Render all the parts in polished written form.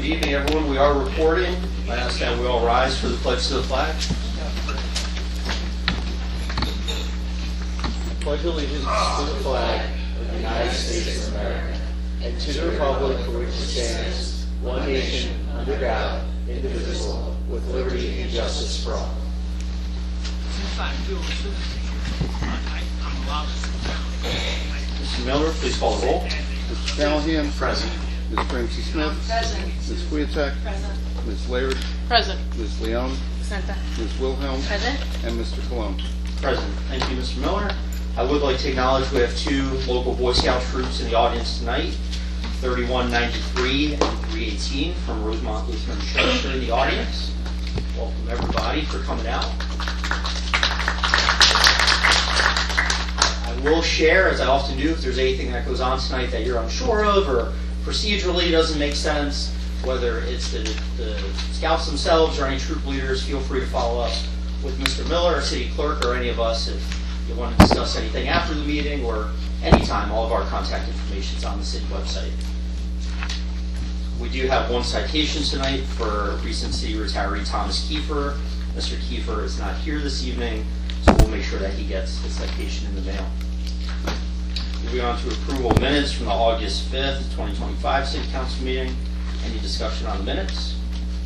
evening, everyone. We are recording. I ask that we all rise for the pledge to the flag. I pledge allegiance to the flag of the United States of America and to the republic for which it stands, one nation, under God, indivisible, with liberty and justice for all. Mr. Miller, please call the roll. Mr. Callahan. Present. Ms. Ramsey Smith. Present. Ms. Kwiatek. Present. Ms. Laird. Present. Ms. Leon. Present. Ms. Wilhelm. Present. And Mr. Cologne. Present. Thank you, Mr. Miller. I would like to acknowledge we have two local Boy Scout troops in the audience tonight, 3193 and 318 from Rosemont Lutheran Church are in the audience. Welcome everybody for coming out. I will share, as I often do, if there's anything that goes on tonight that you're unsure of or procedurally doesn't make sense, whether it's the scouts themselves or any troop leaders, feel free to follow up with Mr. Miller, our city clerk, or any of us if you want to discuss anything after the meeting or anytime. All of our contact information is on the city website. We do have one citation tonight for recent city retiree Thomas Kiefer. Mr. Kiefer is not here this evening, so we'll make sure that he gets his citation in the mail. Moving on to approval of minutes from the August 5th, 2025 City Council meeting. Any discussion on the minutes?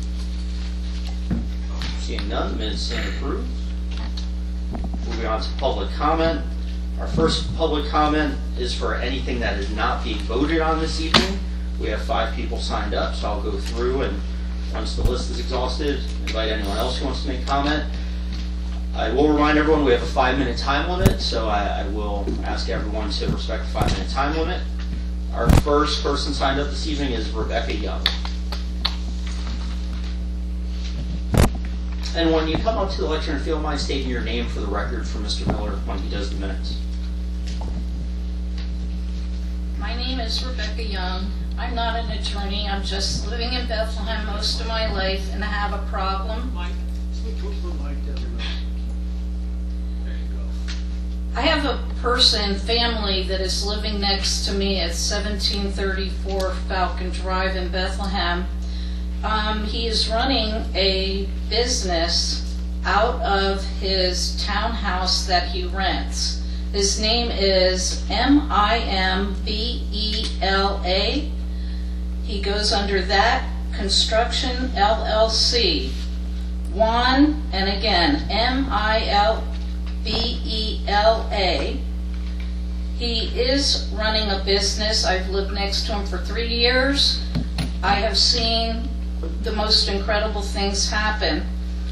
Seeing none, the minutes stand approved. Moving on to public comment. Our first public comment is for anything that is not being voted on this evening. We have 5 people signed up, so I'll go through, and once the list is exhausted, invite anyone else who wants to make comment. I will remind everyone we have a 5-minute time limit, so I will ask everyone to respect the 5-minute time limit. Our first person signed up this evening is Rebecca Young. And when you come up to the lectern, if you don't mind stating your name for the record for Mr. Miller when he does the minutes. My name is Rebecca Young. I'm not an attorney. I'm just living in Bethlehem most of my life, and I have a problem. I have a family that is living next to me at 1734 Falcon Drive in Bethlehem. He is running a business out of his townhouse that he rents. His name is Mimbela. He goes under that Construction LLC. Juan, and again, Mimbela. He is running a business. I've lived next to him for 3 years. I have seen the most incredible things happen.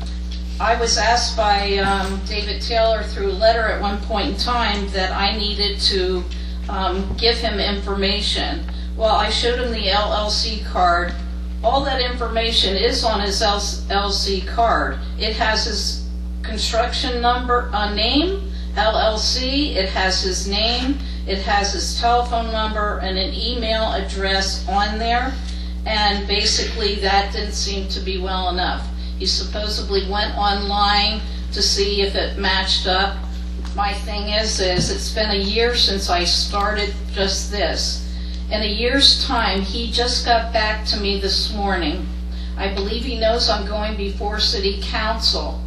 I was asked by David Taylor through a letter at one point in time that I needed to give him information. Well, I showed him the LLC card. All that information is on his LLC card. It has his construction number, name, LLC, it has his name, it has his telephone number and an email address on there, and basically that didn't seem to be well enough. He supposedly went online to see if it matched up. My thing is it's been a year since I started just this. In a year's time, he just got back to me this morning. I believe he knows I'm going before City Council.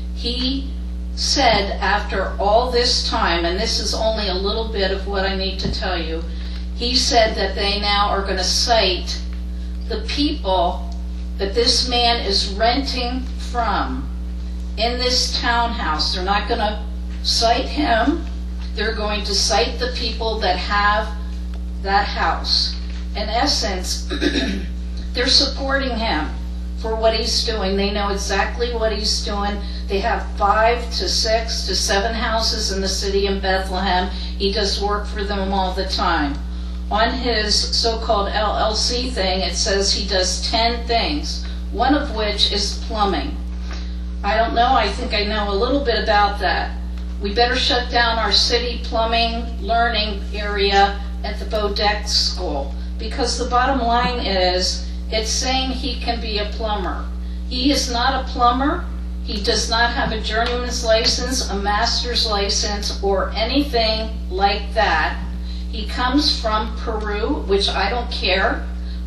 He said after all this time, and this is only a little bit of what I need to tell you, he said that they now are going to cite the people that this man is renting from in this townhouse. They're not going to cite him. They're going to cite the people that have that house. In essence, they're supporting him for what he's doing. They know exactly what he's doing. They have 5 to 6 to 7 houses in the city of Bethlehem. He does work for them all the time. On his so-called LLC thing, it says he does 10 things, one of which is plumbing. I don't know, I think I know a little bit about that. We better shut down our city plumbing learning area at the Bodek School, because the bottom line is, it's saying he can be a plumber. He is not a plumber. He does not have a journeyman's license, a master's license, or anything like that. He comes from Peru, which I don't care,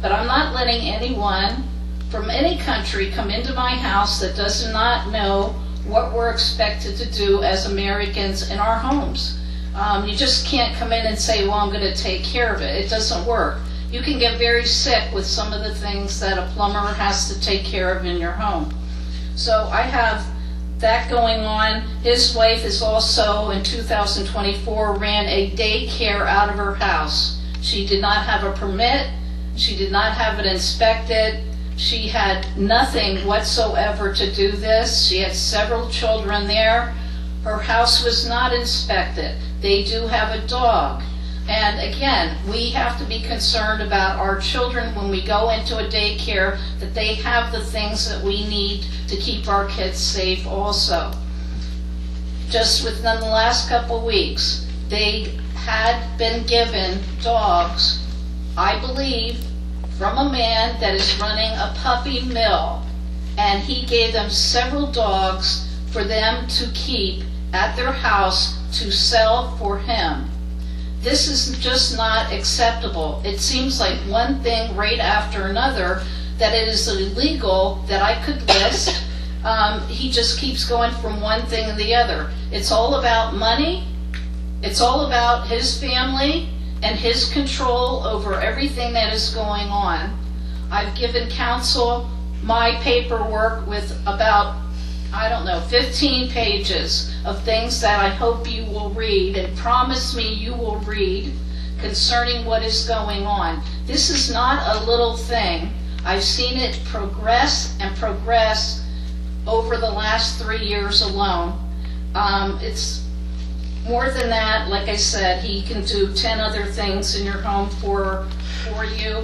but I'm not letting anyone from any country come into my house that does not know what we're expected to do as Americans in our homes. You just can't come in and say, well, I'm going to take care of it. It doesn't work. You can get very sick with some of the things that a plumber has to take care of in your home. So I have that going on. His wife is also, in 2024, ran a daycare out of her house. She did not have a permit. She did not have it inspected. She had nothing whatsoever to do this. She had several children there. Her house was not inspected. They do have a dog. And again, we have to be concerned about our children when we go into a daycare, that they have the things that we need to keep our kids safe also. Just within the last couple weeks, they had been given dogs, I believe, from a man that is running a puppy mill. And he gave them several dogs for them to keep at their house to sell for him. This is just not acceptable. It seems like one thing right after another that it is illegal that I could list. He just keeps going from one thing to the other. It's all about money. It's all about his family and his control over everything that is going on. I've given council my paperwork with about, 15 pages of things that I hope you will read and promise me you will read concerning what is going on. This is not a little thing. I've seen it progress and progress over the last 3 years alone. It's more than that. Like I said, he can do 10 other things in your home for you.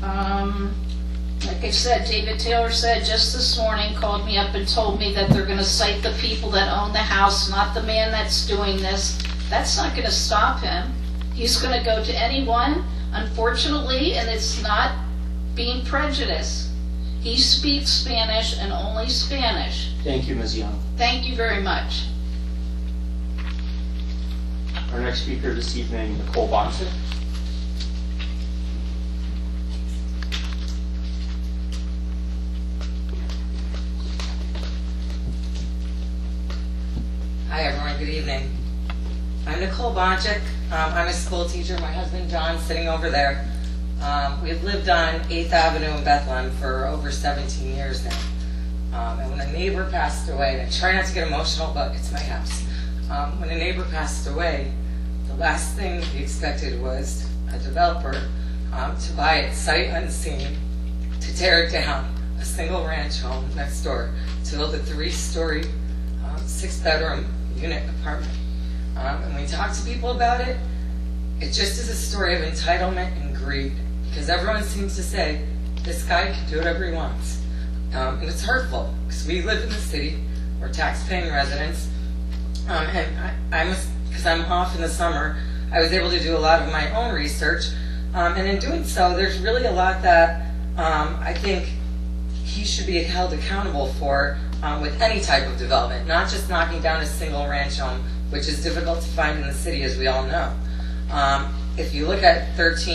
Like I said, David Taylor said just this morning, called me up and told me that they're going to cite the people that own the house, not the man that's doing this. That's not going to stop him. He's going to go to anyone, unfortunately, and it's not being prejudiced. He speaks Spanish and only Spanish. Thank you, Ms. Young. Thank you very much. Our next speaker this evening, Nicole Bonsick. Hi everyone, good evening. I'm Nicole Bonchik. I'm a school teacher. My husband John's sitting over there. We've lived on 8th Avenue in Bethlehem for over 17 years now. And when a neighbor passed away, and I try not to get emotional, but it's my house. When a neighbor passed away, the last thing we expected was a developer to buy it sight unseen, to tear it down, a single ranch home next door, to build a 3-story, 6-bedroom unit apartment. And when we talk to people about it, it just is a story of entitlement and greed, because everyone seems to say this guy can do whatever he wants. And it's hurtful, because we live in the city, we're tax-paying residents, and because I'm off in the summer, I was able to do a lot of my own research, and in doing so, there's really a lot that I think he should be held accountable for with any type of development, not just knocking down a single ranch home, which is difficult to find in the city, as we all know. If you look at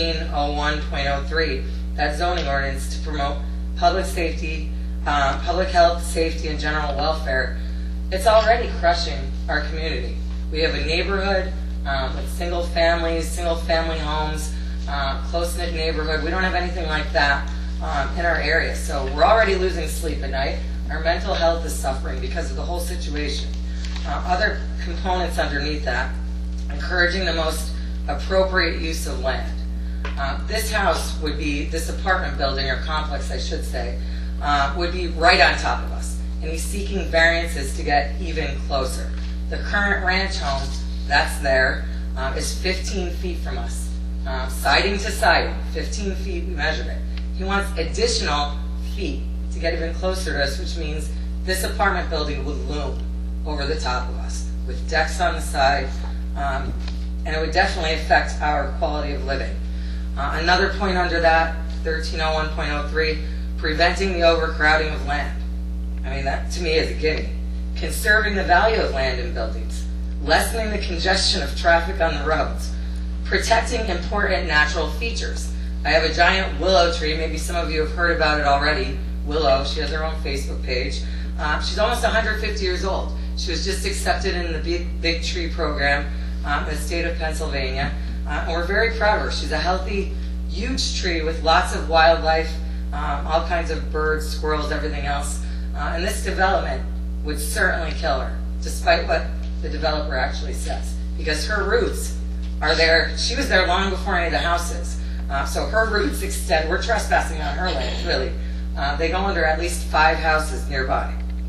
1301.03, that zoning ordinance to promote public safety, public health, safety, and general welfare, it's already crushing our community. We have a neighborhood with single family homes, close-knit neighborhood. We don't have anything like that in our area. So we're already losing sleep at night. Our mental health is suffering because of the whole situation. Other components underneath that, encouraging the most appropriate use of land. This house would be, this apartment building, or complex I should say, would be right on top of us. And he's seeking variances to get even closer. The current ranch home that's there is 15 feet from us. Siding to siding, 15 feet, we measured it. He wants additional feet to get even closer to us, which means this apartment building would loom over the top of us with decks on the side, and it would definitely affect our quality of living. Another point under that, 1301.03, preventing the overcrowding of land. I mean, that to me is a gimme. Conserving the value of land and buildings, lessening the congestion of traffic on the roads, protecting important natural features. I have a giant willow tree. Maybe some of you have heard about it already. Willow, she has her own Facebook page. She's almost 150 years old. She was just accepted in the Big Tree program in the state of Pennsylvania. And we're very proud of her. She's a healthy, huge tree with lots of wildlife, all kinds of birds, squirrels, everything else. And this development would certainly kill her, despite what the developer actually says, because her roots are there. She was there long before any of the houses. So her roots extend. We're trespassing on her land, really. They go under at least 5 houses nearby.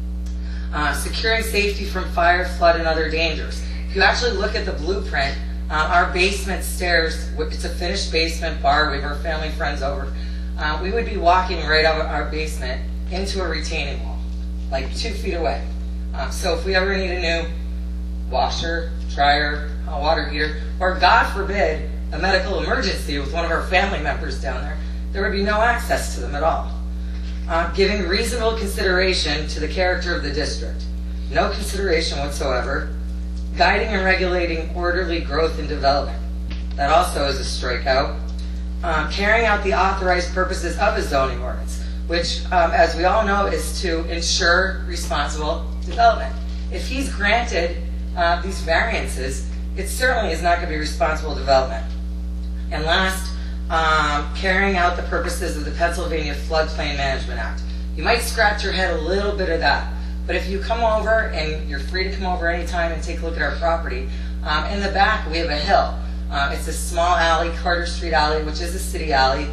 Securing safety from fire, flood, and other dangers. If you actually look at the blueprint, our basement stairs, it's a finished basement bar. We have our family friends over. We would be walking right out of our basement into a retaining wall, like 2 feet away. So if we ever need a new washer, dryer, a water heater, or God forbid, a medical emergency with one of our family members down there would be no access to them at all. Giving reasonable consideration to the character of the district. No consideration whatsoever. Guiding and regulating orderly growth and development. That also is a strikeout. Carrying out the authorized purposes of a zoning ordinance, which, as we all know, is to ensure responsible development. If he's granted these variances, it certainly is not going to be responsible development. And last, carrying out the purposes of the Pennsylvania Floodplain Management Act. You might scratch your head a little bit of that, but if you come over, and you're free to come over anytime and take a look at our property, in the back we have a hill. It's a small alley, Carter Street Alley, which is a city alley.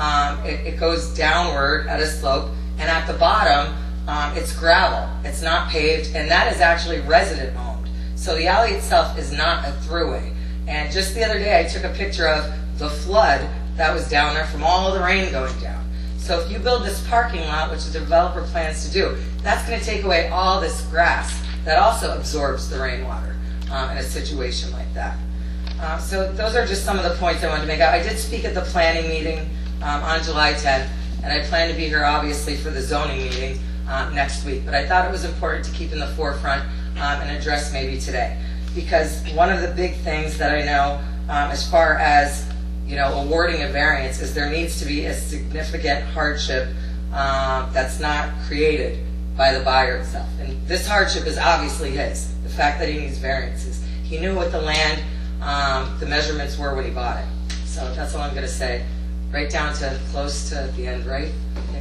It goes downward at a slope, and at the bottom, it's gravel. It's not paved, and that is actually resident owned. So the alley itself is not a throughway. And just the other day, I took a picture of the flood that was down there from all the rain going down. So if you build this parking lot, which the developer plans to do, that's going to take away all this grass that also absorbs the rainwater in a situation like that. So those are just some of the points I wanted to make. I did speak at the planning meeting on July 10th, and I plan to be here obviously for the zoning meeting next week. But I thought it was important to keep in the forefront and address maybe today. Because one of the big things that I know as far as awarding a variance is there needs to be a significant hardship that's not created by the buyer itself. And this hardship is obviously his, the fact that he needs variances. He knew what the land, the measurements were when he bought it. So that's all I'm going to say. Right down to close to the end, right?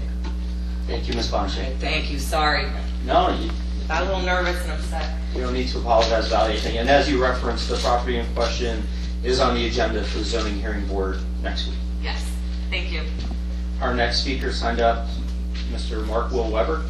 Thank you, Ms. Bonche. Thank you, sorry. No, you Got a little nervous and upset. don't need to apologize about anything. And as you referenced, the property in question is on the agenda for the zoning hearing board next week. Yes, thank you. Our next speaker signed up, Mr. Mark Will Weber.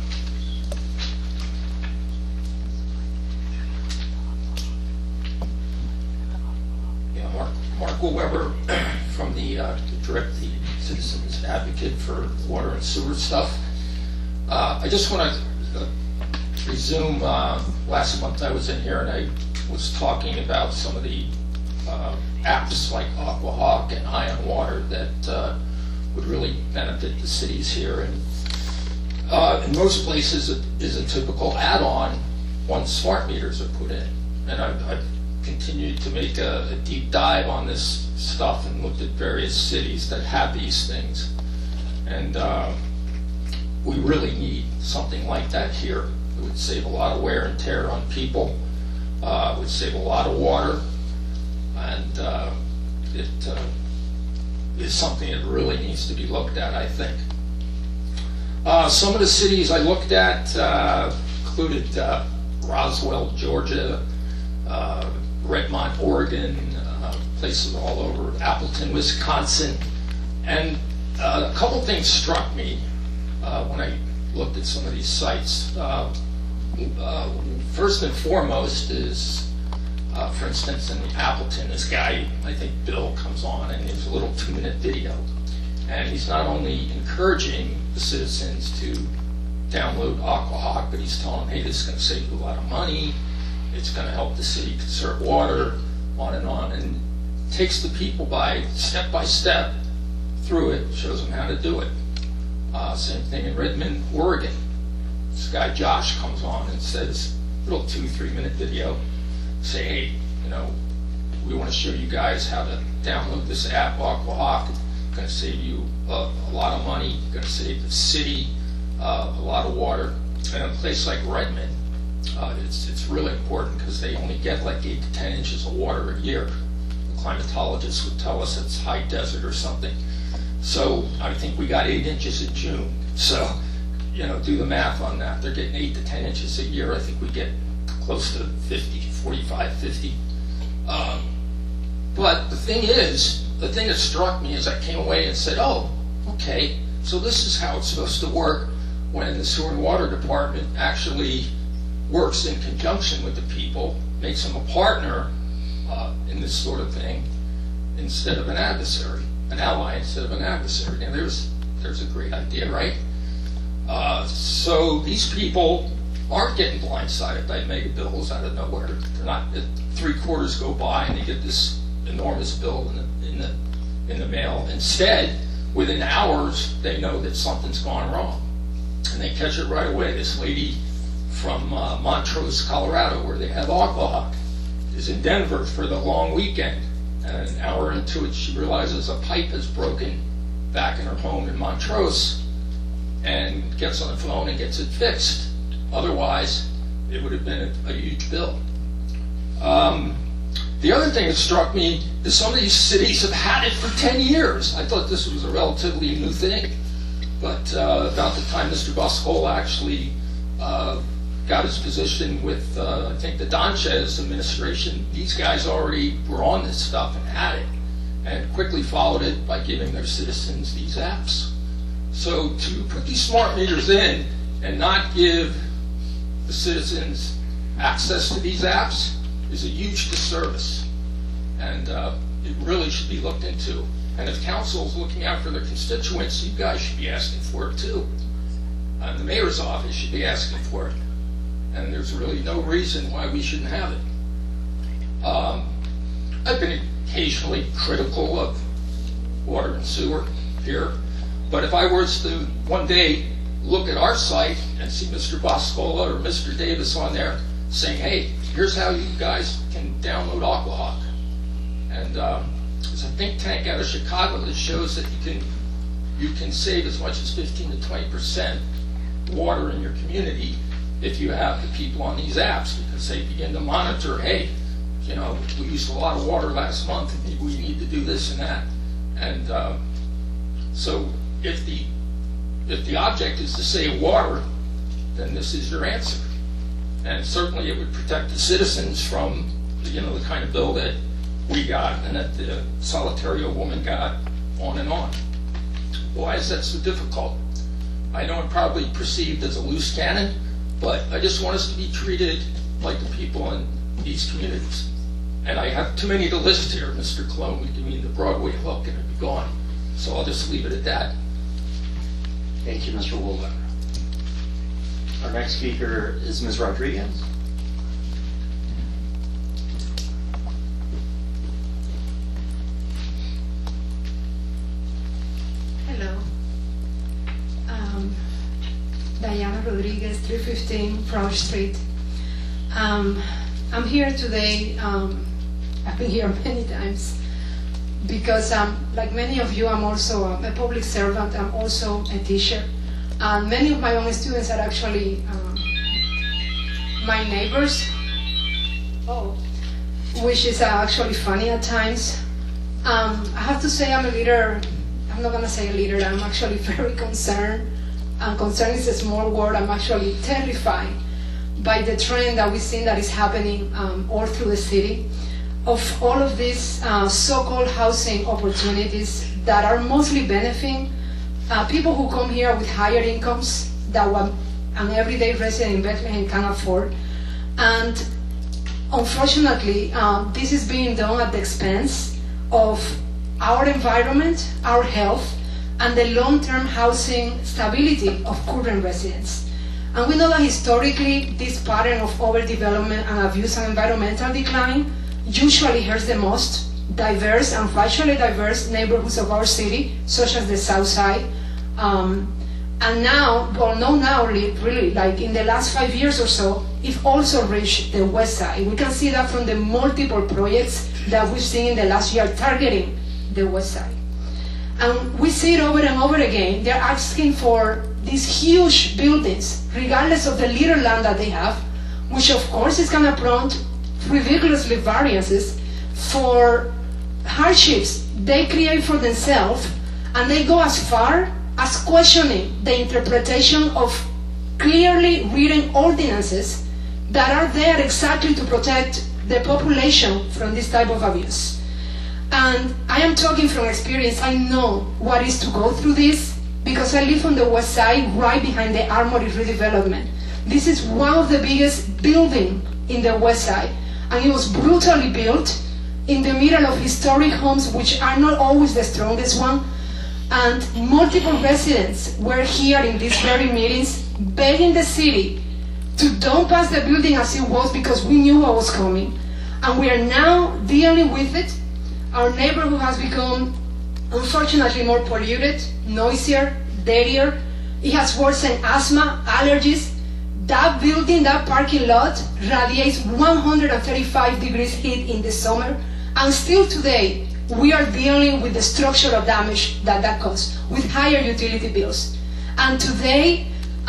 Yeah, Mark Will Weber from the Direct the Citizens Advocate for Water and Sewer stuff. I just want to resume, last month I was in here and I was talking about some of the apps like Aquahawk and Ion Water that would really benefit the cities here. And in most places it is a typical add-on once smart meters are put in. And I've continued to make a deep dive on this stuff and looked at various cities that have these things. And we really need something like that here. It would save a lot of wear and tear on people. It would save a lot of water. And it is something that really needs to be looked at, I think. Some of the cities I looked at included Roswell, Georgia, Redmond, Oregon, places all over, Appleton, Wisconsin. And a couple things struck me when I looked at some of these sites. First and foremost is, for instance, in Appleton, this guy, I think Bill, comes on and gives a little 2-minute video. And he's not only encouraging the citizens to download Aquahawk, but he's telling them, hey, this is going to save you a lot of money, it's going to help the city conserve water, on, and takes the people by step through it, shows them how to do it. Same thing in Redmond, Oregon. This guy Josh comes on and says, little 2-3 minute video, say, hey, we want to show you guys how to download this app, Aquahawk. It's going to save you a lot of money, going to save the city a lot of water. And a place like Redmond, it's really important because they only get like 8 to 10 inches of water a year. The climatologists would tell us it's high desert or something. So I think we got 8 inches in June. So, you know, do the math on that. They're getting 8 to 10 inches a year. I think we get close to 50, 45, 50. But the thing that struck me is I came away and said, oh, okay, so this is how it's supposed to work when the sewer and water department actually works in conjunction with the people, makes them a partner in this sort of thing instead of an adversary, an ally instead of an adversary. Now there's a great idea, right? So these people aren't getting blindsided by mega bills out of nowhere. They're not. 3 quarters go by and they get this enormous bill in the mail. Instead, within hours, they know that something's gone wrong, and they catch it right away. This lady from Montrose, Colorado, where they have Aquahawk, is in Denver for the long weekend, and an hour into it, she realizes a pipe has broken back in her home in Montrose, and gets on the phone and gets it fixed. Otherwise, it would have been a huge bill. The other thing that struck me is some of these cities have had it for 10 years. I thought this was a relatively new thing, but about the time Mr. Boscola actually got his position with, I think, the Donchez administration, these guys already were on this stuff and had it, and quickly followed it by giving their citizens these apps. So to put these smart meters in and not give the citizens access to these apps is a huge disservice, and it really should be looked into. And if council's looking out for their constituents, you guys should be asking for it too. And the mayor's office should be asking for it. And there's really no reason why we shouldn't have it. I've been occasionally critical of water and sewer here, but if I was to one day look at our site and see Mr. Boscola or Mr. Davis on there saying, hey, here's how you guys can download Aquahawk. And there's a think tank out of Chicago that shows that you can save as much as 15 to 20% water in your community if you have the people on these apps, because they begin to monitor, hey, you know, we used a lot of water last month, and we need to do this and that. And so if the object is to save water, then this is your answer. And certainly it would protect the citizens from, you know, the kind of bill that we got and that the Solitario woman got, on and on. Why is that so difficult? I know I'm probably perceived as a loose cannon, but I just want us to be treated like the people in these communities. And I have too many to list here. Mr. Cologne would give me the Broadway hook and it'd be gone. So I'll just leave it at that. Thank you, Mr. Woolbecker. Our next speaker is Ms. Rodriguez. Hello. Diana Rodriguez, 315 Frosh Street. I'm here today. I've been here many times because, like many of you, I'm also a public servant. I'm also a teacher. And many of my own students are actually my neighbors, which is actually funny at times. I have to say I'm a leader. I'm not going to say a leader. I'm actually very concerned. And concern is a small word. I'm actually terrified by the trend that we've seen that is happening all through the city of all of these so-called housing opportunities that are mostly benefiting people who come here with higher incomes that an everyday resident in Bethlehem can afford. And unfortunately, this is being done at the expense of our environment, our health, and the long-term housing stability of current residents. And we know that historically, this pattern of overdevelopment and abuse and environmental decline usually hurts the most diverse and racially diverse neighborhoods of our city, such as the South Side. And now, well, not now, really, like in the last 5 years or so, it also reached the West Side. We can see that from the multiple projects that we've seen in the last year targeting the West Side. And we see it over and over again. They're asking for these huge buildings, regardless of the little land that they have, which of course is going to prompt ridiculously variances for hardships they create for themselves, and they go as far as questioning the interpretation of clearly written ordinances that are there exactly to protect the population from this type of abuse. And I am talking from experience. I know what it is to go through this because I live on the west side, right behind the Armory redevelopment. This is one of the biggest buildings in the west side, and it was brutally built in the middle of historic homes, which are not always the strongest one. And multiple residents were here in these very meetings begging the city to don't pass the building as it was because we knew what was coming. And we are now dealing with it. Our neighborhood has become, unfortunately, more polluted, noisier, dirtier. It has worsened asthma, allergies. That building, that parking lot, radiates 135 degrees heat in the summer. And still today, we are dealing with the structural damage that caused, with higher utility bills. And today,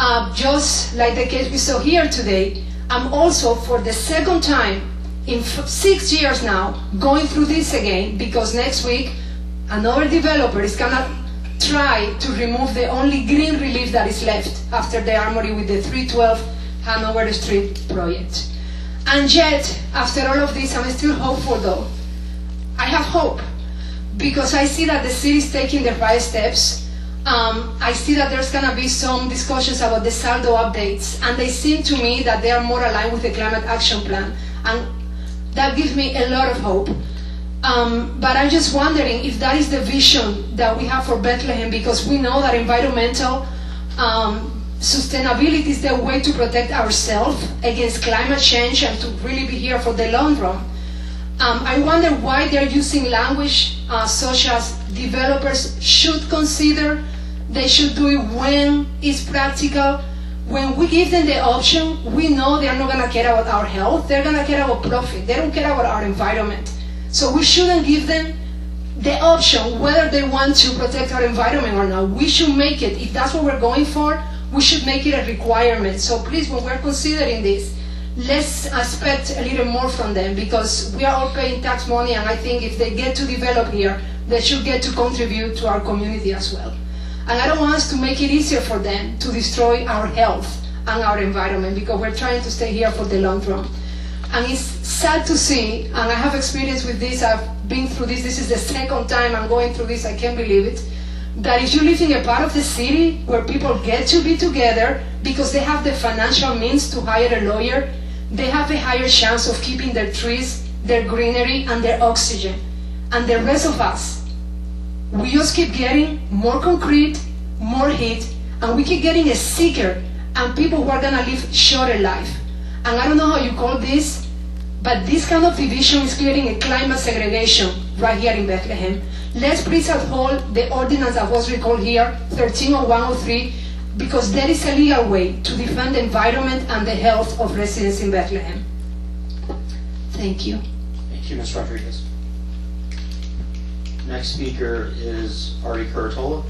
just like the case we saw here today, I'm also, for the second time in 6 years now, going through this again, because next week, another developer is going to try to remove the only green relief that is left after the Armory with the 312 Hanover Street project. And yet, after all of this, I'm still hopeful though. I have hope, because I see that the city is taking the right steps. I see that there's going to be some discussions about the SALDO updates, and they seem to me that they are more aligned with the climate action plan, and that gives me a lot of hope. But I'm just wondering if that is the vision that we have for Bethlehem, because we know that environmental sustainability is the way to protect ourselves against climate change and to really be here for the long run. I wonder why they're using language such as developers should consider, they should do it when it's practical. When we give them the option, we know they're not going to care about our health, they're going to care about profit, they don't care about our environment. So we shouldn't give them the option whether they want to protect our environment or not. We should make it, if that's what we're going for, we should make it a requirement. So please, when we're considering this, let's expect a little more from them, because we are all paying tax money, and I think if they get to develop here, they should get to contribute to our community as well. And I don't want us to make it easier for them to destroy our health and our environment, because we're trying to stay here for the long run. And it's sad to see, and I have experience with this, I've been through this is the second time I'm going through this, I can't believe it, that if you live in a part of the city where people get to be together because they have the financial means to hire a lawyer, they have a higher chance of keeping their trees, their greenery, and their oxygen. And the rest of us, we just keep getting more concrete, more heat, and we keep getting sicker, and people who are going to live shorter life. And I don't know how you call this, but this kind of division is creating a climate segregation right here in Bethlehem. Let's please uphold the ordinance that was recalled here, 130103, because that is a legal way to defend the environment and the health of residents in Bethlehem. Thank you. Thank you, Ms. Rodriguez. Next speaker is Artie Curatola.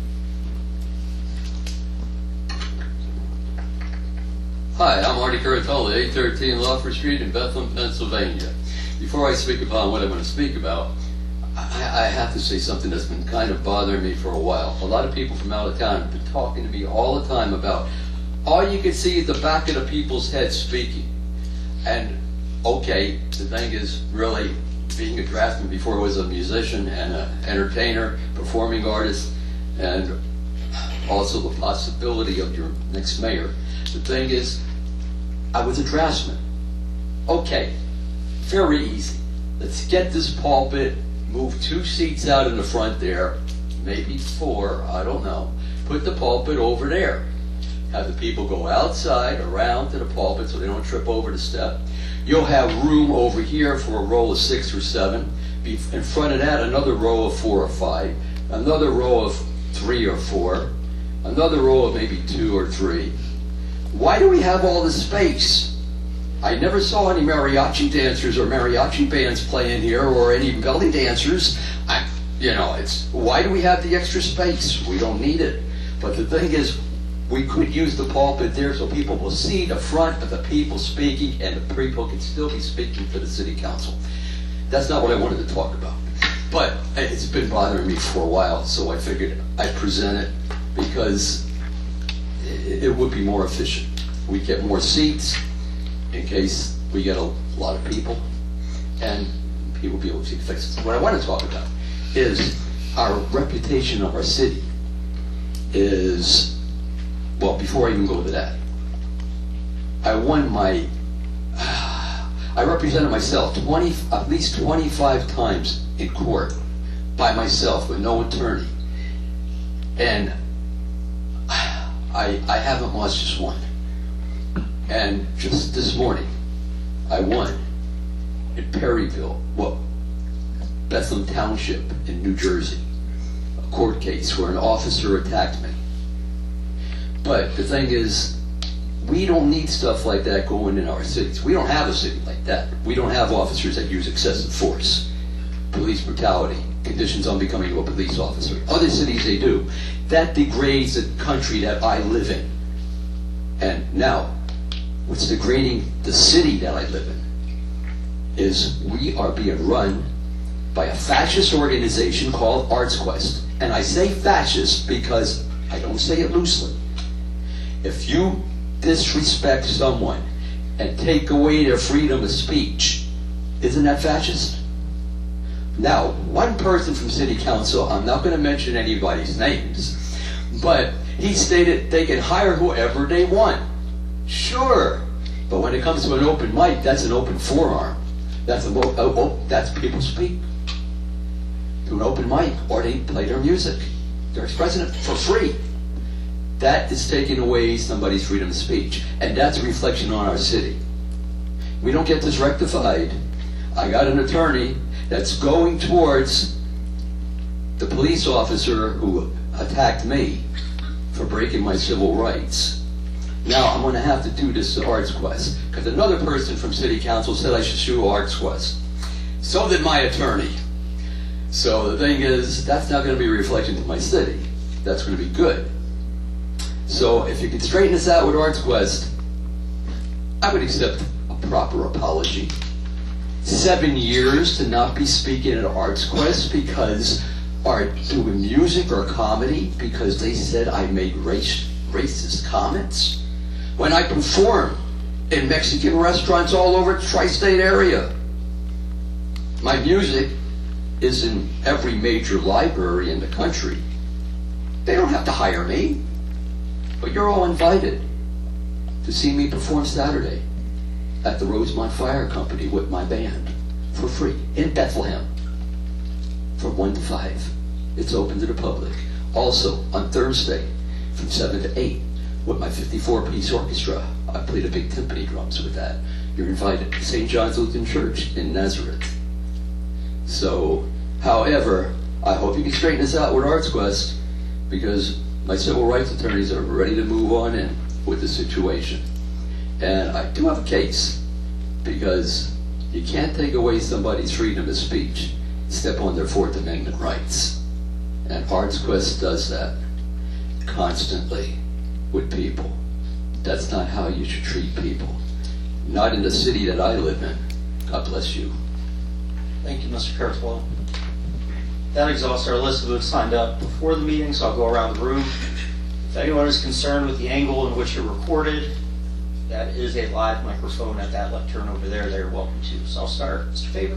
Hi, I'm Artie Curatola, 813 Lawford Street in Bethlehem, Pennsylvania. Before I speak upon what I'm going to speak about, I have to say something that's been kind of bothering me for a while. A lot of people from out of town have been talking to me all the time about all you can see at the back of the people's heads speaking. And okay, the thing is really being a draftsman before I was a musician and an entertainer, performing artist, and also the possibility of your next mayor. The thing is, I was a draftsman. Okay, very easy. Let's get this pulpit, move 2 seats out in the front there, maybe 4, I don't know. Put the pulpit over there. Have the people go outside, around to the pulpit so they don't trip over the step. You'll have room over here for a row of 6 or 7. In front of that, another row of 4 or 5. Another row of 3 or 4. Another row of maybe 2 or 3. Why do we have all this space? I never saw any mariachi dancers or mariachi bands playing here, or any belly dancers. it's, why do we have the extra space? We don't need it. But the thing is, we could use the pulpit there so people will see the front of the people speaking, and the people can still be speaking to the city council. That's not what I wanted to talk about. But it's been bothering me for a while, so I figured I'd present it because it would be more efficient. We'd get more seats in case we get a lot of people, and people will be able to fix it. What I want to talk about is our reputation of our city is, well, before I even go to that, I represented myself at least 25 times in court by myself with no attorney, and I haven't lost just one. And just this morning I won in Perryville, Bethlehem Township in New Jersey, a court case where an officer attacked me. But the thing is, we don't need stuff like that going in our cities. We don't have a city like that. We don't have officers that use excessive force, police brutality, conditions on becoming a police officer. Other cities, they do. That degrades the country that I live in. And now, what's degrading the city that I live in is we are being run by a fascist organization called ArtsQuest. And I say fascist because I don't say it loosely. If you disrespect someone and take away their freedom of speech, isn't that fascist? Now, one person from City Council, I'm not going to mention anybody's names, but he stated they can hire whoever they want. Sure, but when it comes to an open mic, that's an open forearm. That's people speak to an open mic, or they play their music. They're expressing it for free. That is taking away somebody's freedom of speech, and that's a reflection on our city. We don't get this rectified. I got an attorney that's going towards the police officer who attacked me for breaking my civil rights. Now I'm going to have to do this to ArtsQuest, because another person from City Council said I should sue ArtsQuest. So did my attorney. So the thing is, that's not going to be a reflection to my city. That's going to be good. So if you can straighten this out with ArtsQuest, I would accept a proper apology. 7 years to not be speaking at ArtsQuest because are doing music or comedy because they said I made racist comments. When I perform in Mexican restaurants all over the tri-state area, my music is in every major library in the country. They don't have to hire me, but you're all invited to see me perform Saturday at the Rosemont Fire Company with my band for free in Bethlehem from 1 to 5. It's open to the public. Also on Thursday from 7 to 8 with my 54-piece orchestra. I play the big timpani drums with that. You're invited to St. John's Lutheran Church in Nazareth. So, however, I hope you can straighten this out with ArtsQuest, because my civil rights attorneys are ready to move on in with the situation. And I do have a case, because you can't take away somebody's freedom of speech, step on their Fourth Amendment rights. And ArtsQuest does that constantly with people. That's not how you should treat people. Not in the city that I live in. God bless you. Thank you, Mr. Kurzweil. That exhausts our list of who had signed up before the meeting, so I'll go around the room. If anyone is concerned with the angle in which you're recorded, that is a live microphone at that lectern over there. They're welcome to. So I'll start. Mr. Faber.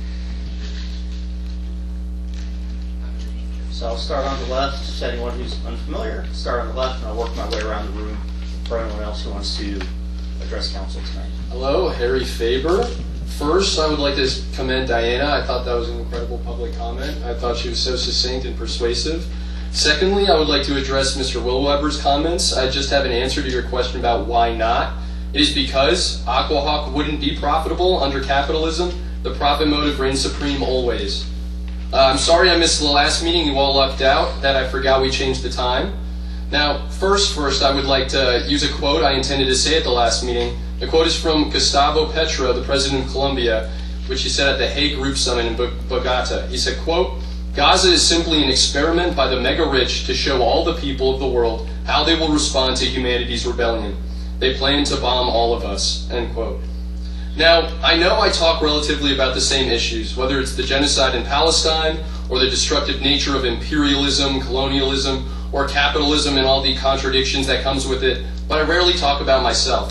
So I'll start on the left. To anyone who's unfamiliar, start on the left, and I'll work my way around the room for anyone else who wants to address council tonight. Hello, Harry Faber. First, I would like to commend Diana. I thought that was an incredible public comment. I thought she was so succinct and persuasive. Secondly, I would like to address Mr. Willweber's comments. I just have an answer to your question about why not. It is because Aquahawk wouldn't be profitable under capitalism. The profit motive reigns supreme always. I'm sorry I missed the last meeting. You all lucked out that I forgot we changed the time. Now, first, I would like to use a quote I intended to say at the last meeting. The quote is from Gustavo Petro, the president of Colombia, which he said at the Hague Group Summit in Bogota. He said, quote, Gaza is simply an experiment by the mega-rich to show all the people of the world how they will respond to humanity's rebellion. They plan to bomb all of us." End quote. Now, I know I talk relatively about the same issues, whether it's the genocide in Palestine, or the destructive nature of imperialism, colonialism, or capitalism and all the contradictions that comes with it, but I rarely talk about myself.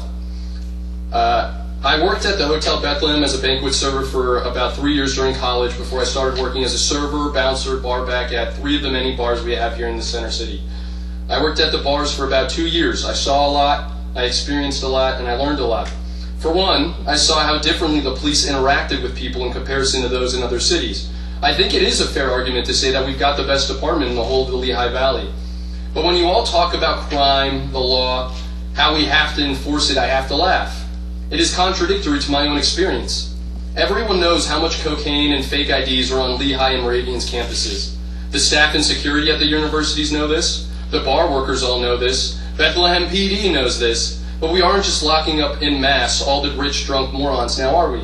I worked at the Hotel Bethlehem as a banquet server for about 3 years during college before I started working as a server, bouncer, barback at 3 of the many bars we have here in the Center City. I worked at the bars for about 2 years. I saw a lot, I experienced a lot, and I learned a lot. For one, I saw how differently the police interacted with people in comparison to those in other cities. I think it is a fair argument to say that we've got the best department in the whole of the Lehigh Valley. But when you all talk about crime, the law, how we have to enforce it, I have to laugh. It is contradictory to my own experience. Everyone knows how much cocaine and fake IDs are on Lehigh and Moravian's campuses. The staff and security at the universities know this. The bar workers all know this. Bethlehem PD knows this. But we aren't just locking up en masse all the rich, drunk morons now, are we?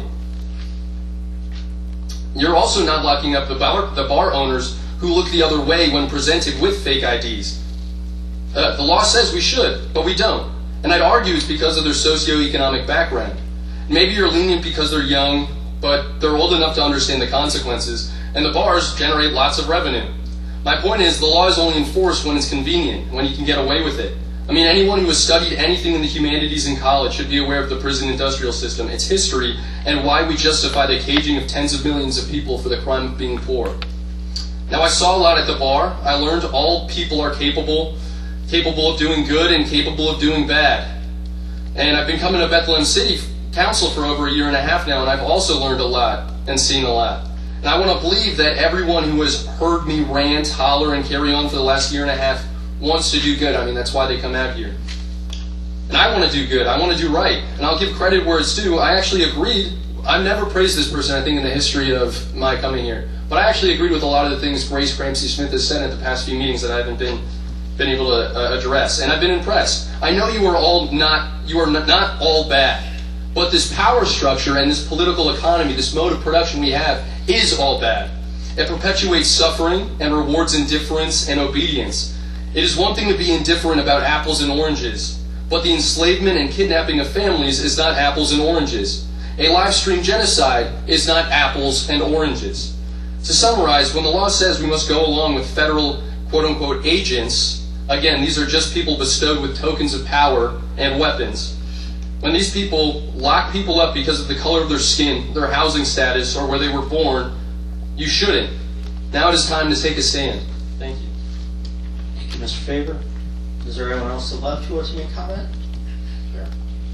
You're also not locking up the bar owners who look the other way when presented with fake IDs. The law says we should, but we don't. And I'd argue it's because of their socioeconomic background. Maybe you're lenient because they're young, but they're old enough to understand the consequences, and the bars generate lots of revenue. My point is, the law is only enforced when it's convenient, when you can get away with it. I mean, anyone who has studied anything in the humanities in college should be aware of the prison industrial system, its history, and why we justify the caging of tens of millions of people for the crime of being poor. Now, I saw a lot at the bar. I learned all people are capable of doing good and capable of doing bad. And I've been coming to Bethlehem City Council for over 1.5 years now, and I've also learned a lot and seen a lot. And I want to believe that everyone who has heard me rant, holler, and carry on for the last 1.5 years wants to do good. I mean, that's why they come out here. And I want to do good. I want to do right. And I'll give credit where it's due. I actually agreed. I've never praised this person, I think, in the history of my coming here. But I actually agreed with a lot of the things Grace Cramsey-Smith has said at the past few meetings that I haven't been able to address. And I've been impressed. I know you are not all bad. But this power structure and this political economy, this mode of production we have, is all bad. It perpetuates suffering and rewards indifference and obedience. It is one thing to be indifferent about apples and oranges, but the enslavement and kidnapping of families is not apples and oranges. A live stream genocide is not apples and oranges. To summarize, when the law says we must go along with federal quote-unquote agents, again, these are just people bestowed with tokens of power and weapons. When these people lock people up because of the color of their skin, their housing status, or where they were born, you shouldn't. Now it is time to take a stand. Thank you. Thank you, Mr. Faber. Is there anyone else that would love to make a comment? Sure.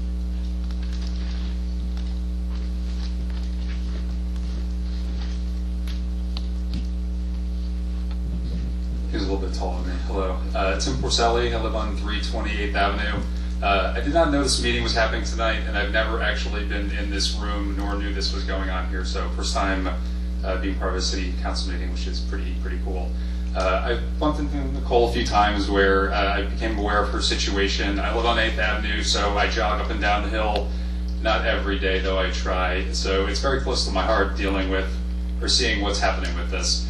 He's a little bit taller than me. Hello. Tim Porcelli. I live on 328th Avenue. I did not know this meeting was happening tonight, and I've never actually been in this room nor knew this was going on here. So first time being part of a city council meeting, which is pretty cool. I've bumped into Nicole a few times where I became aware of her situation. I live on 8th Avenue, so I jog up and down the hill. Not every day, though I try. So it's very close to my heart dealing with or seeing what's happening with this.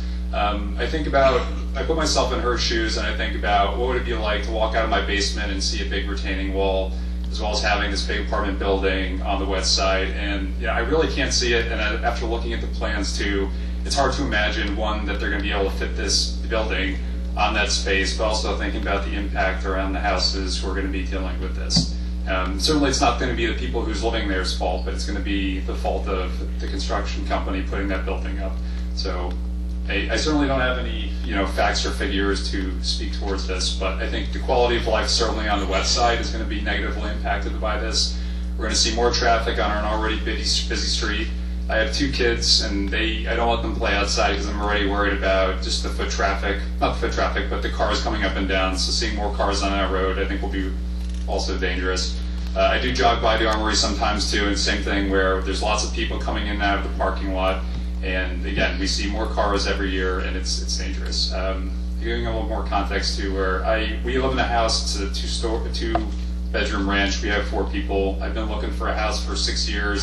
I put myself in her shoes and I think about what would it be like to walk out of my basement and see a big retaining wall, as well as having this big apartment building on the west side. And I really can't see it. And after looking at the plans too, it's hard to imagine, one, that they're going to be able to fit this building on that space, but also thinking about the impact around the houses who are going to be dealing with this. Certainly it's not going to be the people who's living there's fault, but it's going to be the fault of the construction company putting that building up. So I certainly don't have any facts or figures to speak towards this, but I think the quality of life certainly on the west side is going to be negatively impacted by this. We're going to see more traffic on an already busy street. I have 2 kids, and I don't let them play outside because I'm already worried about just the foot traffic, not the foot traffic, but the cars coming up and down. So seeing more cars on that road I think will be also dangerous. I do jog by the Armory sometimes too, and same thing where there's lots of people coming in and out of the parking lot. And again, we see more cars every year, and it's dangerous. Giving a little more context to where we live in a house. It's a 2-bedroom ranch. We have 4 people. I've been looking for a house for 6 years.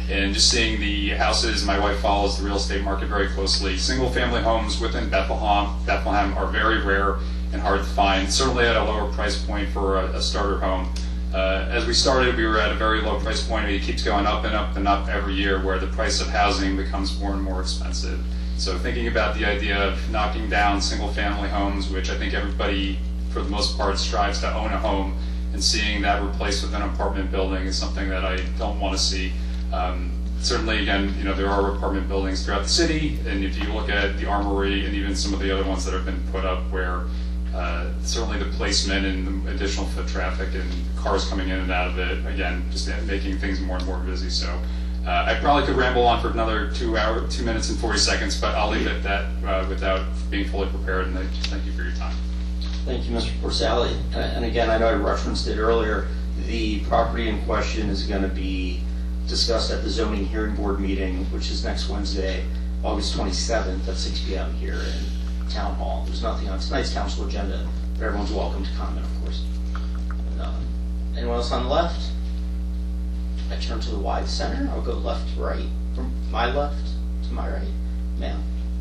and just seeing the houses. My wife follows the real estate market very closely. Single-family homes within Bethlehem are very rare and hard to find, certainly at a lower price point for a starter home. As we started, we were at a very low price point, and it keeps going up and up and up every year, where the price of housing becomes more and more expensive. So thinking about the idea of knocking down single-family homes, which I think everybody, for the most part, strives to own a home, and seeing that replaced with an apartment building is something that I don't want to see. Certainly, again, there are apartment buildings throughout the city, and if you look at the Armory and even some of the other ones that have been put up, where certainly the placement and the additional foot traffic and cars coming in and out of it, again, just making things more and more busy. So I probably could ramble on for another 2 minutes and 40 seconds, but I'll leave it at that without being fully prepared, and I just thank you for your time. Thank you, Mr. Porcelli. And again, I know I referenced it earlier. The property in question is going to be discussed at the zoning hearing board meeting, which is next Wednesday, August 27th at 6 p.m. here in Town Hall. There's nothing on tonight's council agenda, but everyone's welcome to comment, of course. And, anyone else on the left? I turn to the wide center. I'll go left to right. From my left to my right. Ma'am.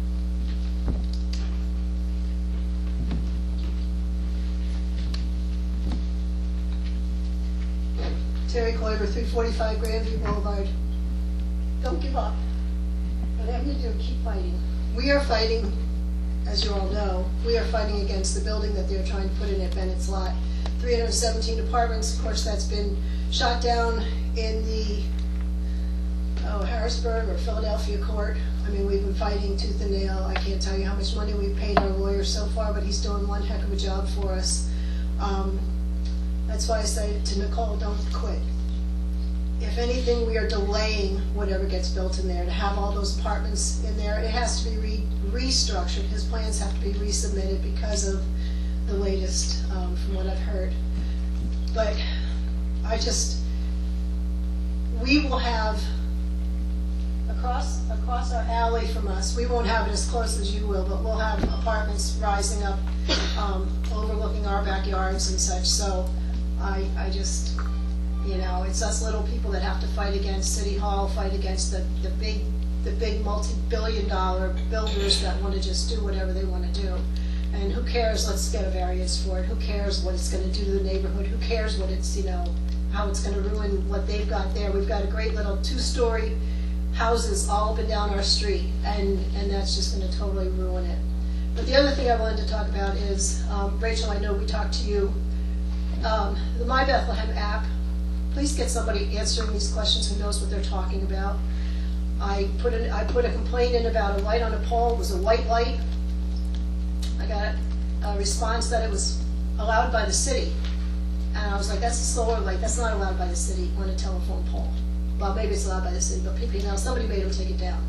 Terry Kloiber, 345 Grandview Boulevard. Don't give up. Whatever you do, keep fighting. We are fighting, as you all know, we are fighting against the building that they're trying to put in at Bennett's Lot. 317 apartments, of course, that's been shot down in the Harrisburg or Philadelphia court. I mean, we've been fighting tooth and nail. I can't tell you how much money we've paid our lawyer so far, but he's doing one heck of a job for us. That's why I say to Nicole, don't quit. If anything, we are delaying whatever gets built in there. To have all those apartments in there, it has to be restructured. His plans have to be resubmitted because of the latest, from what I've heard. But we will have, across our alley from us, we won't have it as close as you will, but we'll have apartments rising up, overlooking our backyards and such. So I just, it's us little people that have to fight against City Hall, fight against the big multi-billion-dollar builders that want to just do whatever they want to do. And who cares? Let's get a variance for it. Who cares what it's going to do to the neighborhood? Who cares what it's, how it's going to ruin what they've got there? We've got a great little 2-story houses all up and down our street, and that's just going to totally ruin it. But the other thing I wanted to talk about is, Rachel, I know we talked to you, the My Bethlehem app. Please get somebody answering these questions who knows what they're talking about. I put a complaint in about a light on a pole. It was a white light. I got a response that it was allowed by the city. And I was like, that's a solar light. That's not allowed by the city on a telephone pole. Well, maybe it's allowed by the city, but somebody made them take it down.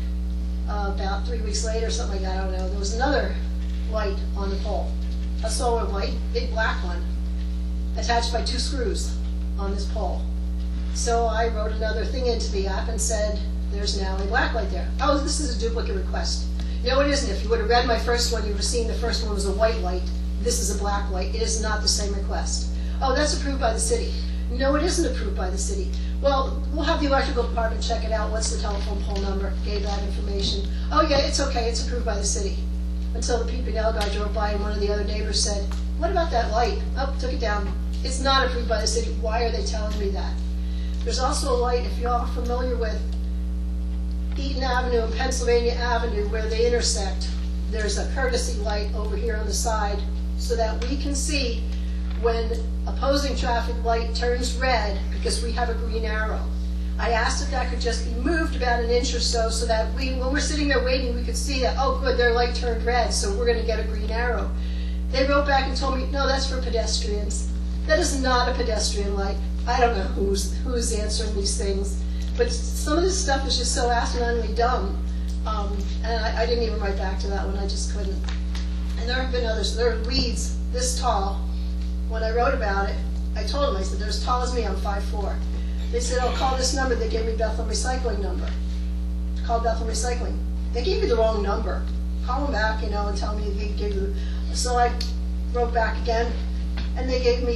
About 3 weeks later, something like that, I don't know, there was another light on the pole. A solar light, big black one, attached by 2 screws on this pole. So I wrote another thing into the app and said, there's now a black light there. Oh, this is a duplicate request. No, it isn't. If you would have read my first one, you would have seen the first one was a white light. This is a black light. It is not the same request. Oh, that's approved by the city. No, it isn't approved by the city. Well, we'll have the electrical department check it out. What's the telephone pole number? Gave that information. Oh, yeah, it's okay. It's approved by the city. Until the PPL guy drove by and one of the other neighbors said, what about that light? Oh, took it down. It's not approved by the city. Why are they telling me that? There's also a light, if you're all familiar with Eaton Avenue and Pennsylvania Avenue where they intersect, there's a courtesy light over here on the side so that we can see when opposing traffic light turns red because we have a green arrow. I asked if that could just be moved about an inch or so that when we're sitting there waiting, we could see that, oh good, their light turned red, so we're going to get a green arrow. They wrote back and told me, no, that's for pedestrians. That is not a pedestrian light. I don't know who's answering these things. But some of this stuff is just so asinine dumb, and I didn't even write back to that one. I just couldn't. And there have been others. There are weeds this tall. When I wrote about it, I told them, I said, they're as tall as me, I'm 5'4". They said, oh, call this number. They gave me Bethlehem Recycling number. Call Bethlehem Recycling. They gave you the wrong number. Call them back, and tell me they gave you. So I wrote back again, and they gave me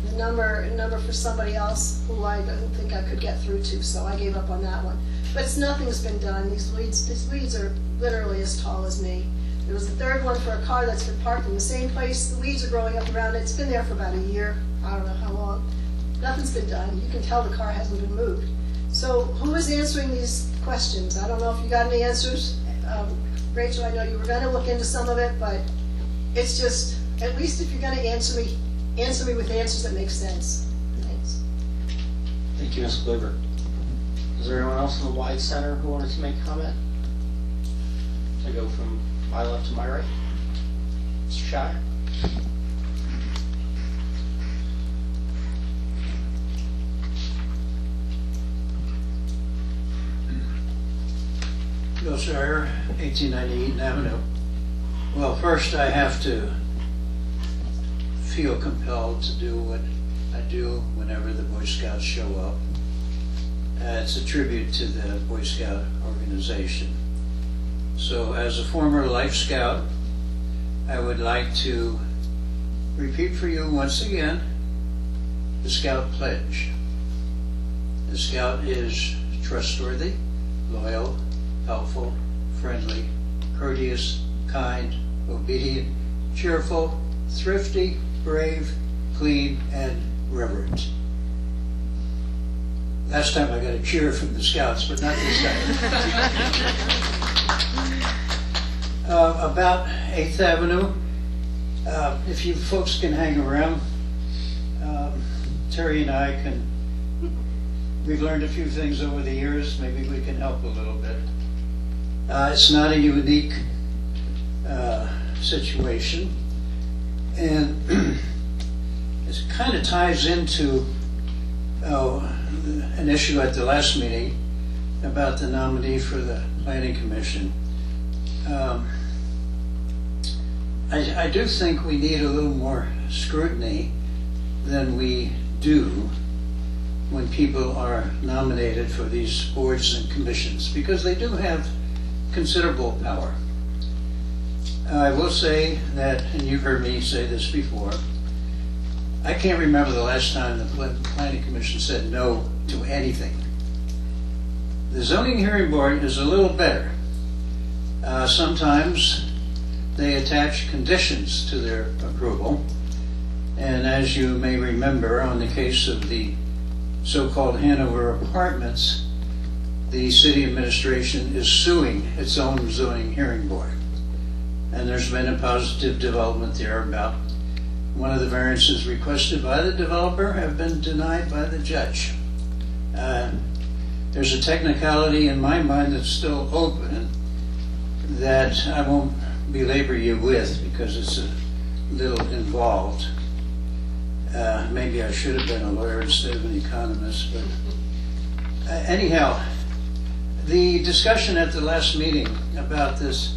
number for somebody else who I don't think I could get through to, so I gave up on that one. But nothing's been done. These weeds are literally as tall as me. There was a third one for a car that's been parked in the same place. The weeds are growing up around it. It's been there for about a year. I don't know how long. Nothing's been done. You can tell the car hasn't been moved. So who is answering these questions? I don't know if you got any answers. Rachel, I know you were going to look into some of it, but it's just, at least if you're going to answer me with answers that make sense. Thanks. Thank you, Ms. Kluber. Is there anyone else in the wide center who wanted to make a comment? I go from my left to my right. Mr. Shire. Bill Shire, 1890 Eaton Avenue. Well, first I have to feel compelled to do what I do whenever the Boy Scouts show up. It's a tribute to the Boy Scout organization. So as a former Life Scout, I would like to repeat for you once again the Scout Pledge. The Scout is trustworthy, loyal, helpful, friendly, courteous, kind, obedient, cheerful, thrifty, brave, clean, and reverent. Last time I got a cheer from the Scouts, but not this time. About 8th Avenue, if you folks can hang around, Terry and I we've learned a few things over the years, maybe we can help a little bit. It's not a unique situation, and it kind of ties into an issue at the last meeting about the nominee for the Planning Commission. I do think we need a little more scrutiny than we do when people are nominated for these boards and commissions, because they do have considerable power. I will say that, and you've heard me say this before, I can't remember the last time the Planning Commission said no to anything. The Zoning Hearing Board is a little better. Sometimes they attach conditions to their approval, and as you may remember, on the case of the so-called Hanover Apartments, the city administration is suing its own Zoning Hearing Board. And there's been a positive development there about one of the variances requested by the developer have been denied by the judge. There's a technicality in my mind that's still open that I won't belabor you with because it's a little involved. Maybe I should have been a lawyer instead of an economist, but anyhow, the discussion at the last meeting about this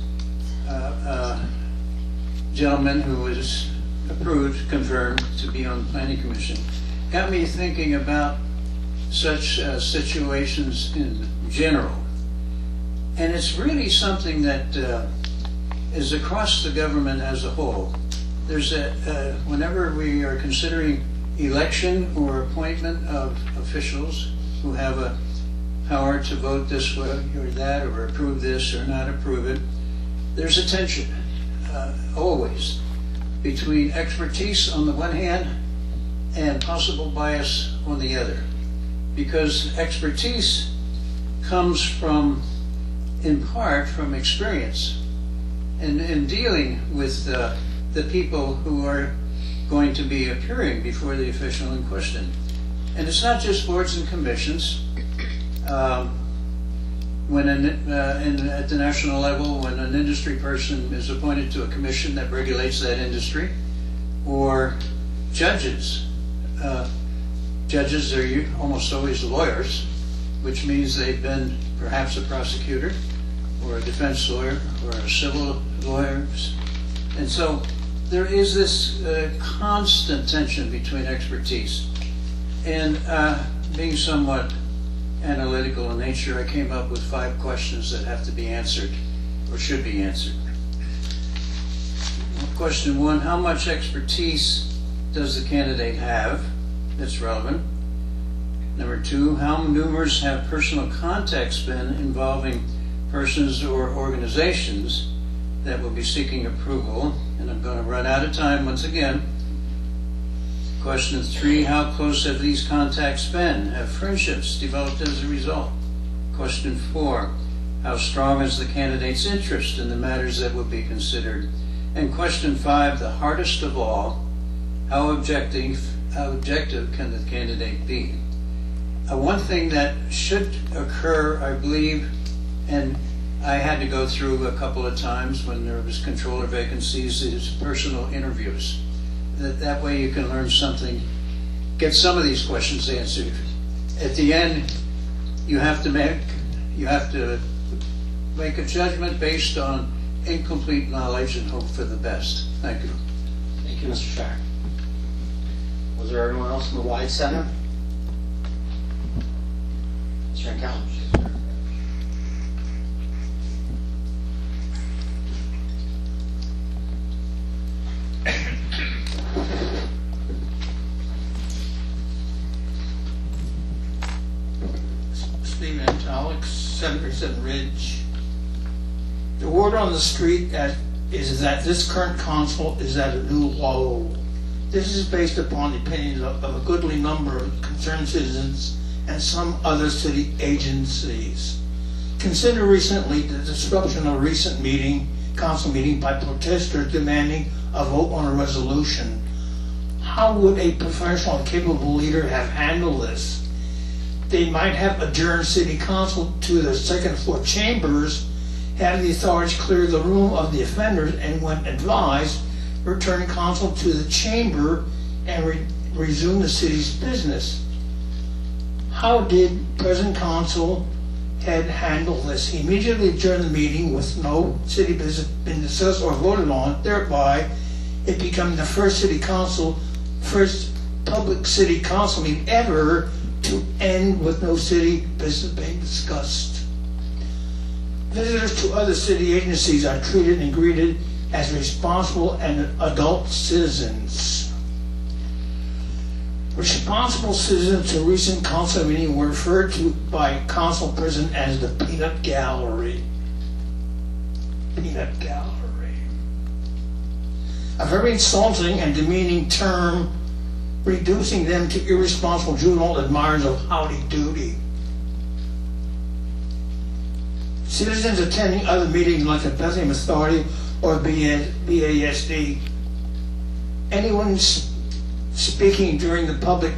gentleman who was approved, confirmed to be on the Planning Commission, got me thinking about such situations in general. And it's really something that is across the government as a whole. There's whenever we are considering election or appointment of officials who have a power to vote this way or that, or approve this or not approve it, there's a tension, always, between expertise on the one hand and possible bias on the other. Because expertise comes from, in part, from experience and in dealing with the people who are going to be appearing before the official in question. And it's not just boards and commissions. When at the national level, when an industry person is appointed to a commission that regulates that industry, or judges. Judges are almost always lawyers, which means they've been perhaps a prosecutor, or a defense lawyer, or a civil lawyer. And so there is this constant tension between expertise. And being somewhat analytical in nature, I came up with 5 questions that have to be answered, or should be answered. Question 1, how much expertise does the candidate have? that's relevant. Number 2, how numerous have personal contacts been involving persons or organizations that will be seeking approval? And I'm going to run out of time once again. Question 3, how close have these contacts been? Have friendships developed as a result? Question 4, how strong is the candidate's interest in the matters that will be considered? And question 5, the hardest of all, how objective can the candidate be? One thing that should occur, I believe, and I had to go through a couple of times when there was controller vacancies, is personal interviews. That way you can learn something, get some of these questions answered. At the end, you have to make a judgment based on incomplete knowledge and hope for the best. Thank you. Thank you, Mr. Shack. Was there anyone else in the wide center? Mr. Encounters. Stephen Alex, 737 Ridge. The word on the street is that this current council is at a new low. This is based upon the opinions of a goodly number of concerned citizens and some other city agencies. Consider recently the disruption of a recent council meeting by protesters demanding a vote on a resolution. How would a professional and capable leader have handled this? They might have adjourned city council to the second floor chambers, have the authorities clear the room of the offenders, and when advised, return council to the chamber and resume the city's business. How did present council head handle this? He immediately adjourned the meeting with no city business been discussed or voted on, thereby it becoming the first public city council meeting ever to end with no city business being discussed. Visitors to other city agencies are treated and greeted as responsible and adult citizens. Responsible citizens to recent council meeting were referred to by council president as the peanut gallery. Peanut gallery. A very insulting and demeaning term, reducing them to irresponsible juvenile admirers of howdy doody. Citizens attending other meetings like the Bethlehem Authority or BASD. Anyone speaking during the public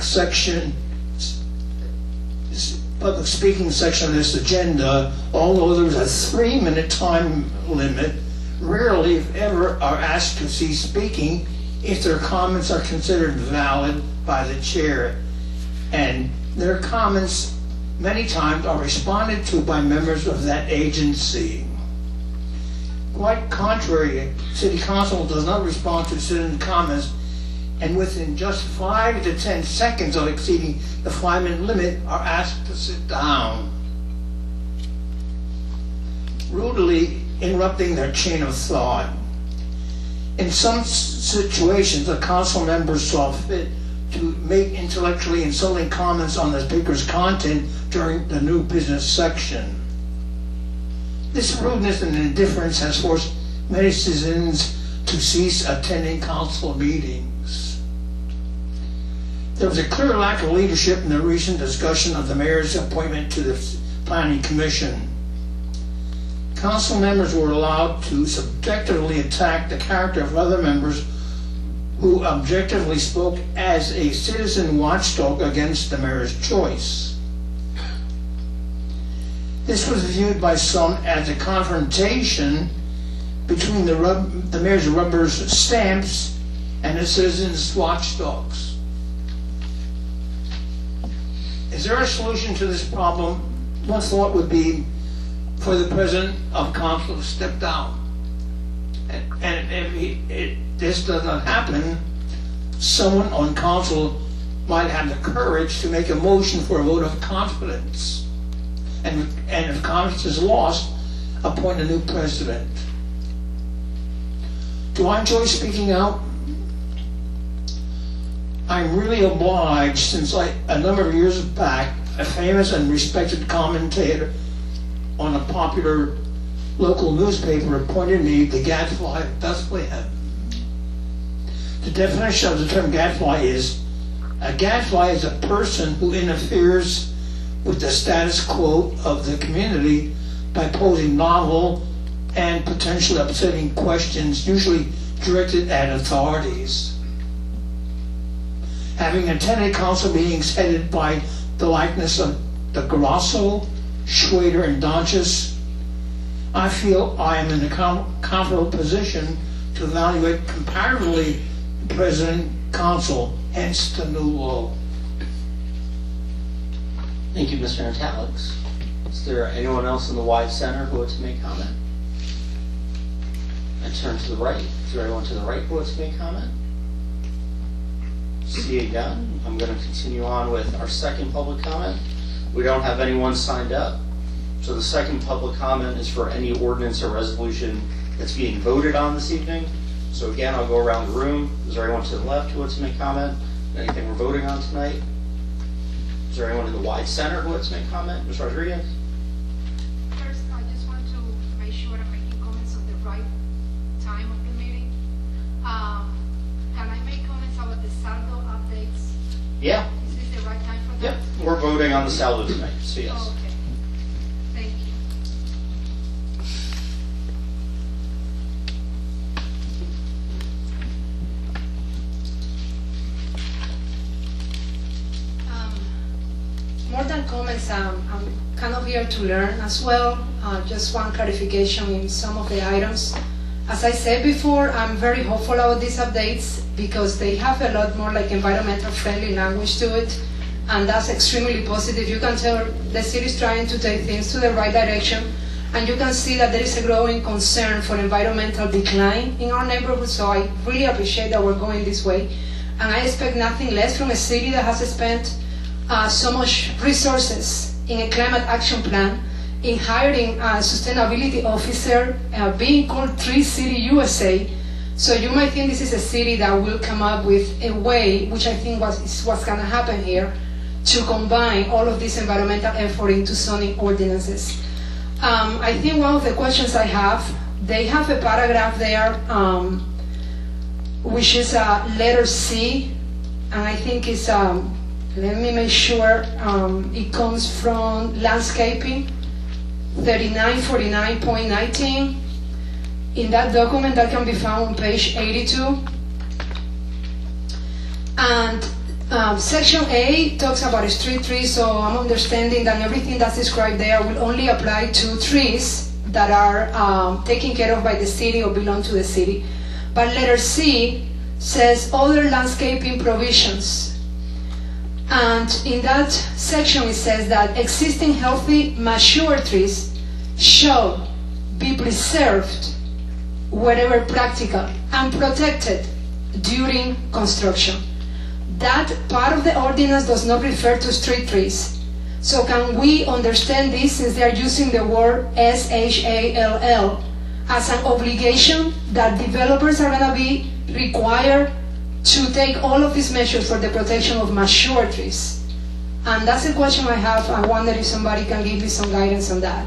speaking section of this agenda, although there was a 3-minute time limit, rarely, if ever, are asked to cease speaking if their comments are considered valid by the chair. And their comments many times are responded to by members of that agency. Quite contrary, City Council does not respond to citizen comments, and within just 5 to 10 seconds of exceeding the 5-minute limit are asked to sit down, rudely interrupting their chain of thought. In some situations, the council members saw fit to make intellectually insulting comments on the speaker's content during the new business section. This rudeness and indifference has forced many citizens to cease attending council meetings. There was a clear lack of leadership in the recent discussion of the mayor's appointment to the Planning Commission. Council members were allowed to subjectively attack the character of other members who objectively spoke as a citizen watchdog against the mayor's choice. This was viewed by some as a confrontation between the mayor's rubber stamps and the citizens' watchdogs. Is there a solution to this problem? One thought would be for the president of council to step down. And if this does not happen, someone on council might have the courage to make a motion for a vote of confidence. And if confidence is lost, appoint a new president. Do I enjoy speaking out? I'm really obliged since a number of years back, a famous and respected commentator on a popular local newspaper appointed me the gadfly of Bethlehem. The definition of the term gadfly is, a gadfly is a person who interferes with the status quo of the community by posing novel and potentially upsetting questions, usually directed at authorities. Having attended council meetings headed by the likeness of the Grasso, Schwader, and Donchis, I feel I am in a comfortable position to evaluate comparatively the President Council, hence the new law. Thank you, Mr. Antalix. Is there anyone else in the wide center who wants to make comment? I turn to the right. Is there anyone to the right who wants to make comment? Seeing none, I'm going to continue on with our second public comment. We don't have anyone signed up. So the second public comment is for any ordinance or resolution that's being voted on this evening. So again, I'll go around the room. Is there anyone to the left who wants to make comment? Anything we're voting on tonight? Is there anyone in the wide center who wants to make comment? Ms. Rodriguez? First, I just want to make sure I'm making comments at the right time of the meeting. Can I make comments about the saldo updates? Yeah. Is this the right time for that? Yep. We're voting on the saldo tonight, so yes. Oh, okay. Thank you. More than comments, I'm kind of here to learn as well. Just one clarification in some of the items. As I said before, I'm very hopeful about these updates because they have a lot more like environmental friendly language to it, and that's extremely positive. You can tell the city is trying to take things to the right direction, and you can see that there is a growing concern for environmental decline in our neighborhood, so I really appreciate that we're going this way. And I expect nothing less from a city that has spent so much resources in a climate action plan, in hiring a sustainability officer, being called Tree City USA. So you might think this is a city that will come up with a way, which I think is what's going to happen here, to combine all of this environmental effort into zoning ordinances. I think one of the questions I have, they have a paragraph there, which is letter C, and I think it's, let me make sure, it comes from landscaping, 3949.19. In that document that can be found on page 82. And section A talks about street trees, so I'm understanding that everything that's described there will only apply to trees that are taken care of by the city or belong to the city. But letter C says other landscaping provisions. And in that section it says that existing healthy mature trees shall be preserved wherever practical and protected during construction. That part of the ordinance does not refer to street trees. So can we understand this, since they are using the word SHALL, as an obligation that developers are going to be required to take all of these measures for the protection of mature trees? And that's a question I have. I wonder if somebody can give me some guidance on that.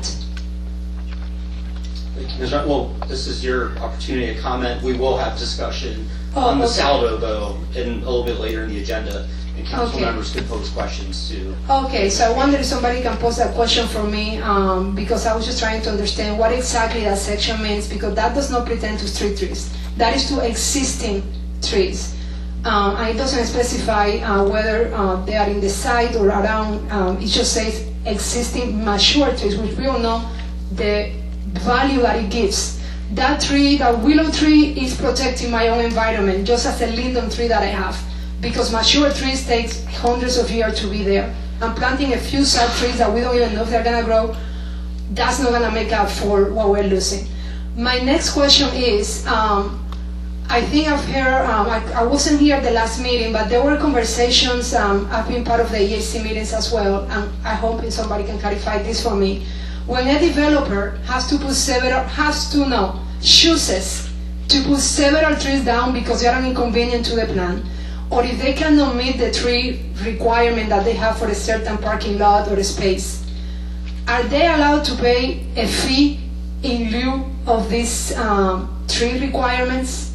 Well, this is your opportunity to comment. We will have discussion on the saldo, though, a little bit later in the agenda, and council members can pose questions too. Okay, so I wonder if somebody can pose that question for me, because I was just trying to understand what exactly that section means, because that does not pertain to street trees. That is to existing trees. And it doesn't specify whether they are in the site or around. It just says existing mature trees, which we all know the value that it gives. That tree, that willow tree, is protecting my own environment, just as a linden tree that I have, because mature trees take hundreds of years to be there. I'm planting a few side trees that we don't even know if they're going to grow. That's not going to make up for what we're losing. My next question is, I think I've heard, I wasn't here at the last meeting, but there were conversations, I've been part of the EAC meetings as well, and I hope somebody can clarify this for me. When a developer chooses to put several trees down because they are an inconvenience to the plan, or if they cannot meet the tree requirement that they have for a certain parking lot or a space, are they allowed to pay a fee in lieu of these tree requirements?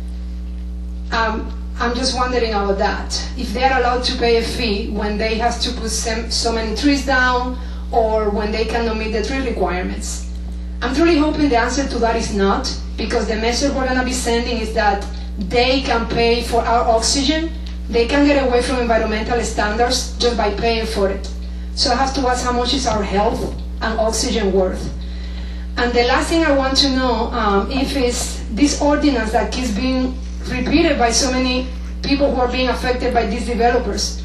I'm just wondering about that. If they're allowed to pay a fee when they have to put so many trees down, or when they cannot meet the tree requirements. I'm truly hoping the answer to that is not, because the message we're going to be sending is that they can pay for our oxygen. They can get away from environmental standards just by paying for it. So I have to ask, how much is our health and oxygen worth? And the last thing I want to know, if it's this ordinance that keeps being repeated by so many people who are being affected by these developers,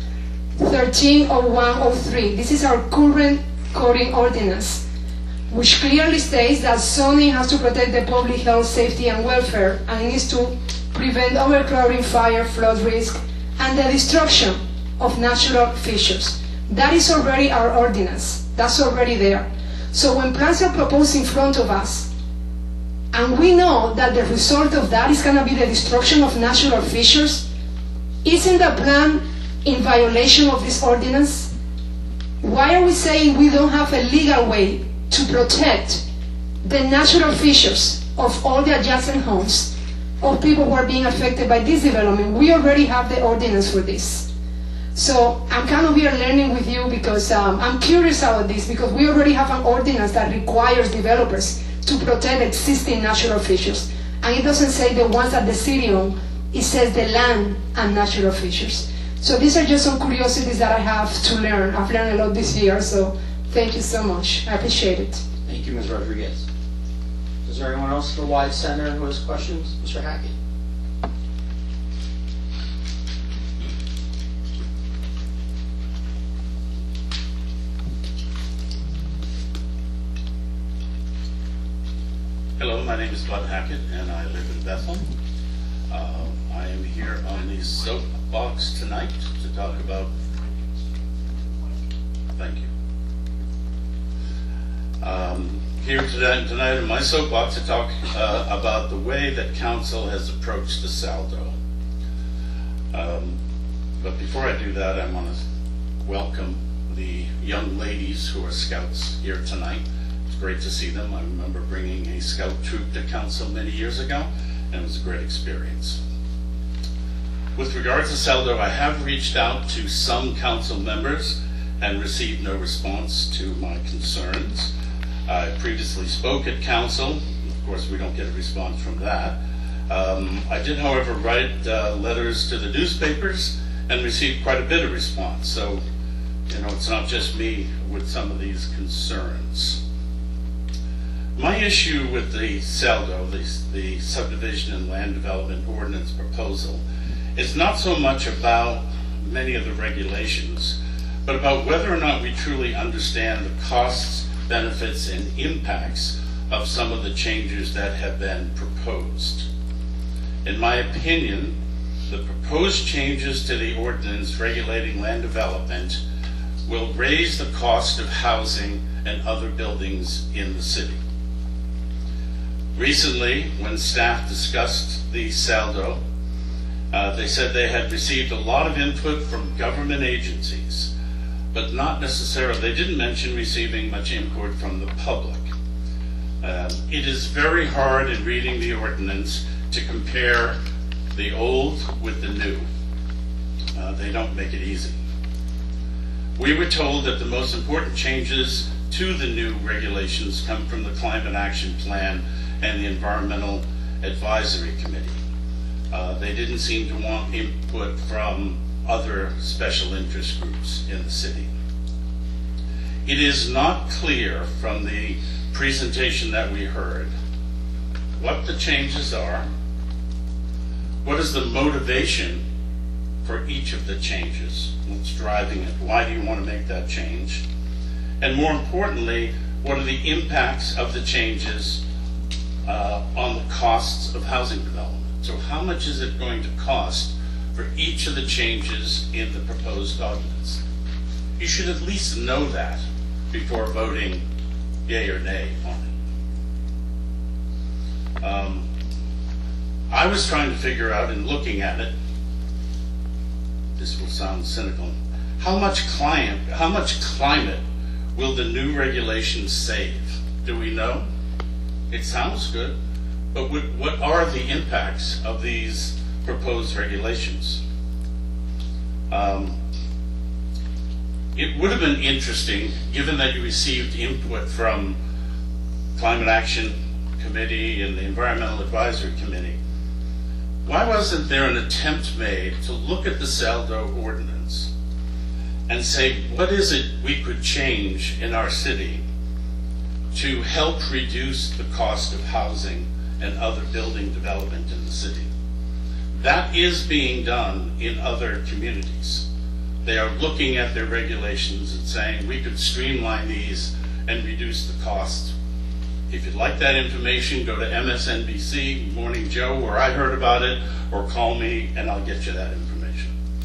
130103. This is our current coding ordinance, which clearly states that zoning has to protect the public health, safety, and welfare, and it needs to prevent overcrowding, fire, flood risk, and the destruction of natural features. That is already our ordinance. That's already there. So when plans are proposed in front of us, and we know that the result of that is going to be the destruction of natural features, isn't the plan in violation of this ordinance? Why are we saying we don't have a legal way to protect the natural features of all the adjacent homes of people who are being affected by this development? We already have the ordinance for this. So I'm kind of here learning with you because I'm curious about this, because we already have an ordinance that requires developers to protect existing natural features. And it doesn't say the ones that the city owns, it says the land and natural features. So these are just some curiosities that I have to learn. I've learned a lot this year, so thank you so much. I appreciate it. Thank you, Ms. Rodriguez. Is there anyone else at the Wide Center who has questions? Mr. Hackett. Hello, my name is Bud Hackett, and I live in Bethlehem. I am here on the soapbox tonight to talk about. Thank you. Here tonight in my soapbox to talk about the way that council has approached the Saldo. But before I do that, I want to welcome the young ladies who are scouts here tonight. It's great to see them. I remember bringing a scout troop to council many years ago, and it was a great experience. With regard to Saldo, I have reached out to some council members and received no response to my concerns. I previously spoke at council. Of course, we don't get a response from that. I did, however, write letters to the newspapers and received quite a bit of response. So, you know, it's not just me with some of these concerns. My issue with the Saldo, the subdivision and land development ordinance proposal, is not so much about many of the regulations, but about whether or not we truly understand the costs, benefits, and impacts of some of the changes that have been proposed. In my opinion, the proposed changes to the ordinance regulating land development will raise the cost of housing and other buildings in the city. Recently, when staff discussed the Saldo, they said they had received a lot of input from government agencies, but not necessarily, they didn't mention receiving much input from the public. It is very hard in reading the ordinance to compare the old with the new. They don't make it easy. We were told that the most important changes to the new regulations come from the Climate Action Plan and the Environmental Advisory Committee. They didn't seem to want input from other special interest groups in the city. It is not clear from the presentation that we heard what the changes are, what is the motivation for each of the changes, what's driving it, why do you want to make that change, and more importantly, what are the impacts of the changes on the costs of housing development. So how much is it going to cost for each of the changes in the proposed ordinance? You should at least know that before voting yay or nay on it. I was trying to figure out, in looking at it, this will sound cynical, how much climate will the new regulations save? Do we know? It sounds good, but what are the impacts of these proposed regulations? It would have been interesting, given that you received input from Climate Action Committee and the Environmental Advisory Committee, why wasn't there an attempt made to look at the Saldo ordinance and say, what is it we could change in our city to help reduce the cost of housing and other building development in the city? That is being done in other communities. They are looking at their regulations and saying, we could streamline these and reduce the cost. If you'd like that information, go to MSNBC, Morning Joe, where I heard about it, or call me and I'll get you that information.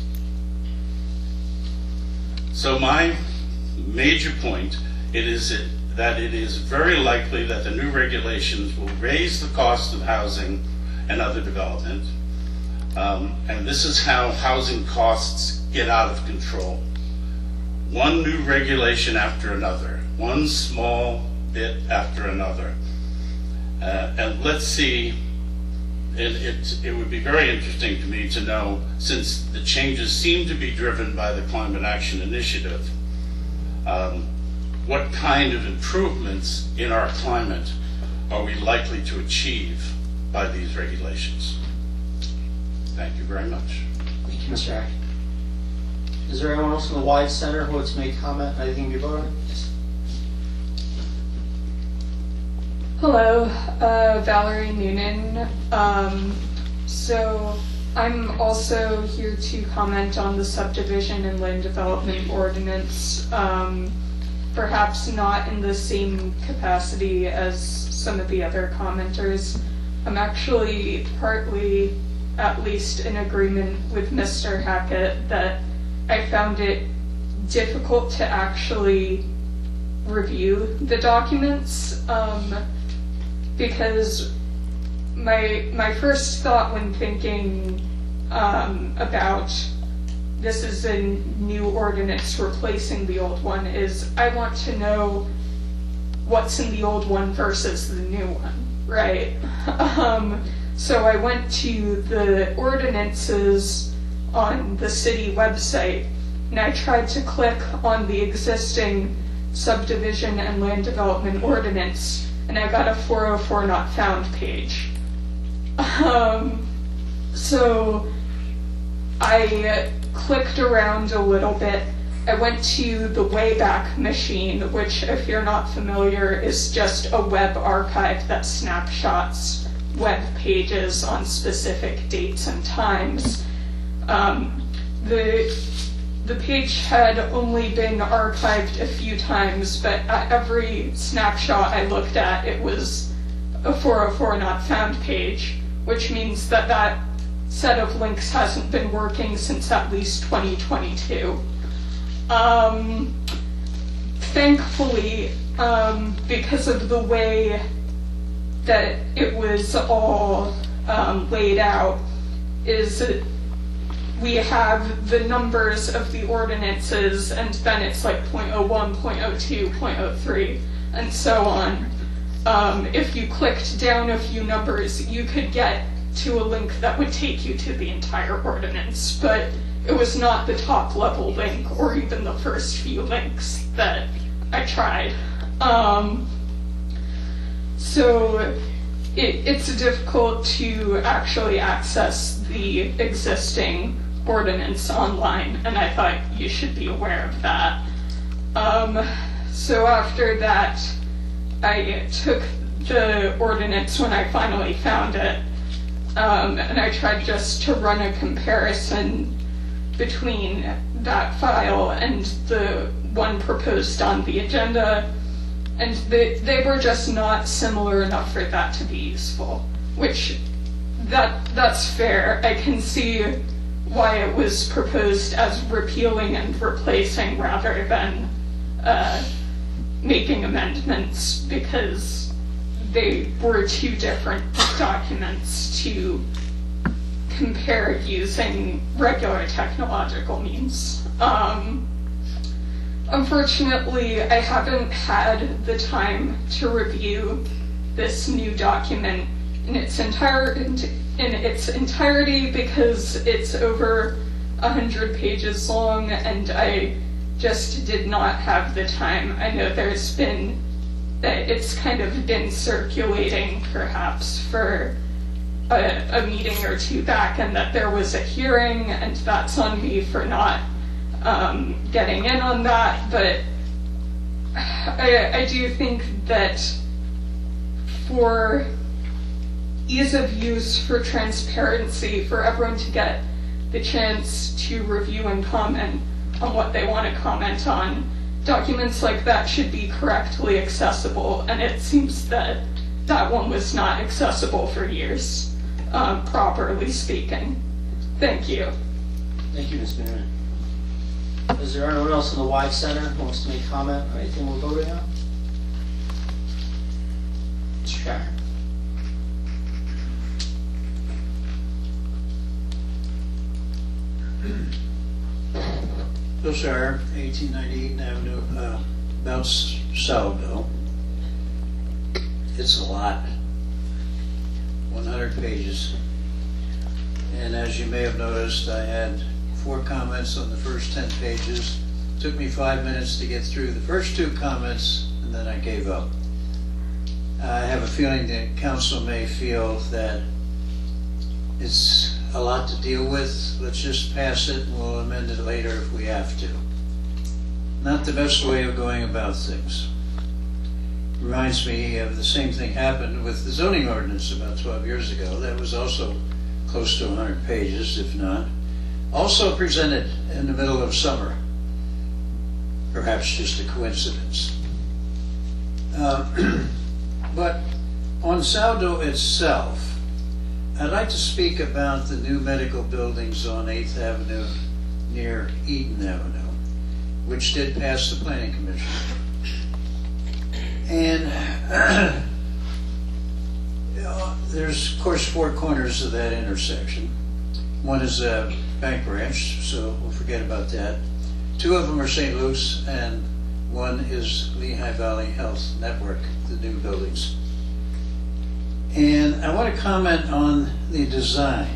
So my major point is that it is very likely that the new regulations will raise the cost of housing and other development. And this is how housing costs get out of control. One new regulation after another, one small bit after another. And let's see, it would be very interesting to me to know, since the changes seem to be driven by the Climate Action Initiative, what kind of improvements in our climate are we likely to achieve by these regulations? Thank you very much. Thank you, Mr. Ack. Is there anyone else in the Wide Center who wants to make a comment? Anything to be voted on? Yes. Hello, Valerie Noonan. So I'm also here to comment on the subdivision and land development ordinance, perhaps not in the same capacity as some of the other commenters. I'm actually partly, at least, in agreement with Mr. Hackett that I found it difficult to actually review the documents, because my first thought when thinking about this is a new ordinance replacing the old one is I want to know what's in the old one versus the new one, right? So I went to the ordinances on the city website and I tried to click on the existing subdivision and land development ordinance and I got a 404 not found page. So I clicked around a little bit. I went to the Wayback Machine, which, if you're not familiar, is just a web archive that snapshots web pages on specific dates and times. The page had only been archived a few times, but at every snapshot I looked at, it was a 404 not found page, which means that that set of links hasn't been working since at least 2022. Thankfully, because of the way that it was all laid out, is that we have the numbers of the ordinances, and then it's like 0.01, 0.02, 0.03, and so on. If you clicked down a few numbers, you could get to a link that would take you to the entire ordinance, but it was not the top level link or even the first few links that I tried. So it's difficult to actually access the existing ordinance online, and I thought you should be aware of that. So after that, I took the ordinance when I finally found it, and I tried just to run a comparison between that file and the one proposed on the agenda, and they were just not similar enough for that to be useful, which that's fair. I can see why it was proposed as repealing and replacing rather than making amendments, because they were two different documents to compared using regular technological means. Unfortunately, I haven't had the time to review this new document in its entirety because it's over 100 pages long, and I just did not have the time. I know it's kind of been circulating perhaps for a meeting or two back, and that there was a hearing, and that's on me for not getting in on that, but I do think that for ease of use, for transparency, for everyone to get the chance to review and comment on what they want to comment on, documents like that should be correctly accessible, and it seems that that one was not accessible for years, properly speaking. Thank you. Thank you, Ms. Noonan. Is there anyone else in the Wide Center who wants to make a comment on anything we're voting on? Mr. Shire. Bill Shire, 1898 Avenue, about Sourdough. It's a lot, 100 pages. And as you may have noticed, I had 4 comments on the first 10 pages. It took me 5 minutes to get through the first 2 comments, and then I gave up. I have a feeling that council may feel that it's a lot to deal with. Let's just pass it and we'll amend it later if we have to. Not the best way of going about things. Reminds me of the same thing happened with the zoning ordinance about 12 years ago. That was also close to 100 pages, if not. Also presented in the middle of summer. Perhaps just a coincidence. But on Sourdough itself, I'd like to speak about the new medical buildings on 8th Avenue near Eden Avenue, which did pass the Planning Commission. And there's, of course, 4 corners of that intersection. One is a bank branch, so we'll forget about that. 2 of them are St. Luke's, and 1 is Lehigh Valley Health Network, the new buildings. And I want to comment on the design.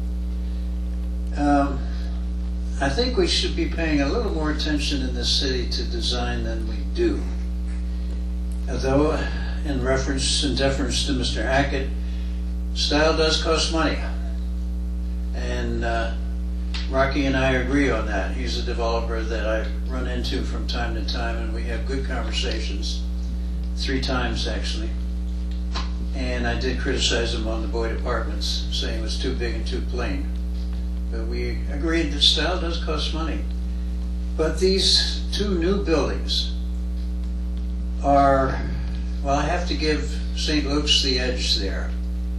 I think we should be paying a little more attention in this city to design than we do. Although, in reference and deference to Mr. Hackett, style does cost money. And Rocky and I agree on that. He's a developer that I run into from time to time, and we have good conversations, 3 times actually. And I did criticize him on the Boyd Apartments, saying it was too big and too plain. But we agreed that style does cost money. But these 2 new buildings are, well, I have to give St. Luke's the edge there.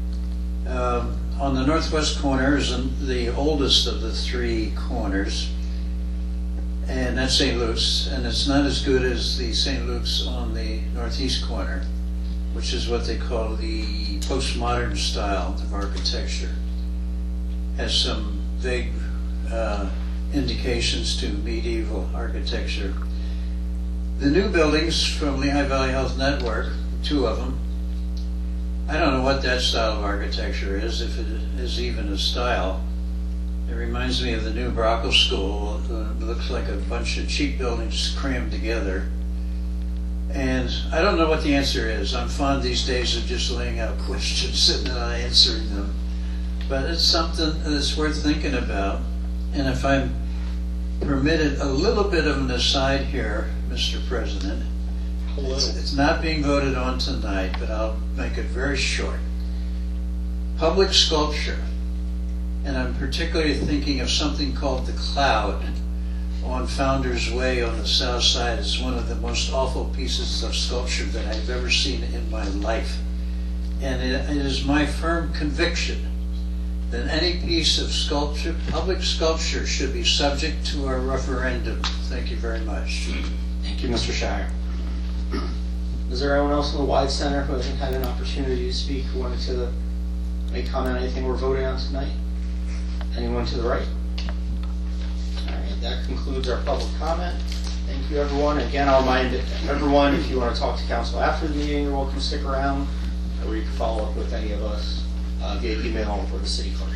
On the northwest corner is the oldest of the 3 corners, and that's St. Luke's, and it's not as good as the St. Luke's on the northeast corner, which is what they call the postmodern style of architecture. Has some vague indications to medieval architecture. The new buildings from Lehigh Valley Health Network, 2 of them, I don't know what that style of architecture is, if it is even a style. It reminds me of the new Brockle School. It looks like a bunch of cheap buildings crammed together. And I don't know what the answer is. I'm fond these days of just laying out questions and not answering them. But it's something that's worth thinking about. And if I'm permitted a little bit of an aside here, Mr. President, it's not being voted on tonight, but I'll make it very short. Public sculpture, and I'm particularly thinking of something called the Cloud on Founders Way on the south side, is one of the most awful pieces of sculpture that I've ever seen in my life. And it is my firm conviction that any piece of sculpture, public sculpture, should be subject to a referendum. Thank you very much. Thank you, Mr. Shire. Is there anyone else in the Wide Center who hasn't had an opportunity to speak, who wanted to make comment on anything we're voting on tonight? Anyone to the right? All right, that concludes our public comment. Thank you, everyone. Again, I'll remind everyone, if you want to talk to council after the meeting, you're welcome to stick around, or you can follow up with any of us via email or the city clerk.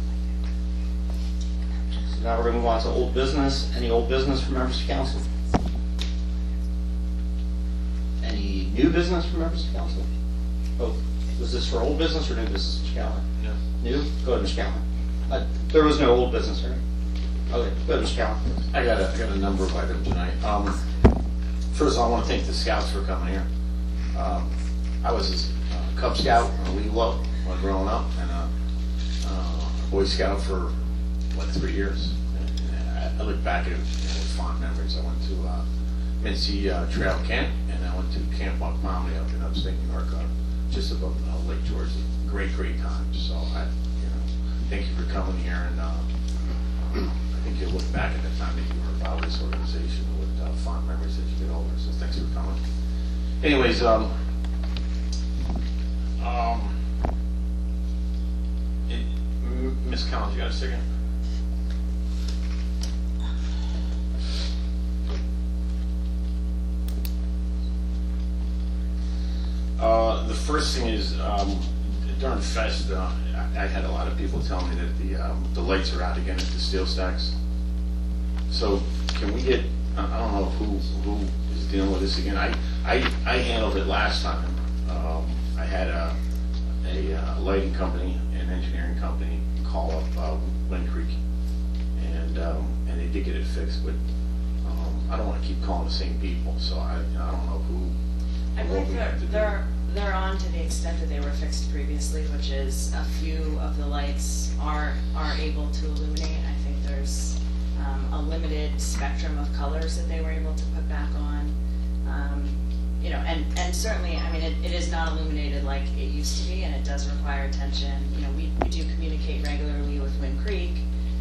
So now we're going to move on to old business. Any old business from members of council? Any new business from members of council? Oh, was this for old business or new business, Mr. Callahan? No. New? Go ahead, Mr. Callahan. There was no old business, right? Okay, go ahead, Mr. Callahan. I got a number of items tonight. First of all, I want to thank the scouts for coming here. I was a Cub Scout in Wheelo when growing up, and a Boy Scout for 3 years. And I look back at it with fond memories. I went to Mincy Trail Camp, and I went to Camp Montgomery up in upstate New York, just above Lake George. Great times. So thank you for coming here, and I think you'll look back at the time that you were involved with this organization with fond memories as you get older. So thanks for coming. Anyways, Ms. Collins, you got a second? The first thing is, during Fest, I had a lot of people tell me that the lights are out again at the steel stacks. So can we get, I don't know who is dealing with this again. I handled it last time. I had a lighting company, an engineering company, call up Wind Creek, and they did get it fixed, but I don't want to keep calling the same people, so I don't know who. I believe they're on to the extent that they were fixed previously, which is a few of the lights are able to illuminate. I think there's a limited spectrum of colors that they were able to put back on. And certainly, I mean, it is not illuminated like it used to be, and it does require attention. We do communicate regularly with Wind Creek,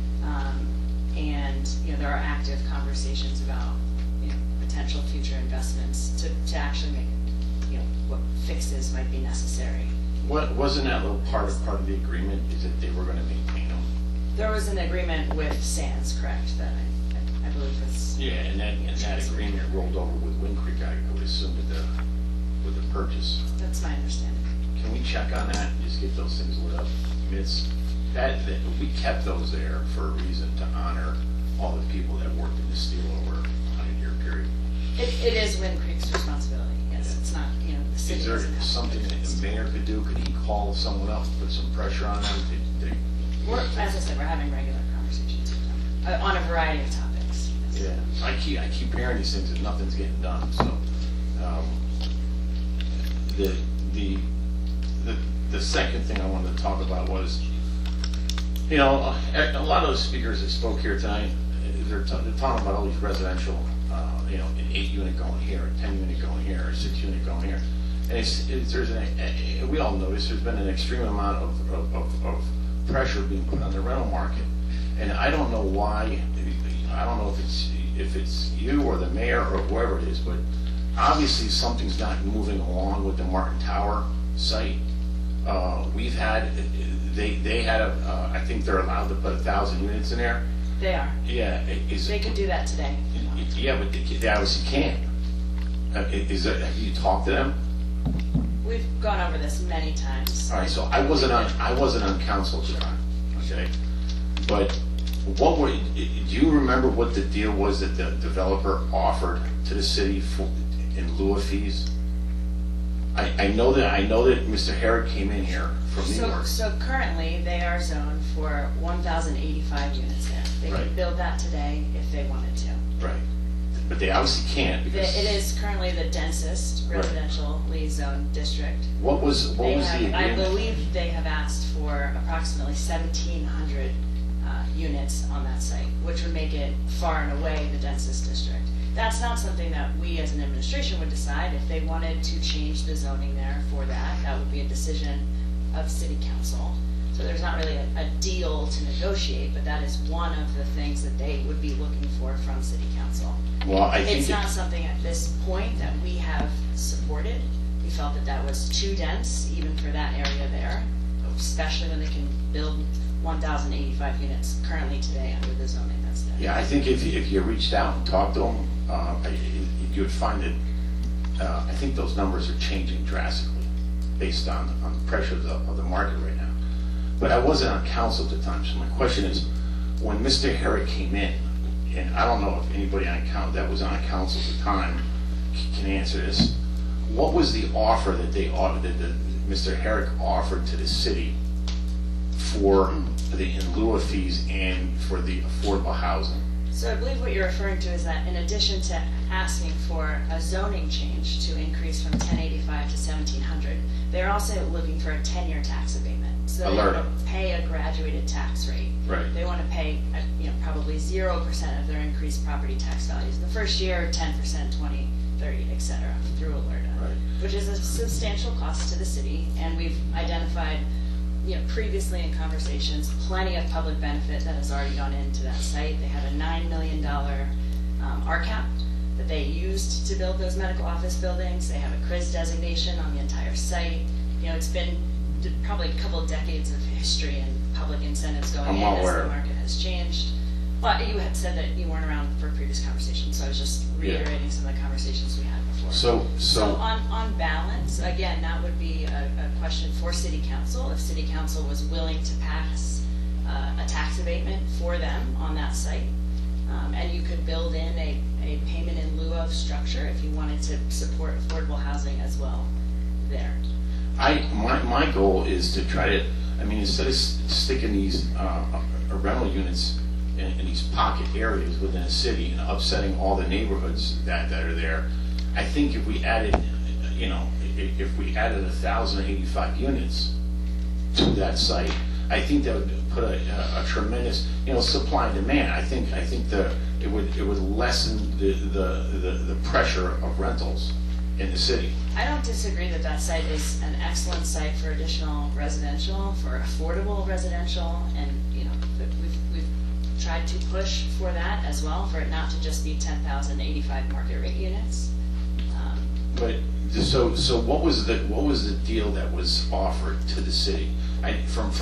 and there are active conversations about potential future investments to actually make what fixes might be necessary. Wasn't that a little part of the agreement, is that they were going to maintain them? There was an agreement with Sands, correct, that I believe was... Yeah, and that agreement rolled over with Wind Creek, I would assume, with the purchase. That's my understanding. Can we check on that and just get those things lit up? I mean, that we kept those there for a reason, to honor all the people that worked in the steel over a 100-year period. It is Wind Creek's responsibility, yes. It's not, the city. Is there doesn't have something that the mayor could do? Could he call someone up, put some pressure on them? As I said, we're having regular conversations with them on a variety of topics. Yeah, I keep hearing these things and nothing's getting done. So the second thing I wanted to talk about was, a lot of those speakers that spoke here tonight, they're talking about all these residential, an 8-unit going here, a 10-unit going here, a 6-unit going here, and we all notice there's been an extreme amount of pressure being put on the rental market, and I don't know why. I don't know if it's you or the mayor or whoever it is, but obviously something's not moving along with the Martin Tower site. We've had they had I think they're allowed to put 1,000 units in there. They are. Yeah, they could do that today. Yeah, but they obviously can't. Have you talked to them? We've gone over this many times. All right, so I wasn't on council at the time, okay? But do you remember what the deal was that the developer offered to the city in lieu of fees? I know that Mr. Herrick came in here from New York. So currently they are zoned for 1,085 units there. They could build that today if they wanted to. Right. But they obviously can't because it is currently the densest residentially zoned district. What was the agreement? I believe they have asked for approximately 1,700 units on that site, which would make it far and away the densest district. That's not something that we as an administration would decide. If they wanted to change the zoning there for that would be a decision of city council. So there's not really a deal to negotiate, but that is one of the things that they would be looking for from city council. Well, I think it's not something at this point that we have supported. We felt that was too dense, even for that area there, especially when they can build 1,085 units currently today under the zoning that's there. Yeah, I think if you reached out and talked to them, you would find that I think those numbers are changing drastically based on the pressure of the market right now. But I wasn't on council at the time, so my question is, when Mr. Herrick came in, and I don't know if anybody on council that was on council at the time can answer this, what was the offer that they offered, that Mr. Herrick offered to the city for the in lieu of fees and for the affordable housing? So I believe what you're referring to is that in addition to asking for a zoning change to increase from 1085 to 1700, they're also looking for a 10-year tax abatement. So they want to pay a graduated tax rate. Right. They want to pay, probably 0% of their increased property tax values. In the first year, 10%, 20, 30, et cetera, through Alerta, right, which is a substantial cost to the city. And we've identified, previously in conversations, plenty of public benefit that has already gone into that site. They have a $9 million RCAP that they used to build those medical office buildings. They have a CRIS designation on the entire site. It's been probably a couple of decades of history and public incentives going in as the market has changed. Well, you had said that you weren't around for previous conversations, so I was just reiterating some of the conversations we had before. So on balance, again, that would be a question for City Council. If City Council was willing to pass a tax abatement for them on that site, and you could build in a payment in lieu of structure if you wanted to support affordable housing as well there. My goal is to try to, instead of sticking these rental units in these pocket areas within a city and upsetting all the neighborhoods that are there, I think if we added, if we added 1,085 units to that site, I think that would put a tremendous, supply and demand. I think it would lessen the pressure of rentals in the city. I don't disagree that site is an excellent site for additional residential, for affordable residential, and we've tried to push for that as well, for it not to just be 10,085 market rate units. But so what was the deal that was offered to the city? I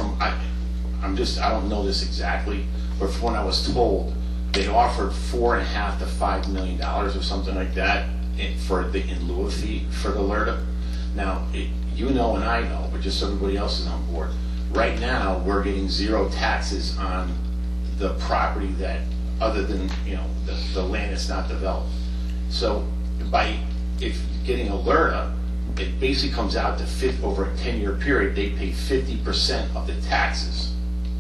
don't know this exactly, but from what I was told, they offered $4.5 to $5 million or something like that for the in lieu of fee for the Alerta. Now, and I know, but just so everybody else is on board, right now we're getting zero taxes on the property that, other than the land that's not developed. So if getting Alerta, it basically comes out to over a 10-year period, they pay 50% of the taxes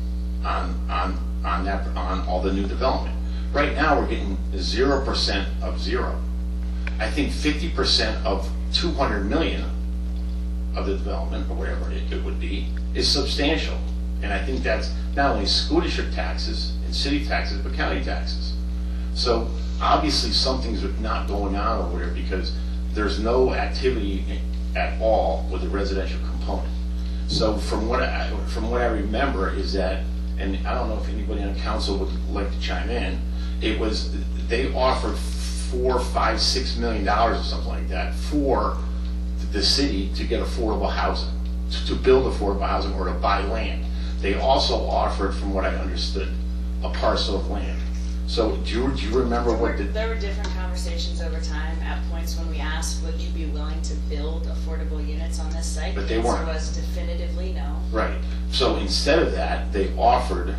on all the new development. Right now we're getting 0% of zero. I think 50% of 200 million of the development, or whatever it would be, is substantial. And I think that's not only school district taxes and city taxes, but county taxes. So obviously something's not going on over there because there's no activity at all with the residential component. So from what I remember is that, and I don't know if anybody on council would like to chime in, they offered $4, $5, $6 million or something like that for the city to get affordable housing, to build affordable housing or to buy land. They also offered, from what I understood, a parcel of land. So do you remember There were different conversations over time. At points when we asked, would you be willing to build affordable units on this site? But they weren't. The answer was definitively no. Right. So instead of that, they offered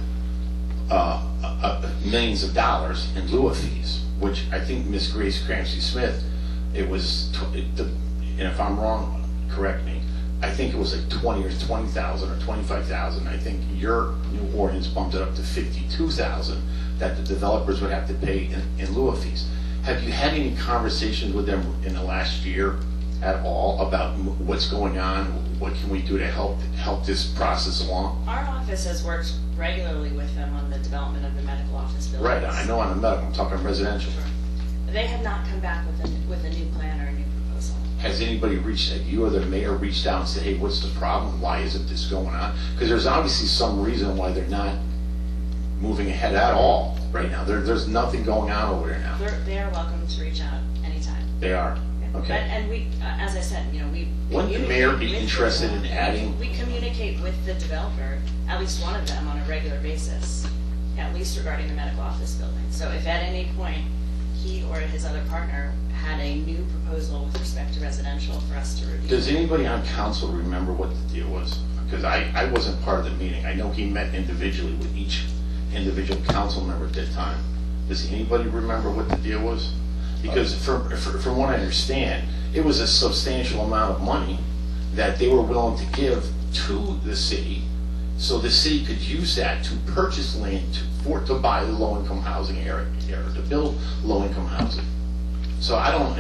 millions of dollars in lieu of fees, which I think Miss Grace Cramsey Smith, and if I'm wrong, correct me, I think it was like 20 or 20,000 or 25,000. I think your new ordinance bumped it up to 52,000 that the developers would have to pay in lieu of fees. Have you had any conversations with them in the last year at all about what's going on? What can we do to help this process along? Our office has worked regularly with them on the development of the medical office buildings. Right, I know on the medical, I'm talking residential. Sure. They have not come back with a new plan or a new proposal. Has anybody you or the mayor reached out and said, hey, what's the problem? Why isn't this going on? Because there's obviously some reason why they're not moving ahead at all right now. There's nothing going on over there now. They are welcome to reach out anytime. They are? Yeah. Okay. And we, as I said, we. Wouldn't the mayor be interested in adding? We communicate with the developer, at least one of them, on a regular basis, at least regarding the medical office building. So if at any point he or his other partner had a new proposal with respect to residential for us to review. Does anybody on council remember what the deal was? Because I wasn't part of the meeting. I know he met individually with each individual council member at that time. Does anybody remember what the deal was? Because from what I understand, it was a substantial amount of money that they were willing to give to the city, so the city could use that to purchase land to buy low-income housing area, to build low-income housing. So I don't,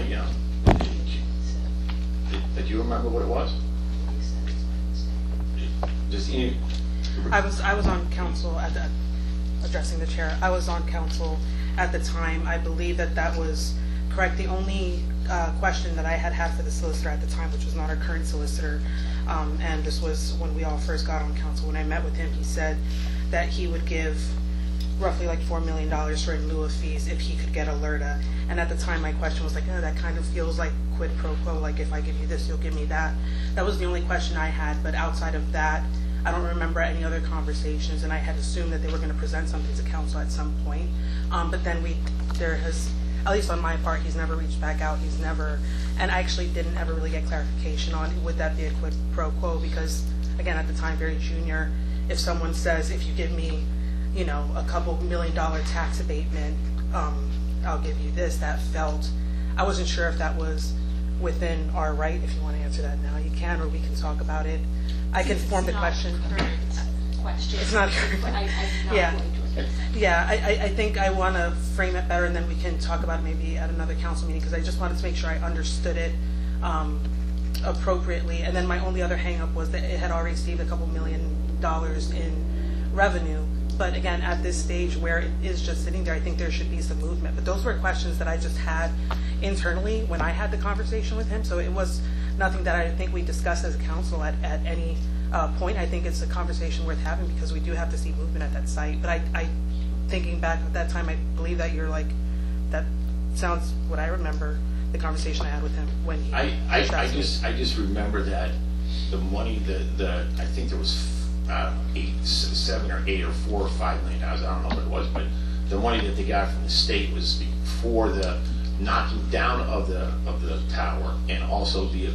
do you remember what it was? Does any? I was on council at the, addressing the chair. I was on council at the time. I believe that was correct. The only question that I had for the solicitor at the time, which was not our current solicitor, and this was when we all first got on council. When I met with him, he said that he would give roughly like $4 million for in lieu of fees if he could get Alerta. And at the time, my question was like, oh, that kind of feels like quid pro quo. Like if I give you this, you'll give me that. That was the only question I had. But outside of that, I don't remember any other conversations. And I had assumed that they were going to present something to council at some point. But then there has, at least on my part, he's never reached back out. He's never, and I actually didn't ever really get clarification on would that be a quid pro quo, because again, at the time, very junior, if someone says, if you give me, a couple $1 million tax abatement, I'll give you this, that felt, I wasn't sure if that was within our right. If you want to answer that now, you can, or we can talk about it. I can form the question. It's not Yeah, I think I want to frame it better, and then we can talk about it maybe at another council meeting, because I just wanted to make sure I understood it appropriately. And then my only other hang-up was that it had already received a couple $1 million in revenue. But again, at this stage where it is just sitting there, I think there should be some movement. But those were questions that I just had internally when I had the conversation with him. So it was nothing that I think we discussed as a council at any point. I think it's a conversation worth having, because we do have to see movement at that site. But I thinking back at that time, I believe that you're like, that sounds what I remember, the conversation I had with him when he. I just remember that the money, I think there was 7 or 8 or 4 or $5 million. I don't know what it was, but the money that they got from the state was for the knocking down of the tower, and also the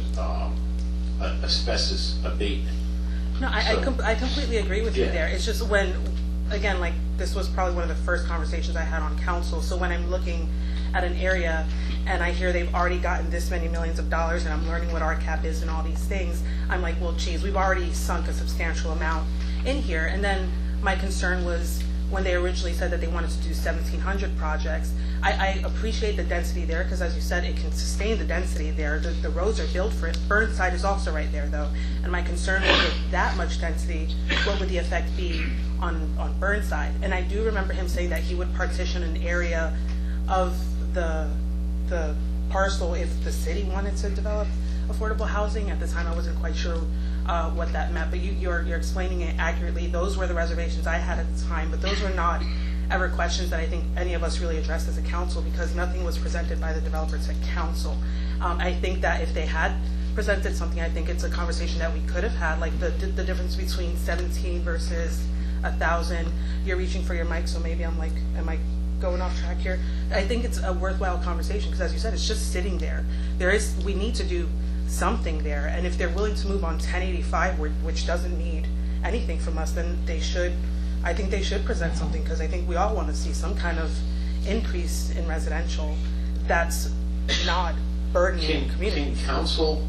asbestos abatement. No, I completely agree with you there. It's just when, again, like this was probably one of the first conversations I had on council. So when I'm looking at an area and I hear they've already gotten this many millions of dollars, and I'm learning what RCAP is and all these things, I'm like, well, geez, we've already sunk a substantial amount in here. And then my concern was when they originally said that they wanted to do 1,700 projects. I appreciate the density there, because as you said, it can sustain the density there. The roads are built for it. Burnside is also right there, though. And my concern was with that much density, what would the effect be on Burnside? And I do remember him saying that he would partition an area of the parcel if the city wanted to develop affordable housing. At the time, I wasn't quite sure what that meant, but you're explaining it accurately. Those were the reservations I had at the time, but those were not ever questions that I think any of us really addressed as a council, because nothing was presented by the developers to council. I think that if they had presented something, I think it's a conversation that we could have had, like the difference between 17 versus 1,000. You're reaching for your mic, so maybe I'm like, am I going off track here? I think it's a worthwhile conversation, because as you said, it's just sitting there. We need to do something there, and if they're willing to move on 1085, which doesn't need anything from us, then I think they should present something, because I think we all want to see some kind of increase in residential that's not burdening communities. Can council,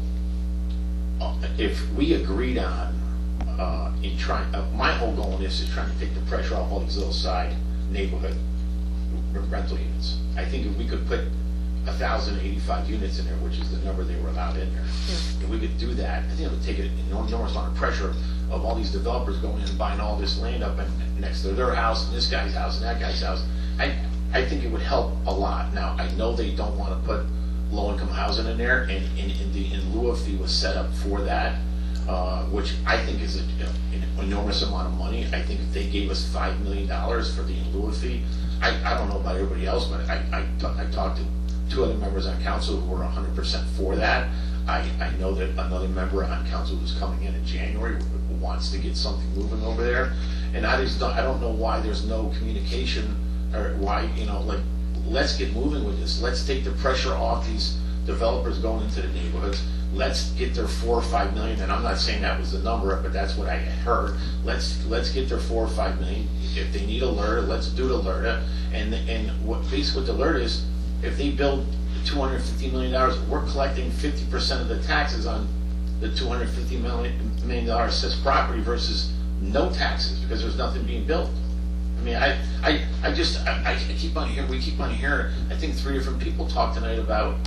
if we agreed on in trying, my whole goal in this is trying to take the pressure off all these little side neighborhood rental units. I think if we could put 1,085 units in there, which is the number they were allowed in there, if we could do that, I think it would take an enormous amount of pressure of all these developers going in and buying all this land up and next to their house and this guy's house and that guy's house. I think it would help a lot. Now, I know they don't want to put low-income housing in there, and the in lieu of fee was set up for that, which I think is an enormous amount of money. I think if they gave us $5 million for the in lieu of fee, I don't know about everybody else, but I talked to two other members on council who were 100% for that. I know that another member on council who's coming in January wants to get something moving over there. And I don't know why there's no communication, or why, like, let's get moving with this. Let's take the pressure off these developers going into the neighborhoods. Let's get their 4 or 5 million, and I'm not saying that was the number, but that's what I had heard. Let's get their 4 or 5 million. If they need alerta, let's do the alerta. And basically what the alert is, if they build $250 million, we're collecting 50% of the taxes on the $250 million assessed property versus no taxes because there's nothing being built. I mean, I keep on hearing, we keep on hearing, I think 3 different people talk tonight about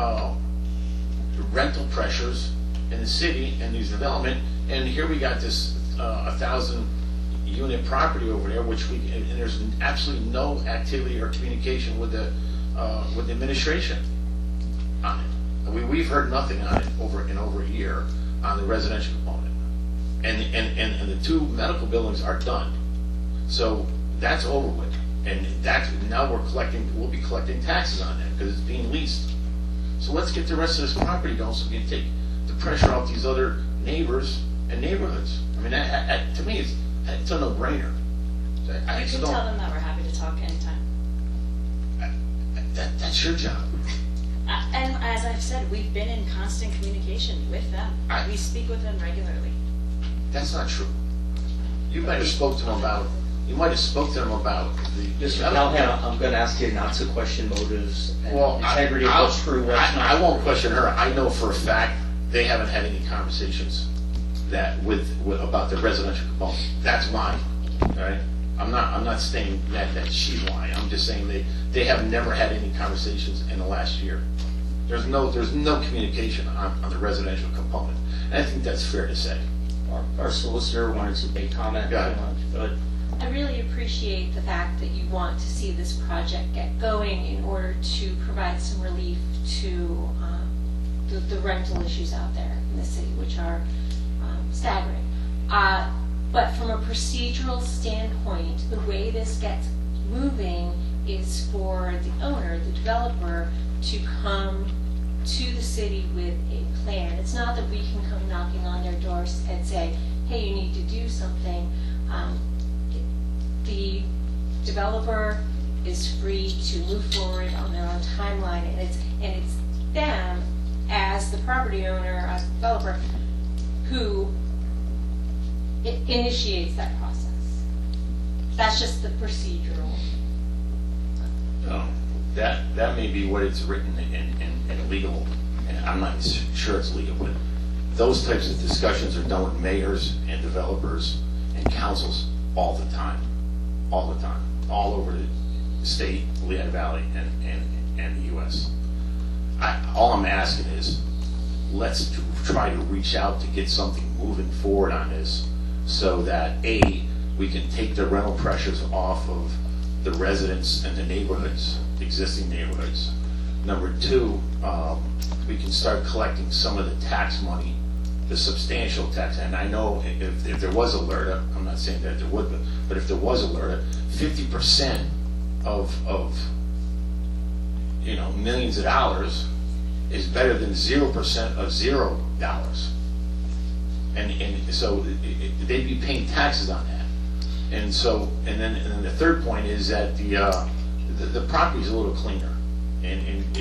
rental pressures in the city and these development, and here we got this 1,000 unit property over there, and there's absolutely no activity or communication with the administration on it. We've heard nothing on it in over a year on the residential component, and the 2 medical buildings are done, so that's over with, and now we'll be collecting taxes on that because it's being leased. So let's get the rest of this property going so we can take the pressure off these other neighbors and neighborhoods. I mean, to me, it's a no-brainer. You can tell them that we're happy to talk anytime. That's your job. And as I've said, we've been in constant communication with them. We speak with them regularly. That's not true. You might have spoke to them about the. Mr. Callahan, I'm going to ask you not to question motives and integrity of what's true, what's not. I won't question her. I know for a fact they haven't had any conversations about the residential component. That's mine. All right. I'm not saying that she's lying. I'm just saying they have never had any conversations in the last year. There's no communication on the residential component. And I think that's fair to say. Our solicitor wanted to make comment. Go ahead. I really appreciate the fact that you want to see this project get going in order to provide some relief to the rental issues out there in the city, which are staggering. But from a procedural standpoint, the way this gets moving is for the owner, the developer, to come to the city with a plan. It's not that we can come knocking on their doors and say, hey, you need to do something. The developer is free to move forward on their own timeline, and it's them as the property owner, as the developer, who initiates that process. That's just the procedural. That may be what it's written in legal, and I'm not sure it's legal, but those types of discussions are done with mayors and developers and councils all the time, all over the state, Lehigh Valley, and the U.S. All I'm asking is, let's try to reach out to get something moving forward on this, so that A, we can take the rental pressures off of the residents and the neighborhoods, existing neighborhoods. Number 2, we can start collecting some of the tax money, the substantial tax. And I know if there was alerta, I'm not saying that there would, but if there was alerta, 50% of millions of dollars is better than 0% of $0. And so they'd be paying taxes on that. And then the third point is that the property is a little cleaner, and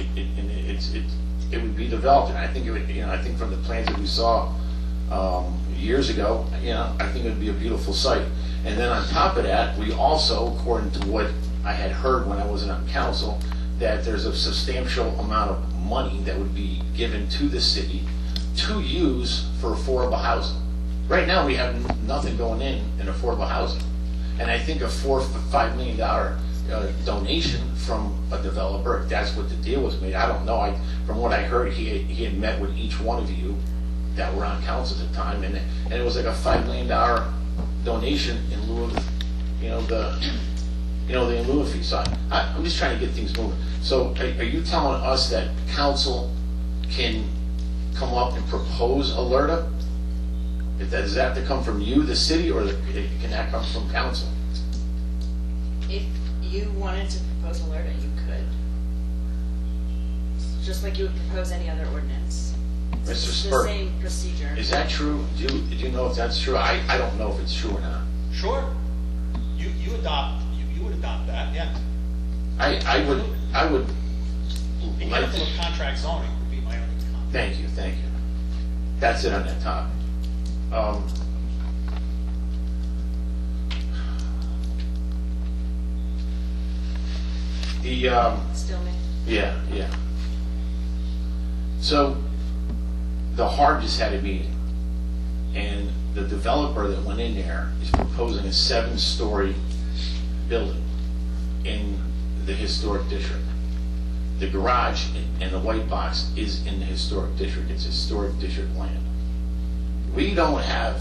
it would be developed. And I think I think from the plans that we saw years ago, I think it would be a beautiful site. And then on top of that, we also, according to what I had heard when I wasn't on council, that there's a substantial amount of money that would be given to the city to use for affordable housing. Right now, we have nothing going in affordable housing. And I think a $4 or $5 million donation from a developer, if that's what the deal was made, I don't know. From what I heard, he had met with each one of you that were on council at the time, and it was like a $5 million donation in lieu of, the in lieu of fee. So I'm just trying to get things moving. So are you telling us that council can come up and propose alerta? Does that have to come from you, the city, or can that come from council? If you wanted to propose alerta, you could. just like you would propose any other ordinance. Mr. It's the Spurt, same procedure. is that true? Do you know if that's true? I don't know if it's true or not. Sure. You would adopt that, yeah. I would Be like careful to. of contract zoning would be my only comment. Thank you. That's it on that topic. Still me. Yeah. So, the HARB just had a meeting, and the developer that went in there is proposing a 7-story building in the historic district. The garage and the white box is in the historic district. It's historic district land. We don't have,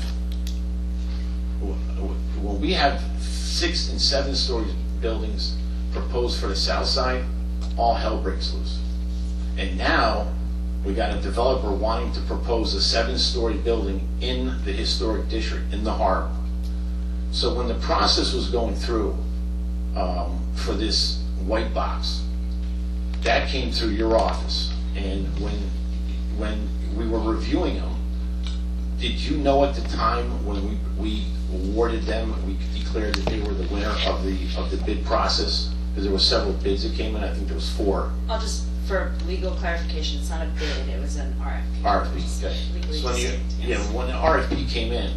when we have 6 and 7-story buildings proposed for the south side, all hell breaks loose. And now, we got a developer wanting to propose a 7-story building in the historic district, in the harbor. So when the process was going through for this white box, that came through your office. And when we were reviewing them, did you know at the time when we awarded them, we declared that they were the winner of the bid process? Because there were several bids that came in. I think there was 4. I'll just, for legal clarification, it's not a bid, it was an RFP. RFP, okay. Legally So when distinct, when the RFP came in,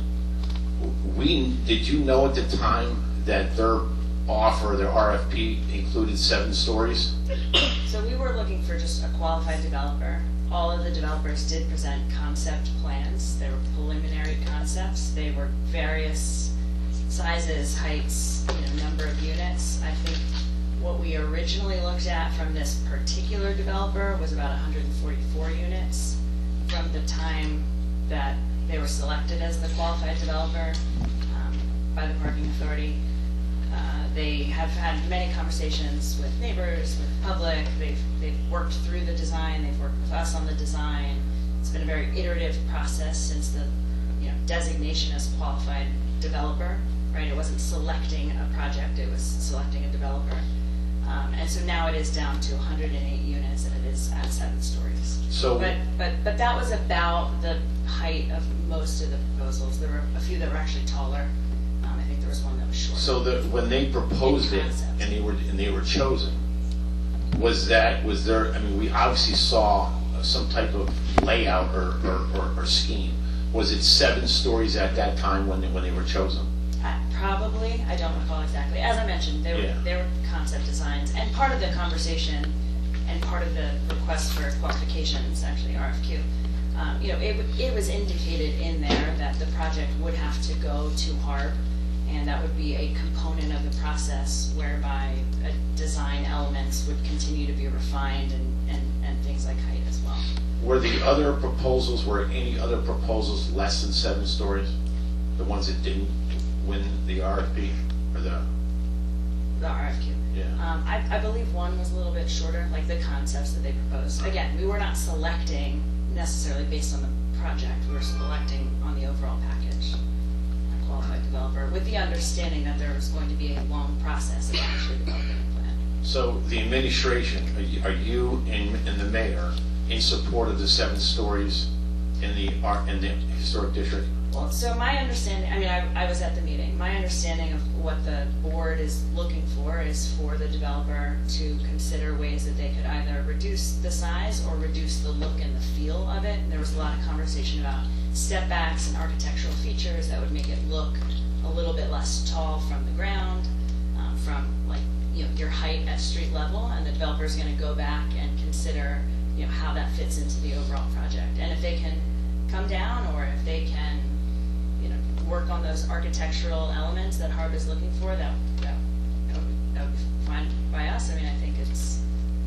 did you know at the time that their offer, their RFP included 7 stories? So we were looking for just a qualified developer. All of the developers did present concept plans. They were preliminary concepts. They were various sizes, heights, number of units. I think what we originally looked at from this particular developer was about 144 units from the time that they were selected as the qualified developer by the parking authority. They have had many conversations with neighbors, with the public. They've worked through the design. They've worked with us on the design. It's been a very iterative process since the designation as qualified developer. Right? It wasn't selecting a project. It was selecting a developer. And so now it is down to 108 units, and it is at 7 stories. So, but that was about the height of most of the proposals. There were a few that were actually taller. I think there was one that was shorter. So when they proposed it and they were chosen, was there? I mean, we obviously saw some type of layout or scheme. Was it 7 stories at that time when they were chosen? Probably, I don't recall exactly. As I mentioned, there were concept designs, and part of the conversation and part of the request for qualifications, actually RFQ, it was indicated in there that the project would have to go to HARB, and that would be a component of the process whereby design elements would continue to be refined and things like height as well. Were any other proposals less than 7 stories? The ones that didn't win the RFP or the RFQ. Yeah. I believe one was a little bit shorter, like the concepts that they proposed. Again, we were not selecting necessarily based on the project. We were selecting on the overall package, a qualified developer, with the understanding that there was going to be a long process of actually developing a plan. So the administration, are you and the mayor in support of the 7 stories in the historic district? Well, so my understanding, I mean, I was at the meeting. My understanding of what the board is looking for is for the developer to consider ways that they could either reduce the size or reduce the look and the feel of it. And there was a lot of conversation about step backs and architectural features that would make it look a little bit less tall from the ground, from your height at street level. And the developer is going to go back and consider how that fits into the overall project. And if they can come down, or if they can work on those architectural elements that HARB is looking for, that would be fine by us. I mean, I think it's,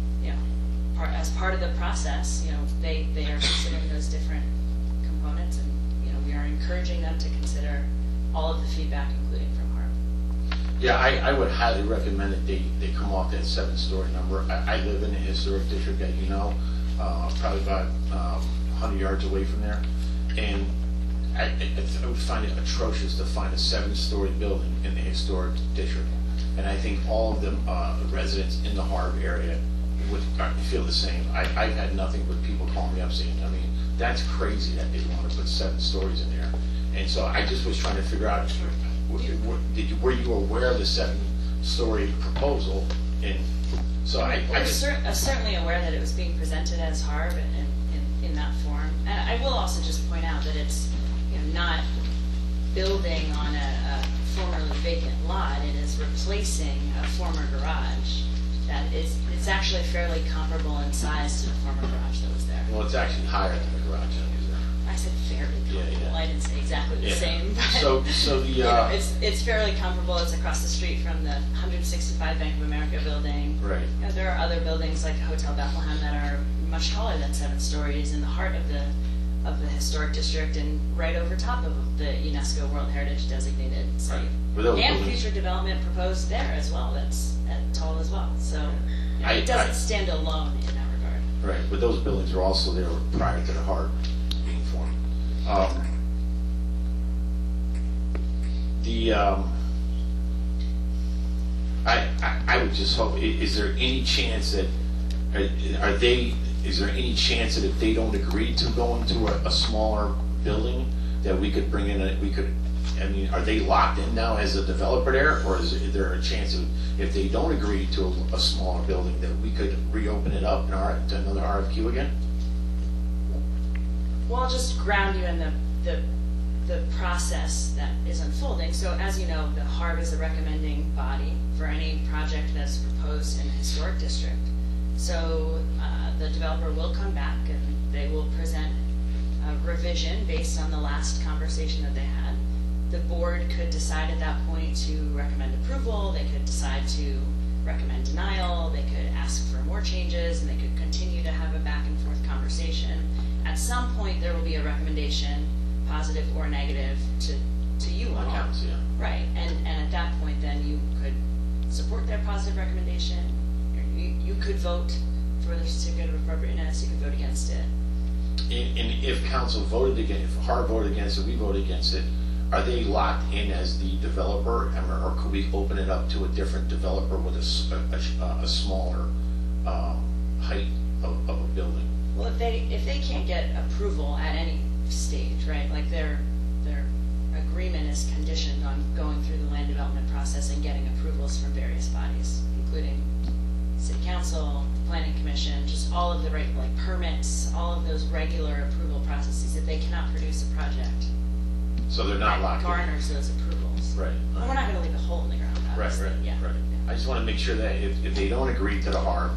as part of the process, they are considering those different components, and, we are encouraging them to consider all of the feedback, including from HARB. Yeah, I would highly recommend that they come off that 7-story number. I live in a historic district, as you know, probably about 100 yards away from there, and I would find it atrocious to find a 7-story building in the historic district. And I think all of the residents in the HARB area would feel the same. I've had nothing but people calling me up saying, I mean, that's crazy that they want to put 7 stories in there. And so I just was trying to figure out, were you aware of the 7-story proposal? And so I just... certainly aware that it was being presented as HARB in that form. And I will also just point out that it's not building on a formerly vacant lot. It is replacing a former garage. It's actually fairly comparable in size to the former garage that was there. Well, it's actually higher than the garage that was there. I said fairly comparable. Yeah. I didn't say exactly the same. But, So the it's fairly comparable. It's across the street from the 165 Bank of America building. Right. There are other buildings like Hotel Bethlehem that are much taller than 7 stories in the heart of the historic district and right over top of the UNESCO World Heritage designated site. Right. And future development proposed there as well. That's tall as well. So it doesn't stand alone in that regard. Right, but those buildings are also there prior to the HARB being formed. I would just hope, is there any chance that, is there any chance that if they don't agree to go into a smaller building, that we could bring in are they locked in now as a developer there, or is there a chance of, if they don't agree to a smaller building, that we could reopen it up to another RFQ again? Well, I'll just ground you in the process that is unfolding. So as you know, the HARB is a recommending body for any project that's proposed in the historic district. So the developer will come back and they will present a revision based on the last conversation that they had. The board could decide at that point to recommend approval, they could decide to recommend denial, they could ask for more changes, and they could continue to have a back and forth conversation. At some point there will be a recommendation, positive or negative, to you all. Yeah. Right, and at that point then you could support their positive recommendation, you could vote for the certificate of appropriateness, you could vote against it. And if council voted against, if HARB voted against it, we voted against it, are they locked in as the developer, or could we open it up to a different developer with a smaller height of a building? Well, if they can't get approval at any stage, right? Like their agreement is conditioned on going through the land development process and getting approvals from various bodies, including City Council, Planning Commission, just all of the permits, all of those regular approval processes. If they cannot produce a project, so they're not locked in. Garners those approvals. Right. Well, we're not going to leave a hole in the ground. Obviously. Right. Yeah. I just want to make sure that if they don't agree to the HARB,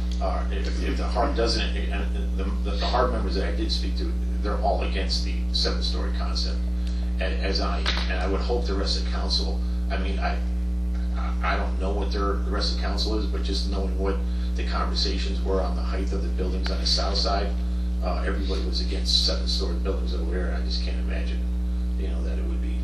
if the HARB doesn't, and the HARB members that I did speak to, they're all against the 7-story concept. And I would hope the rest of council. I mean, I don't know what the rest of council is, but just knowing what the conversations were on the height of the buildings on the south side, everybody was against 7-story buildings over there. I just can't imagine, that it would be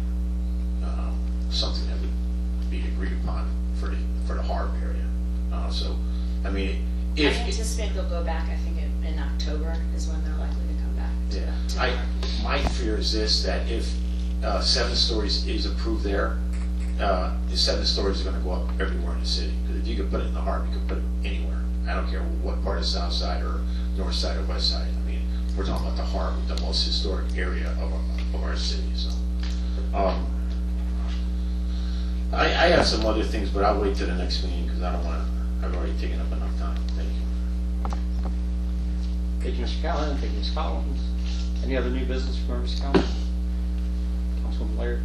something that would be agreed upon for the HARB area. So, I mean, I anticipate they'll go back. I think in October is when they're likely to come back. Yeah. My fear is this: that if 7 stories is approved there, the 7 stories are going to go up everywhere in the city. Because if you could put it in the HARB, you could put it anywhere. I don't care what part of the south side or north side or west side. I mean, we're talking about the HARB, the most historic area of our city. So, I have some other things, but I'll wait till the next meeting because I don't want to. I've already taken up enough time. Thank you. Thank you, Mr. Callahan. Thank you, Ms. Collins. Any other new business for Ms. Collins? Councilwoman Laird.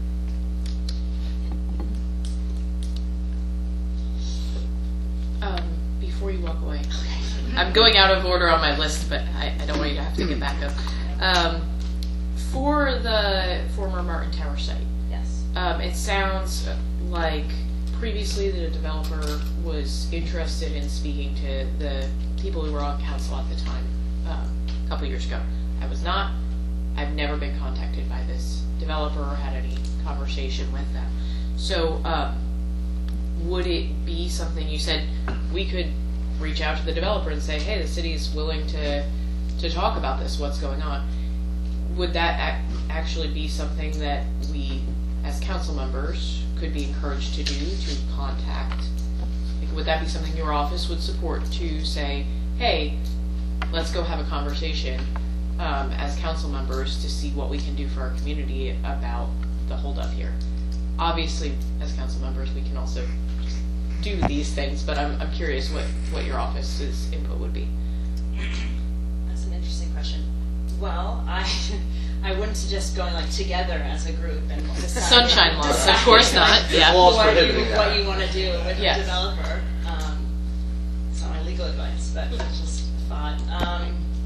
Before you walk away, I'm going out of order on my list, but I don't want you to have to get back up. For the former Martin Tower site, yes, it sounds like previously the developer was interested in speaking to the people who were on council at the time, a couple years ago. I was not. I've never been contacted by this developer or had any conversation with them. So would it be something, you said we could reach out to the developer and say, hey, the city is willing to talk about this, what's going on. Would that actually be something that we as council members could be encouraged to do, to contact? Like, would that be something your office would support to say, hey, let's go have a conversation as council members to see what we can do for our community about the holdup here? Obviously, as council members, we can also do these things, but I'm curious what your office's input would be. That's an interesting question. Well, I wouldn't suggest going like together as a group and decide. Sunshine laws, of course not. Yeah. What you want to do with the developer. It's not my legal advice, but it's just a thought.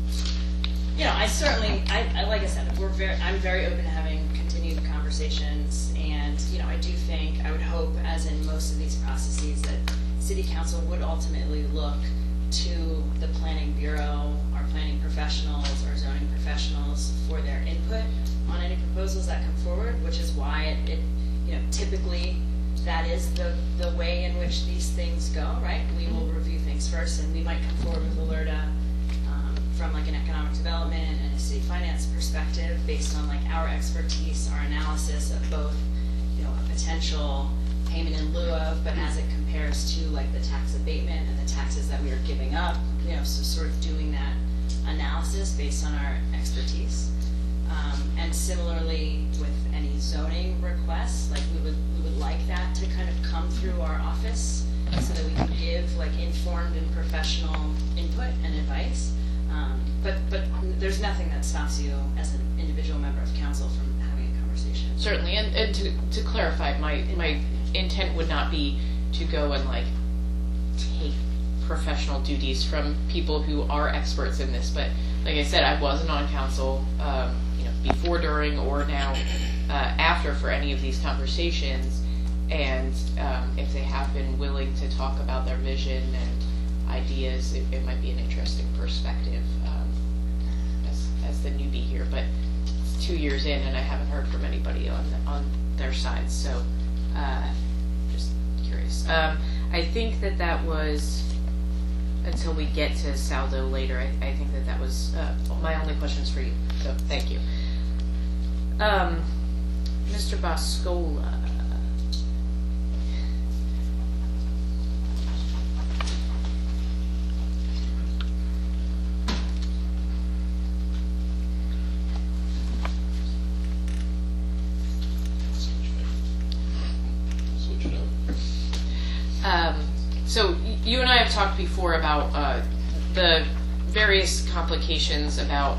You know, I certainly, like I said, I'm very open to having continued conversations, and you know, I do think, I would hope, as in most of these processes, that City Council would ultimately look to the Planning Bureau, our planning professionals, our zoning professionals for their input on any proposals that come forward, which is why it you know, typically that is the way in which these things go, right? We will review things first, and we might come forward with Alerta from like an economic development and a city finance perspective based on like our expertise, our analysis of both, you know, a potential payment in lieu of, but as it compares to like the tax abatement and the taxes that we are giving up, you know, so sort of doing that analysis based on our expertise. And similarly with any zoning requests, like we would like that to kind of come through our office so that we can give like informed and professional input and advice. But there's nothing that stops you as an individual member of council from having a conversation. Certainly, and to clarify, my intent would not be to go and like take professional duties from people who are experts in this. But like I said, I wasn't on council, you know, before, during, or now after for any of these conversations. And if they have been willing to talk about their vision and ideas, it might be an interesting perspective as the newbie here. But it's 2 years in, and I haven't heard from anybody on their side. So just curious. I think that was, until we get to Saldo later, I think that was my only questions for you. So thank you. Mr. Boscola. So you and I have talked before about the various complications about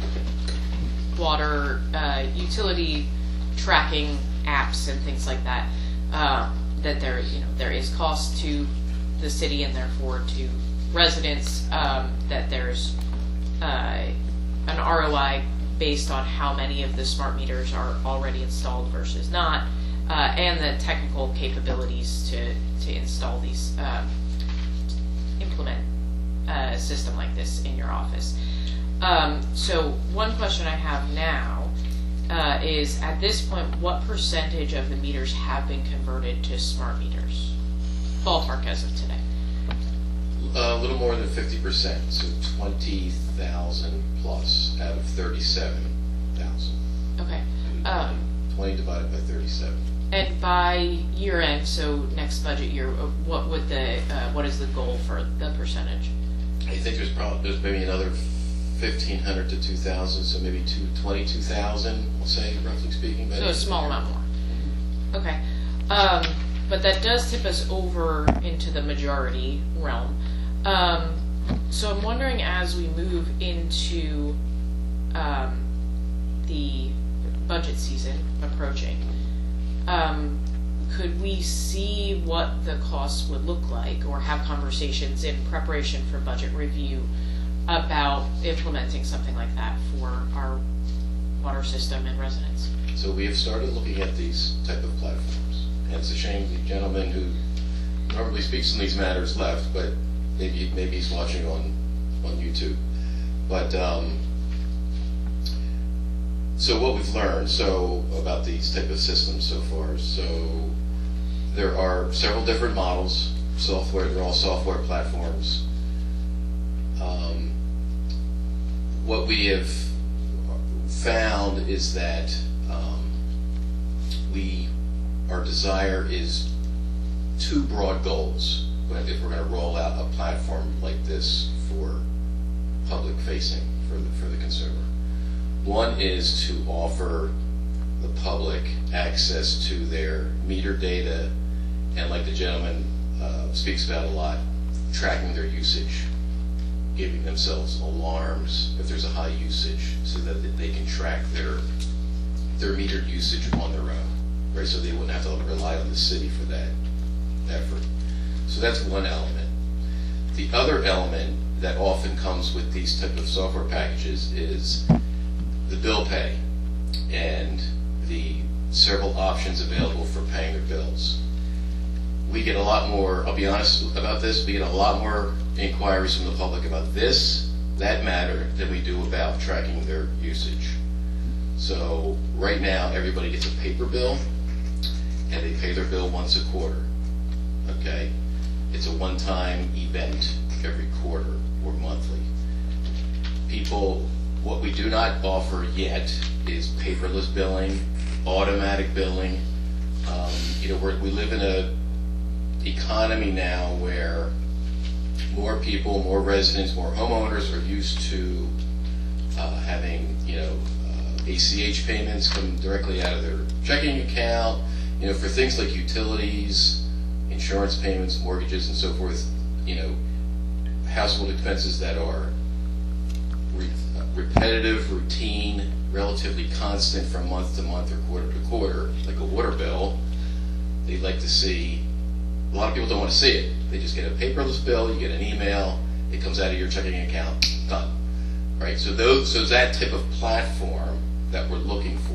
water utility tracking apps and things like that. That there is cost to the city and therefore to residents. That there's an ROI based on how many of the smart meters are already installed versus not. And the technical capabilities to install these, implement a system like this in your office. So one question I have now is, at this point, what percentage of the meters have been converted to smart meters? Ballpark as of today. A little more than 50%, so 20,000 plus out of 37,000. Okay. 20 divided by 37. And by year end, so next budget year, what is the goal for the percentage? I think there's maybe another 1,500 to 2,000, so maybe 22,000, we'll say, roughly speaking. So a small amount more. Okay. But that does tip us over into the majority realm. So I'm wondering, as we move into the budget season approaching, could we see what the costs would look like, or have conversations in preparation for budget review about implementing something like that for our water system and residents? So we have started looking at these type of platforms, and it's a shame the gentleman who normally speaks on these matters left, but maybe he's watching on YouTube. But so what we've learned about these type of systems so far, so there are several different models, software, they're all software platforms. What we have found is that our desire is two broad goals, if we're going to roll out a platform like this for public facing for the consumer. One is to offer the public access to their meter data, and like the gentleman speaks about a lot, tracking their usage, giving themselves alarms if there's a high usage, so that they can track their metered usage on their own, right? So they wouldn't have to rely on the city for that effort. So that's one element. The other element that often comes with these type of software packages is the bill pay and the several options available for paying their bills. We get a lot more, I'll be honest about this, we get a lot more inquiries from the public about that matter, than we do about tracking their usage. So right now, everybody gets a paper bill, and they pay their bill once a quarter, okay? It's a one-time event every quarter or monthly. People, what we do not offer yet is paperless billing, automatic billing. We live in a economy now where more people, more residents, more homeowners are used to having, ACH payments come directly out of their checking account, for things like utilities, insurance payments, mortgages, and so forth, household expenses that are repetitive, routine, relatively constant from month to month or quarter to quarter, like a water bill. They'd like to see, a lot of people don't want to see it. They just get a paperless bill, you get an email, it comes out of your checking account, done. Right? So that type of platform that we're looking for.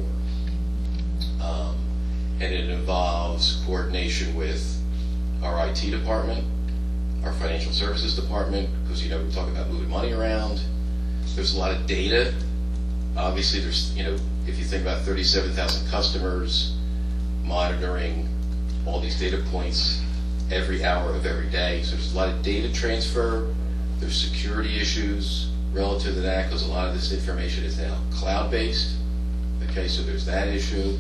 And it involves coordination with our IT department, our financial services department, because we're talking about moving money around. There's a lot of data. Obviously, there's, if you think about 37,000 customers, monitoring all these data points every hour of every day. So there's a lot of data transfer. There's security issues relative to that, because a lot of this information is now cloud-based. Okay, so there's that issue.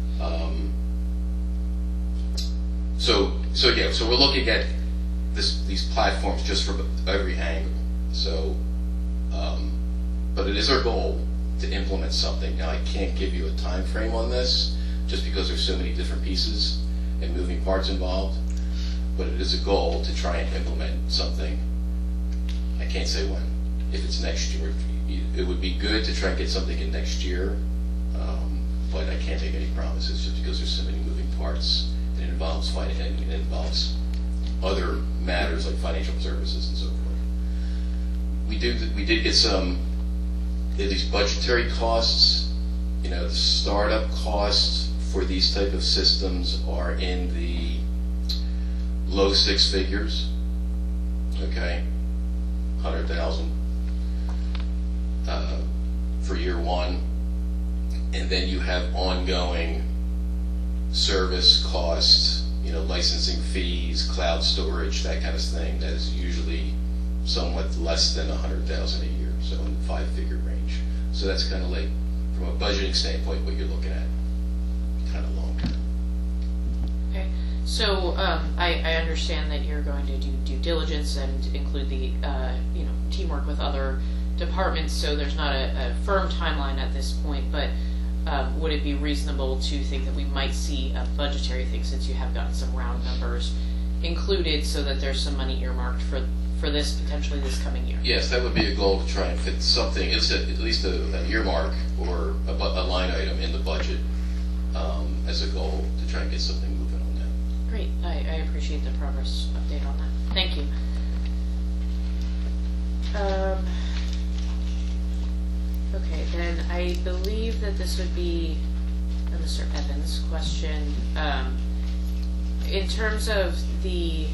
So we're looking at these platforms just from every angle. So, but it is our goal to implement something. Now, I can't give you a time frame on this, just because there's so many different pieces and moving parts involved. But it is a goal to try and implement something. I can't say when. If it's next year, it would be good to try and get something in next year. But I can't make any promises, just because there's so many moving parts. And it involves finance, and it involves other matters like financial services and so forth. We did get some of these budgetary costs. The startup costs for these type of systems are in the low six figures. Okay, 100,000 for year one, and then you have ongoing service costs, licensing fees, cloud storage, that kind of thing. That is usually somewhat less than 100,000 a year, so in the 5-figure range. So that's kind of like, from a budgeting standpoint, what you're looking at, kind of long term. Okay, so I understand that you're going to do due diligence and include the teamwork with other departments. So there's not a firm timeline at this point, but would it be reasonable to think that we might see a budgetary thing, since you have gotten some round numbers included, so that there's some money earmarked for this, potentially this coming year? Yes, that would be a goal, to try and fit something, at least an earmark or a line item in the budget as a goal to try and get something moving on that. Great, I appreciate the progress update on that. Thank you. Okay, then I believe that this would be Mr. Evans' question. In terms of the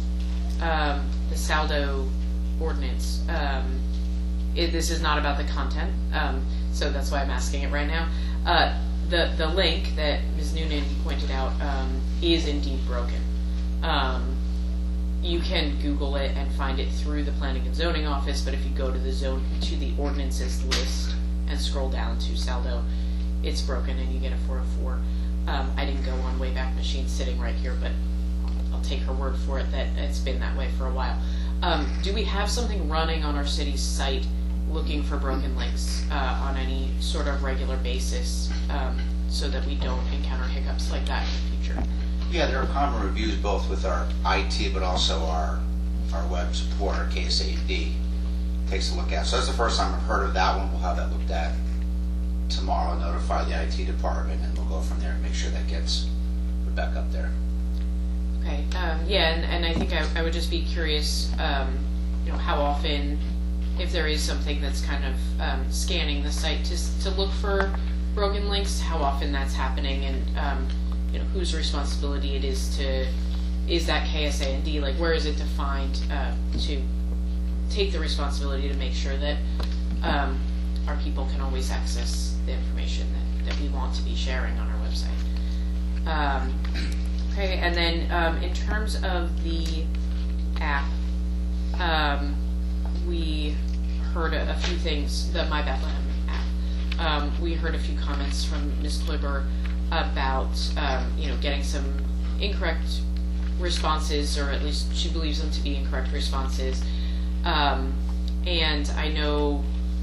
saldo ordinance, this is not about the content, so that's why I'm asking it right now. The link that Ms. Noonan pointed out is indeed broken. You can Google it and find it through the Planning and Zoning Office, but if you go to the ordinances list and scroll down to saldo, it's broken and you get a 404. I didn't go on Wayback Machine sitting right here, but I'll take her word for it that it's been that way for a while. Do we have something running on our city's site looking for broken links on any sort of regular basis so that we don't encounter hiccups like that in the future? Yeah, there are common reviews both with our IT, but also our web support, our KSAD takes a look at. So that's the first time I've heard of that one. We'll have that looked at tomorrow, notify the IT department, and we'll go from there and make sure that gets put back up there. Okay, yeah, and I think I would just be curious, how often, if there is something that's kind of scanning the site to look for broken links, how often that's happening, and whose responsibility it is that KSA&D, like where is it defined to take the responsibility to make sure that our people can always access the information that we want to be sharing on our website. Okay, and then in terms of the app, we heard a few things, the My Bethlehem app. We heard a few comments from Ms. Kluber about getting some incorrect responses, or at least she believes them to be incorrect responses. And I know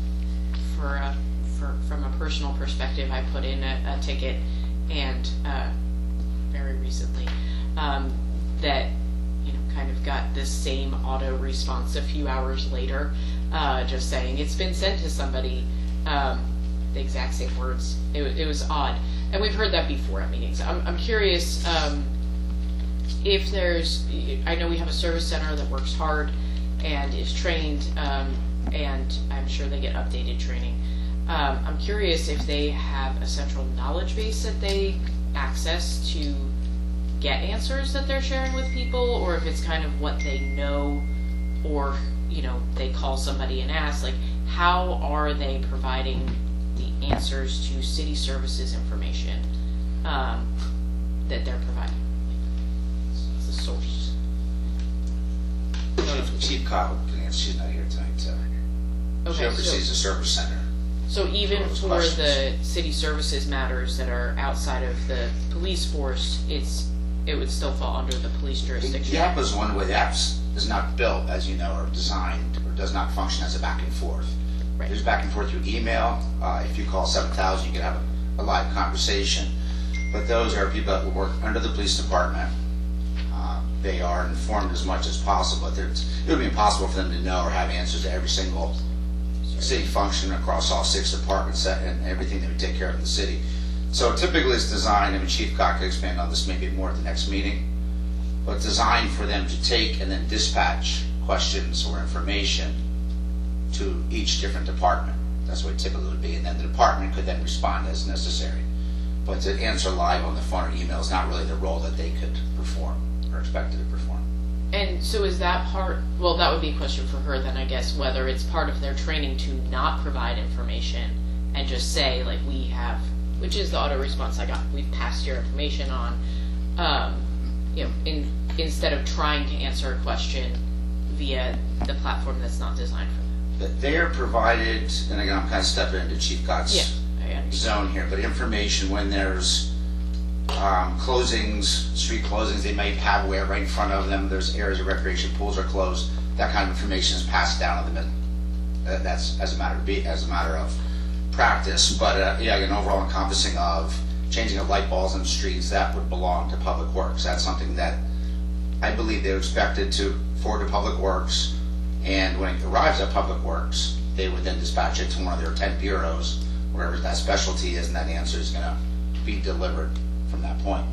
from a personal perspective, I put in a ticket, and very recently that kind of got the same auto response a few hours later, just saying it's been sent to somebody, the exact same words. It was odd, and we've heard that before at meetings. I'm curious if there's. I know we have a service center that works hard and is trained, and I'm sure they get updated training. I'm curious if they have a central knowledge base that they access to get answers that they're sharing with people, or if it's kind of what they know, or they call somebody and ask, like, how are they providing the answers to city services information that they're providing? It's the source. Chief Cobb, she's not here tonight, so Okay, she oversees the service center. So even those for questions. the city services matters that are outside of the police force, it would still fall under the police jurisdiction. The app is one way. The app is not built, as you know, or designed, or does not function as a back and forth. Right. There's back and forth through email. If you call 7000, you can have a live conversation. But those are people that will work under the police department. They are informed as much as possible. It would be impossible for them to know or have answers to every single city function across all 6 departments and everything that we take care of in the city. So typically it's designed, Chief Cock could expand on this maybe more at the next meeting, but designed for them to take and then dispatch questions or information to each different department. That's what it typically would be, and then the department could then respond as necessary. But to answer live on the phone or email is not really the role that they could perform or expected to perform. And so is that part, well, that would be a question for her then, I guess, whether it's part of their training to not provide information and just say, like, we have, which is the auto response I got, we've passed your information on, instead of trying to answer a question via the platform that's not designed for them. They are provided, and again, I'm kind of stepping into Chief Cott's zone here, but information when there's closings, street closings, they may have where right in front of them, there's areas of recreation, pools are closed, that kind of information is passed down to them. That's as a matter of practice, but again, overall encompassing of changing of light bulbs in the streets, that would belong to Public Works. That's something that I believe they're expected to forward to Public Works, and when it arrives at Public Works, they would then dispatch it to one of their 10 bureaus, wherever that specialty is, and that answer is going to be delivered from that point.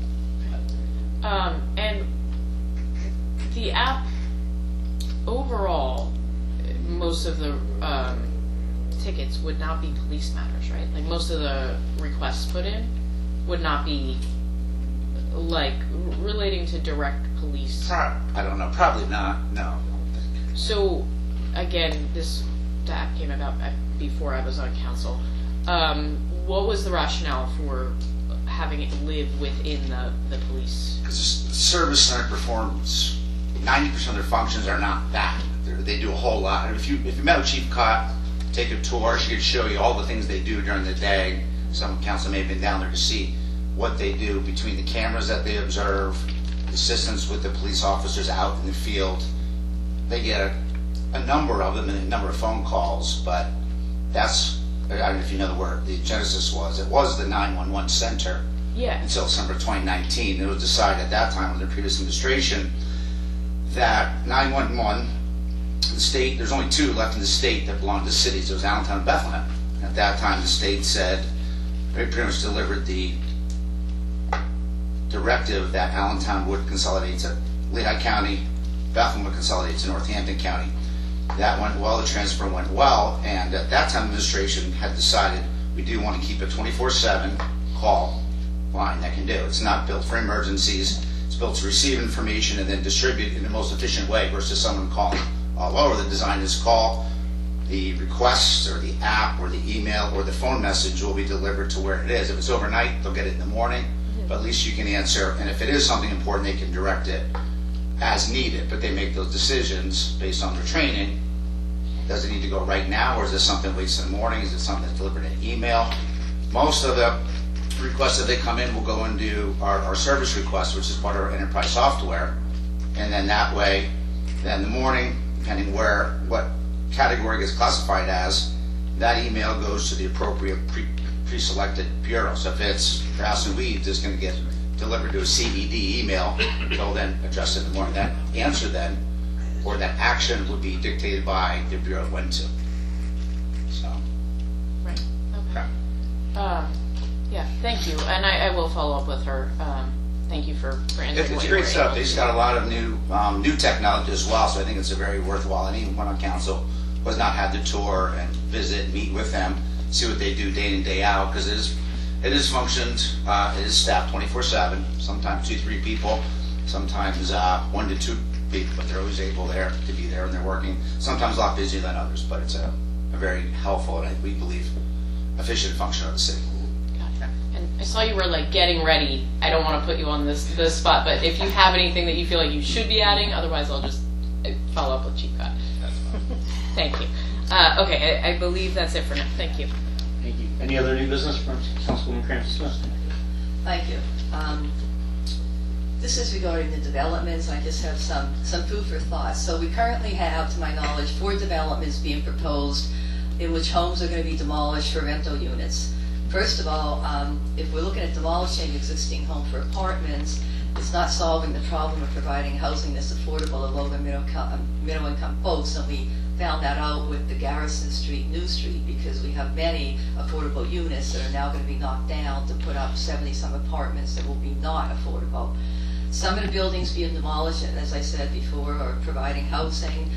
And the app, overall, most of the tickets would not be police matters, right? Like, most of the requests put in would not be, like, relating to direct police. I don't know. Probably not. No. So, again, the app came about before I was on council. What was the rationale for having it live within the police? Because the service center performs 90% of their functions are not that. They do a whole lot. And if you met with Chief Cott, take a tour, she could show you all the things they do during the day. Some council may have been down there to see what they do between the cameras that they observe, assistance with the police officers out in the field. They get a number of them and a number of phone calls, but that's, I don't know if you know where the genesis was. It was the 911 center until December 2019. It was decided at that time under the previous administration that 911, the state, there's only two left in the state that belong to cities. There was Allentown and Bethlehem. At that time, the state said, they pretty much delivered the directive that Allentown would consolidate to Lehigh County, Bethlehem would consolidate to Northampton County. That went well, the transfer went well, and at that time, the administration had decided we do want to keep a 24/7 call line that can do. It's not built for emergencies. It's built to receive information and then distribute in the most efficient way versus someone calling all over. The design is call, the request or the app or the email or the phone message will be delivered to where it is. If it's overnight, they'll get it in the morning, but at least you can answer. And if it is something important, they can direct it as needed, but they make those decisions based on their training. Does it need to go right now, or is this something that waits in the morning? Is it something that's delivered in email? Most of the requests that they come in will go into our service request, which is part of our enterprise software, and then that way, then in the morning, depending what category gets classified as, that email goes to the appropriate pre-selected bureau. So if it's grass and weeds, it's going to get delivered to a CED email. They'll then address it in the morning. That answer then, or that action would be dictated by the bureau it went to. So. Right. Okay. Yeah. Thank you, and I will follow up with her. Thank you for answering. It's great stuff. They've got a lot of new technology as well, so I think it's a very worthwhile. Anyone on council who has not had the tour and visit, meet with them, see what they do day in, day out, because it is functioned, it is staffed 24/7, sometimes 2-3 people, sometimes 1 to 2 people, but they're always able there to be there, and they're working, sometimes a lot busier than others, but it's a very helpful and we believe efficient function of the city. Gotcha. And I saw you were like getting ready. I don't want to put you on this spot, but if you have anything that you feel like you should be adding, otherwise I'll just follow up with Chief Cott. Thank you. Okay, I believe that's it for now. Thank you. Thank you. Any other new business from Councilwoman Cranston Smith? Thank you. This is regarding the developments. I just have some food for thought. So we currently have, to my knowledge, 4 developments being proposed in which homes are going to be demolished for rental units. First of all, if we're looking at demolishing existing home for apartments, it's not solving the problem of providing housing that's affordable to low and middle income folks, and we found that out with the Garrison Street, New Street, because we have many affordable units that are now going to be knocked down to put up 70-some apartments that will be not affordable. Some of the buildings being demolished, as I said before, are providing housing.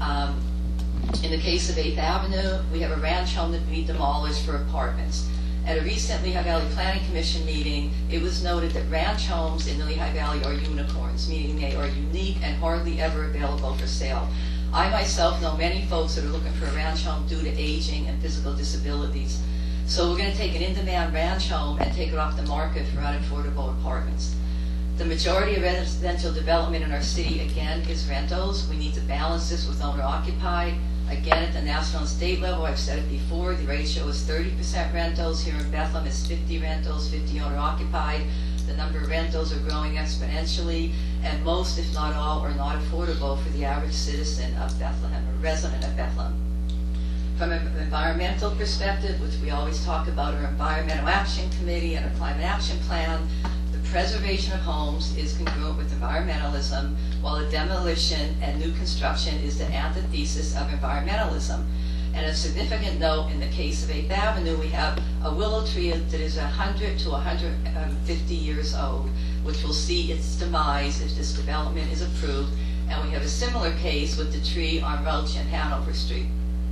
In the case of 8th Avenue, we have a ranch home that will be demolished for apartments. At a recent Lehigh Valley Planning Commission meeting, it was noted that ranch homes in the Lehigh Valley are unicorns, meaning they are unique and hardly ever available for sale. I myself know many folks that are looking for a ranch home due to aging and physical disabilities. So we're going to take an in-demand ranch home and take it off the market for unaffordable apartments. The majority of residential development in our city, again, is rentals. We need to balance this with owner-occupied. Again, at the national and state level, I've said it before, the ratio is 30% rentals. Here in Bethlehem, it's 50 rentals, 50 owner-occupied. The number of rentals are growing exponentially, and most, if not all, are not affordable for the average citizen of Bethlehem, or resident of Bethlehem. From an environmental perspective, which we always talk about our Environmental Action Committee and our Climate Action Plan, the preservation of homes is congruent with environmentalism, while the demolition and new construction is the antithesis of environmentalism. And a significant note, in the case of 8th Avenue, we have a willow tree that is 100 to 150 years old, which will see its demise if this development is approved. And we have a similar case with the tree on Roach and Hanover Street.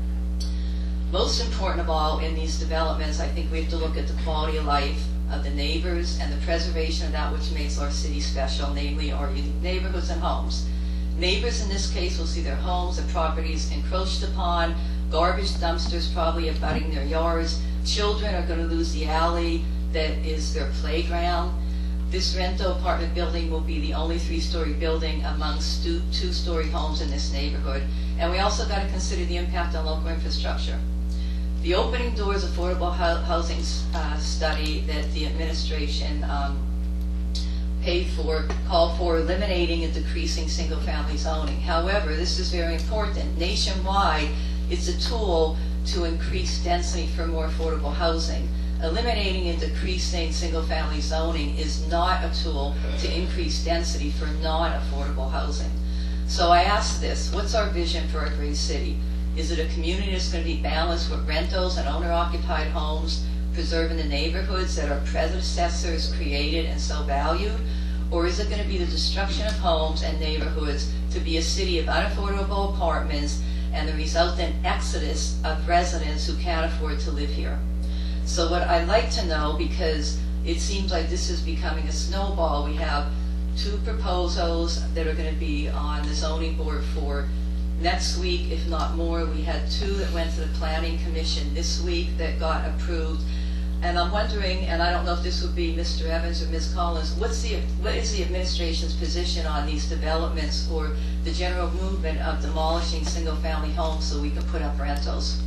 Most important of all in these developments, I think we have to look at the quality of life of the neighbors and the preservation of that which makes our city special, namely our unique neighborhoods and homes. Neighbors in this case will see their homes and properties encroached upon, garbage dumpsters probably abutting their yards. Children are going to lose the alley that is their playground. This rental apartment building will be the only 3-story building amongst 2-story homes in this neighborhood. And we also got to consider the impact on local infrastructure. The Opening Doors Affordable Housing Study that the administration call for eliminating and decreasing single-family zoning. However, this is very important. Nationwide, it's a tool to increase density for more affordable housing. Eliminating and decreasing single-family zoning is not a tool to increase density for non-affordable housing. So I ask this, what's our vision for our great city? Is it a community that's going to be balanced with rentals and owner-occupied homes, preserving the neighborhoods that our predecessors created and so valued? Or is it going to be the destruction of homes and neighborhoods to be a city of unaffordable apartments and the resultant exodus of residents who can't afford to live here? So what I'd like to know, because it seems like this is becoming a snowball, we have 2 proposals that are going to be on the zoning board for next week, if not more. We had 2 that went to the planning commission this week that got approved. And I'm wondering, and I don't know if this would be Mr. Evans or Ms. Collins, what is the administration's position on these developments or the general movement of demolishing single-family homes so we can put up rentals?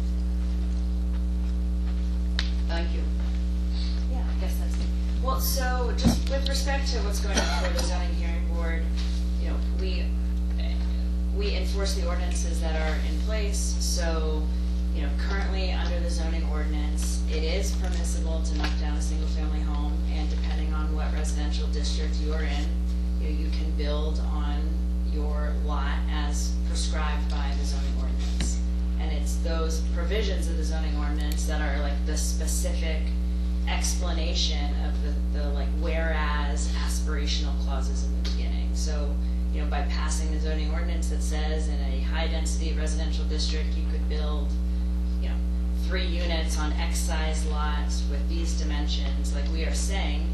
Thank you. Yeah, I guess that's it. Well, so just with respect to what's going on for the zoning hearing board, you know, we enforce the ordinances that are in place. So, you know, currently under the zoning ordinance, it is permissible to knock down a single-family home, and depending on what residential district you are in, you can build on your lot as prescribed by the zoning ordinance. And it's those provisions of the zoning ordinance that are like the specific explanation of the like whereas aspirational clauses in the beginning. So, you know, by passing the zoning ordinance that says in a high density residential district you could build, you know, 3 units on X size lots with these dimensions, like we are saying,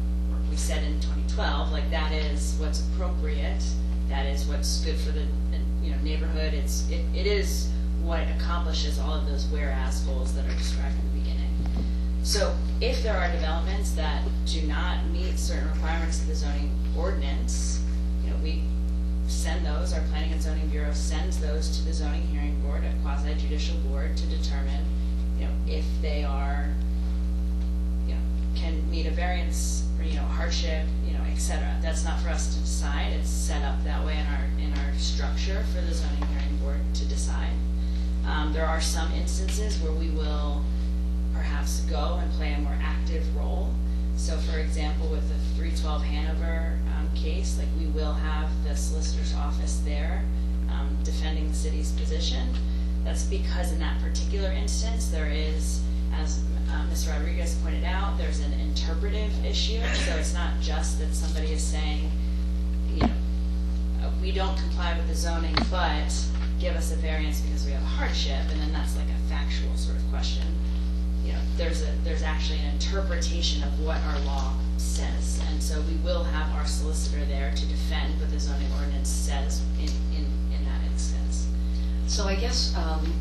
we said in 2012, like that is what's appropriate, that is what's good for the, you know, neighborhood. It is what accomplishes all of those whereas goals that are described in the beginning. So if there are developments that do not meet certain requirements of the zoning ordinance, you know, we send those, our Planning and Zoning Bureau sends those to the zoning hearing board, a quasi-judicial board, to determine, you know, if they are, you know, can meet a variance or, you know, hardship, you know, etc. That's not for us to decide. It's set up that way in our structure for the zoning hearing board to decide. There are some instances where we will perhaps go and play a more active role. So for example, with the 312 Hanover case, like we will have the solicitor's office there defending the city's position. That's because in that particular instance there is, as Ms. Rodriguez pointed out, there's an interpretive issue. So it's not just that somebody is saying, you know, we don't comply with the zoning, but give us a variance because we have a hardship, and then that's like a factual sort of question. You know, there's actually an interpretation of what our law says, and so we will have our solicitor there to defend what the zoning ordinance says in that instance. So I guess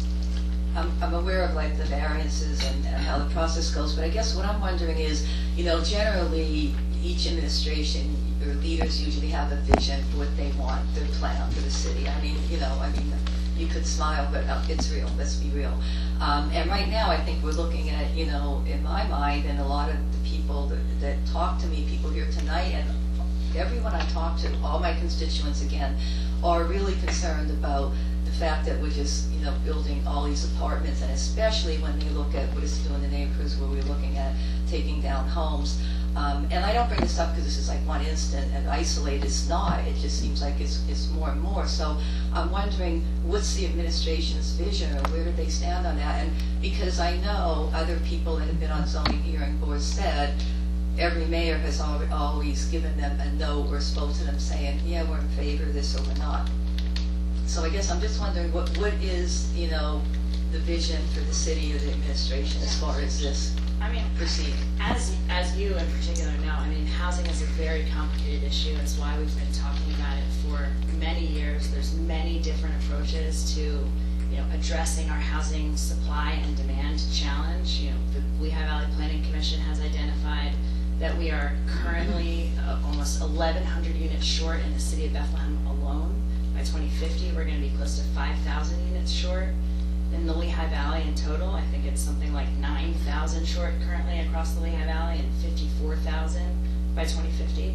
I'm aware of like the variances and how the process goes, but I guess what I'm wondering is, you know, generally each administration or leaders usually have a vision for what they want, their plan for the city. I mean, you know, you could smile, but it's real. Let's be real. And right now, I think we're looking at, you know, in my mind, and a lot of the people that talk to me, people here tonight, and everyone I talk to, all my constituents again, are really concerned about the fact that we're just, you know, building all these apartments, and especially when they look at what it's doing in the neighborhoods where we're looking at taking down homes. And I don't bring this up because this is like one instant and isolated. It's not. It just seems like it's more and more. So I'm wondering, what's the administration's vision, or where do they stand on that? And because I know other people that have been on zoning hearing boards said every mayor has always given them a no or spoke to them saying, yeah, we're in favor of this or we're not. So I guess I'm just wondering, what is, you know, the vision for the city or the administration as far as this? I mean, proceed. As you in particular know, I mean, housing is a very complicated issue. It's why we've been talking about it for many years. There's many different approaches to, you know, addressing our housing supply and demand challenge. You know, the Lehigh Valley Planning Commission has identified that we are currently almost 1,100 units short in the city of Bethlehem alone. By 2050, we're going to be close to 5,000 units short. In the Lehigh Valley in total, I think it's something like 9,000 short currently across the Lehigh Valley and 54,000 by 2050.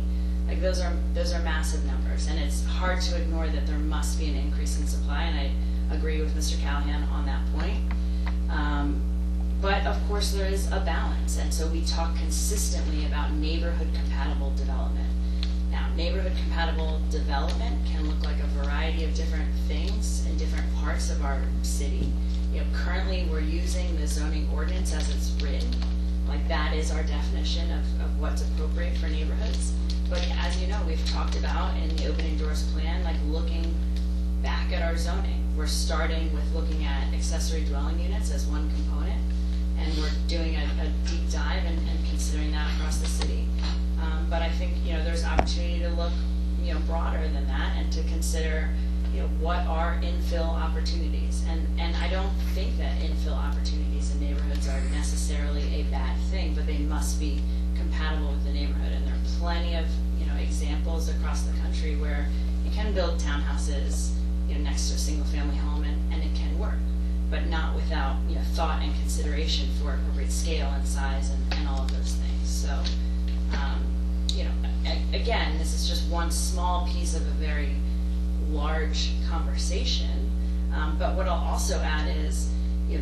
Like those are massive numbers, and it's hard to ignore that there must be an increase in supply, and I agree with Mr. Callahan on that point. But of course there is a balance, and so we talk consistently about neighborhood compatible development. Now, neighborhood compatible development can look like a variety of different things in different parts of our city. You know, currently we're using the zoning ordinance as it's written, like that is our definition of what's appropriate for neighborhoods. But as you know, we've talked about in the Opening Doors plan, like looking back at our zoning. We're starting with looking at accessory dwelling units as one component, and we're doing a deep dive and considering that across the city. But I think, you know, there's opportunity to look, you know, broader than that and to consider, you know, what are infill opportunities. And I don't think that infill opportunities in neighborhoods are necessarily a bad thing, but they must be compatible with the neighborhood. And there are plenty of, you know, examples across the country where you can build townhouses, you know, next to a single family home and it can work, but not without, you know, thought and consideration for appropriate scale and size and all of those things. So, you know, again, this is just one small piece of a very large conversation. But what I'll also add is, you know,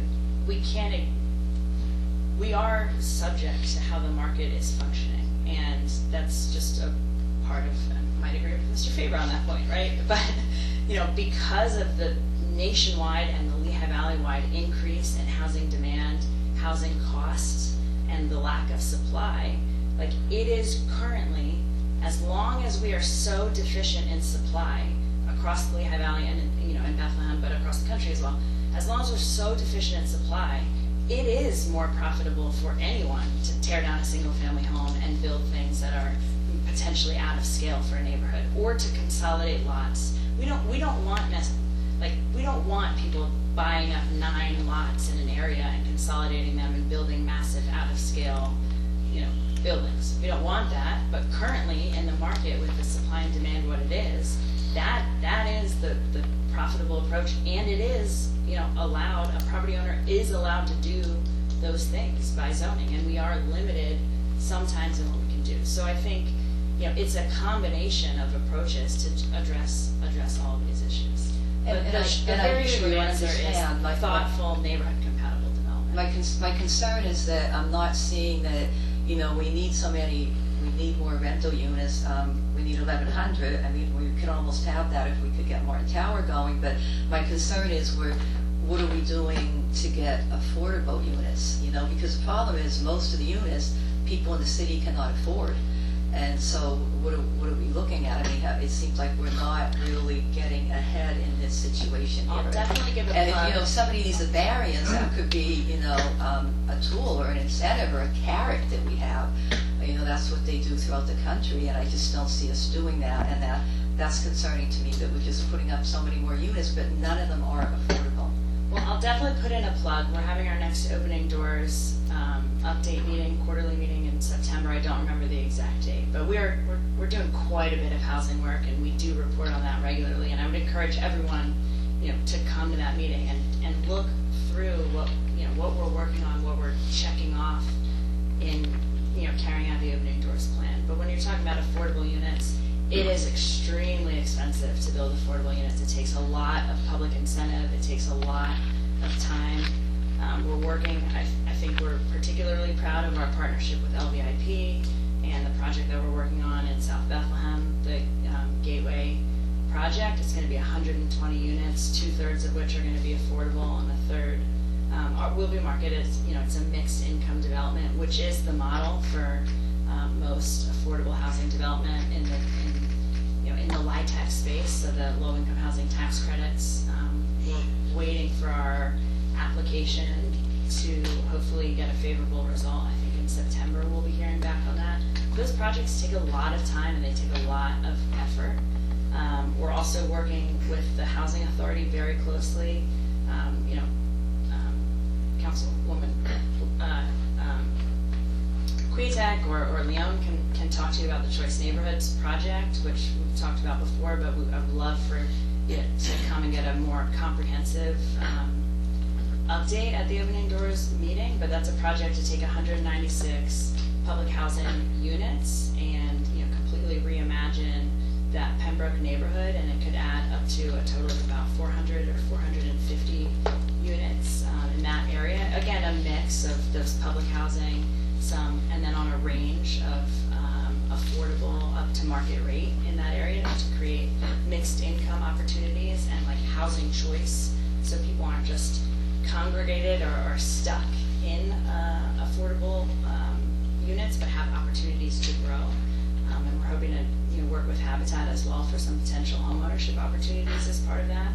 we are subject to how the market is functioning, and that's just a part of, I might agree with Mr. Faber on that point, right? But, you know, because of the nationwide and the Lehigh Valley-wide increase in housing demand, housing costs, and the lack of supply, like it is currently, as long as we are so deficient in supply across the Lehigh Valley and, you know, in Bethlehem, but across the country as well, as long as we're so deficient in supply, it is more profitable for anyone to tear down a single family home and build things that are potentially out of scale for a neighborhood, or to consolidate lots. We don't want people buying up 9 lots in an area and consolidating them and building massive out of scale, you know, buildings. We don't want that, but currently in the market with the supply and demand what it is, that is the profitable approach, and it is, you know, allowed, a property owner is allowed to do those things by zoning, and we are limited sometimes in what we can do. So I think, you know, it's a combination of approaches to address all of these issues. But the very short answer is thoughtful neighborhood compatible development. My concern is that I'm not seeing that, you know, we need more rental units. We need 1,100. I mean, we could almost have that if we could get Martin Tower going. But my concern is what are we doing to get affordable units? You know, because the problem is most of the units people in the city cannot afford. And so what are we looking at? I mean, it seems like we're not really getting ahead in this situation here. I'll definitely give a And plug. if, you know, somebody needs a variance, that could be, you know, a tool or an incentive or a carrot that we have. You know, that's what they do throughout the country, and I just don't see us doing that. And that's concerning to me, that we're just putting up so many more units, but none of them are affordable. Well, I'll definitely put in a plug. We're having our next Opening Doors update meeting, quarterly meeting in September. I don't remember the exact date, but we're doing quite a bit of housing work, and we do report on that regularly. And I would encourage everyone, you know, to come to that meeting and look through what we're working on, what we're checking off in, you know, carrying out the Opening Doors plan. But when you're talking about affordable units, it is extremely expensive to build affordable units. It takes a lot of public incentive. It takes a lot of time. We're working, I think we're particularly proud of our partnership with LVIP and the project that we're working on in South Bethlehem, the Gateway project. It's going to be 120 units, 2/3 of which are going to be affordable, and a third will be marketed as, you know, it's a mixed income development, which is the model for most affordable housing development in the LIHTC space, so the low income housing tax credits. We're waiting for our application to hopefully get a favorable result. I think in September we'll be hearing back on that. Those projects take a lot of time and they take a lot of effort. We're also working with the Housing Authority very closely. You know, Councilwoman Kwiatek or Leon can talk to you about the Choice Neighborhoods project, which we've talked about before, but I would love for it to come and get a more comprehensive update at the Opening Doors meeting. But that's a project to take 196 public housing units and, you know, completely really reimagine that Pembroke neighborhood, and it could add up to a total of about 400 or 450 units in that area. Again, a mix of those public housing, and then on a range of affordable up to market rate in that area to create mixed income opportunities and like housing choice, so people aren't just congregated or stuck in affordable units, but have opportunities to grow. And we're hoping to work with Habitat as well for some potential homeownership opportunities as part of that.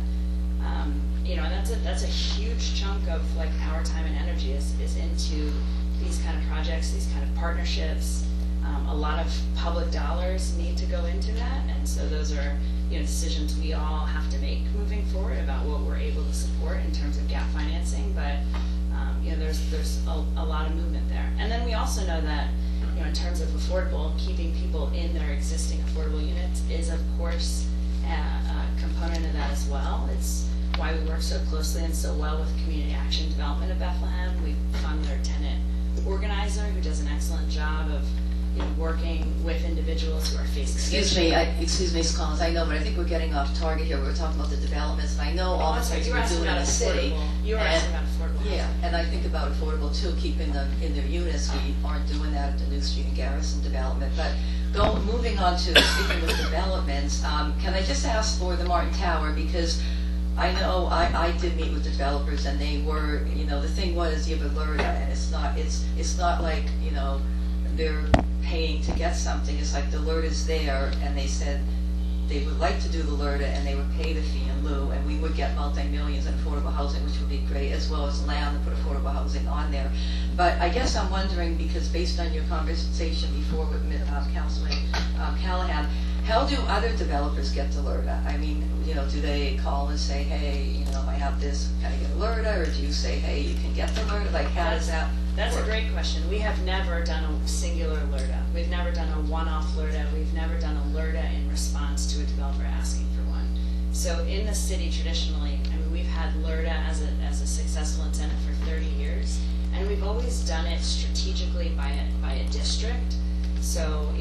And that's a huge chunk of like our time and energy is into these kind of projects, these kind of partnerships. A lot of public dollars need to go into that, and so those are decisions we all have to make moving forward about what we're able to support in terms of gap financing. But there's a lot of movement there, and then we also know that in terms of affordable, keeping people in their existing affordable units is of course a component of that as well. It's why we work so closely and so well with Community Action Development of Bethlehem. We fund their tenant organizer who does an excellent job of working with individuals who are facing Excuse me, Ms. Collins, I know, but I think we're getting off target here. We're talking about the developments, and I know all the things we're doing in the city. You were asking about affordable. Yeah, and I think about affordable too, keeping them in their units. We aren't doing that at the New Street and Garrison development. But moving on to speaking with developments, can I just ask for the Martin Tower, because I know I did meet with developers, and they were, the thing was you have LRTA, and it's not like, they're paying to get something. It's like the LRTA is there, and they said they would like to do the LRTA, and they would pay the fee in lieu, and we would get multi-millions in affordable housing, which would be great, as well as land to put affordable housing on there. But I guess I'm wondering, because based on your conversation before with Councilman Callahan, how do other developers get the LRTA? I mean, do they call and say, hey, I have this, can I get a LRTA? Or do you say, hey, you can get the LRTA? Like, how does that That's work? a great question. We have never done a singular LRTA. We've never done a one-off LRTA. We've never done a LRTA in response to a developer asking for one. So in the city, traditionally, we've had LRTA as a successful incentive for 30 years, and we've always done it strategically by a district. So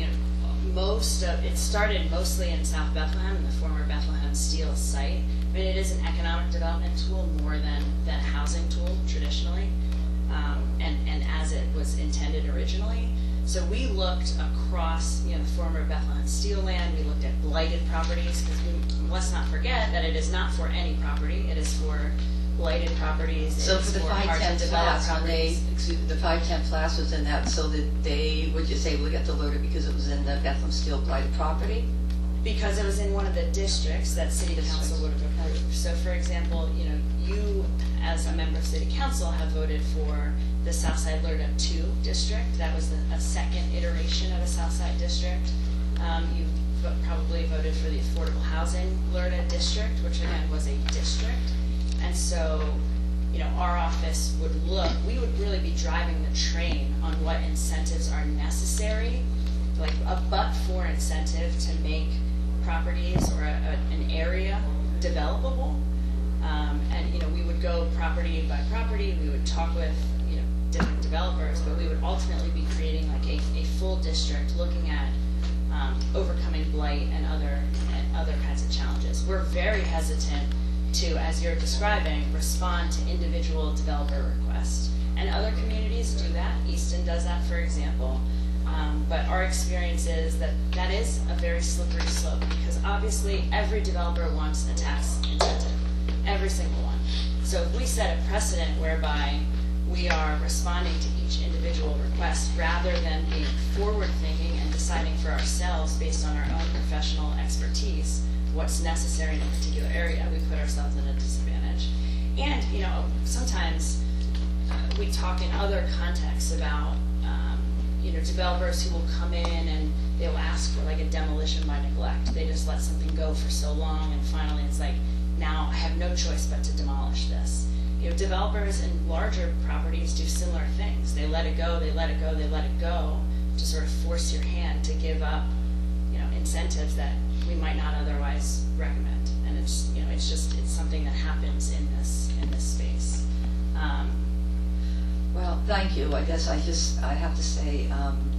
it started mostly in South Bethlehem, in the former Bethlehem Steel site. It is an economic development tool more than a housing tool traditionally, and as it was intended originally. So we looked across the former Bethlehem Steel land. We looked at blighted properties, because let's not forget that it is not for any property. It is for blighted properties. So for the 510 flats, the 510 flats was in that, so that they were just able to get the LRTA because it was in the Bethlehem Steel blighted property? Because it was in one of the districts that City Council would have approved. So for example, you as a member of City Council have voted for the Southside LRTA 2 district. That was a second iteration of a Southside district. You probably voted for the Affordable Housing LRTA district, which again was a district. And so, our office we would really be driving the train on what incentives are necessary, like a but-for incentive to make properties or an area developable. And, we would go property by property. We would talk with, different developers, but we would ultimately be creating like a full district looking at overcoming blight and other kinds of challenges. We're very hesitant to, as you're describing, respond to individual developer requests. And other communities do that. Easton does that, for example. But our experience is that is a very slippery slope, because obviously every developer wants a tax incentive, every single one. So if we set a precedent whereby we are responding to each individual request rather than being forward-thinking and deciding for ourselves based on our own professional expertise what's necessary in a particular area, we put ourselves in a disadvantage. And, sometimes we talk in other contexts about, developers who will come in and they'll ask for like a demolition by neglect. They just let something go for so long, and finally it's like, now I have no choice but to demolish this. Developers in larger properties do similar things. They let it go, they let it go, they let it go, to sort of force your hand to give up, incentives that we might not otherwise recommend. And it's something that happens in this space. Well, thank you. I guess I have to say,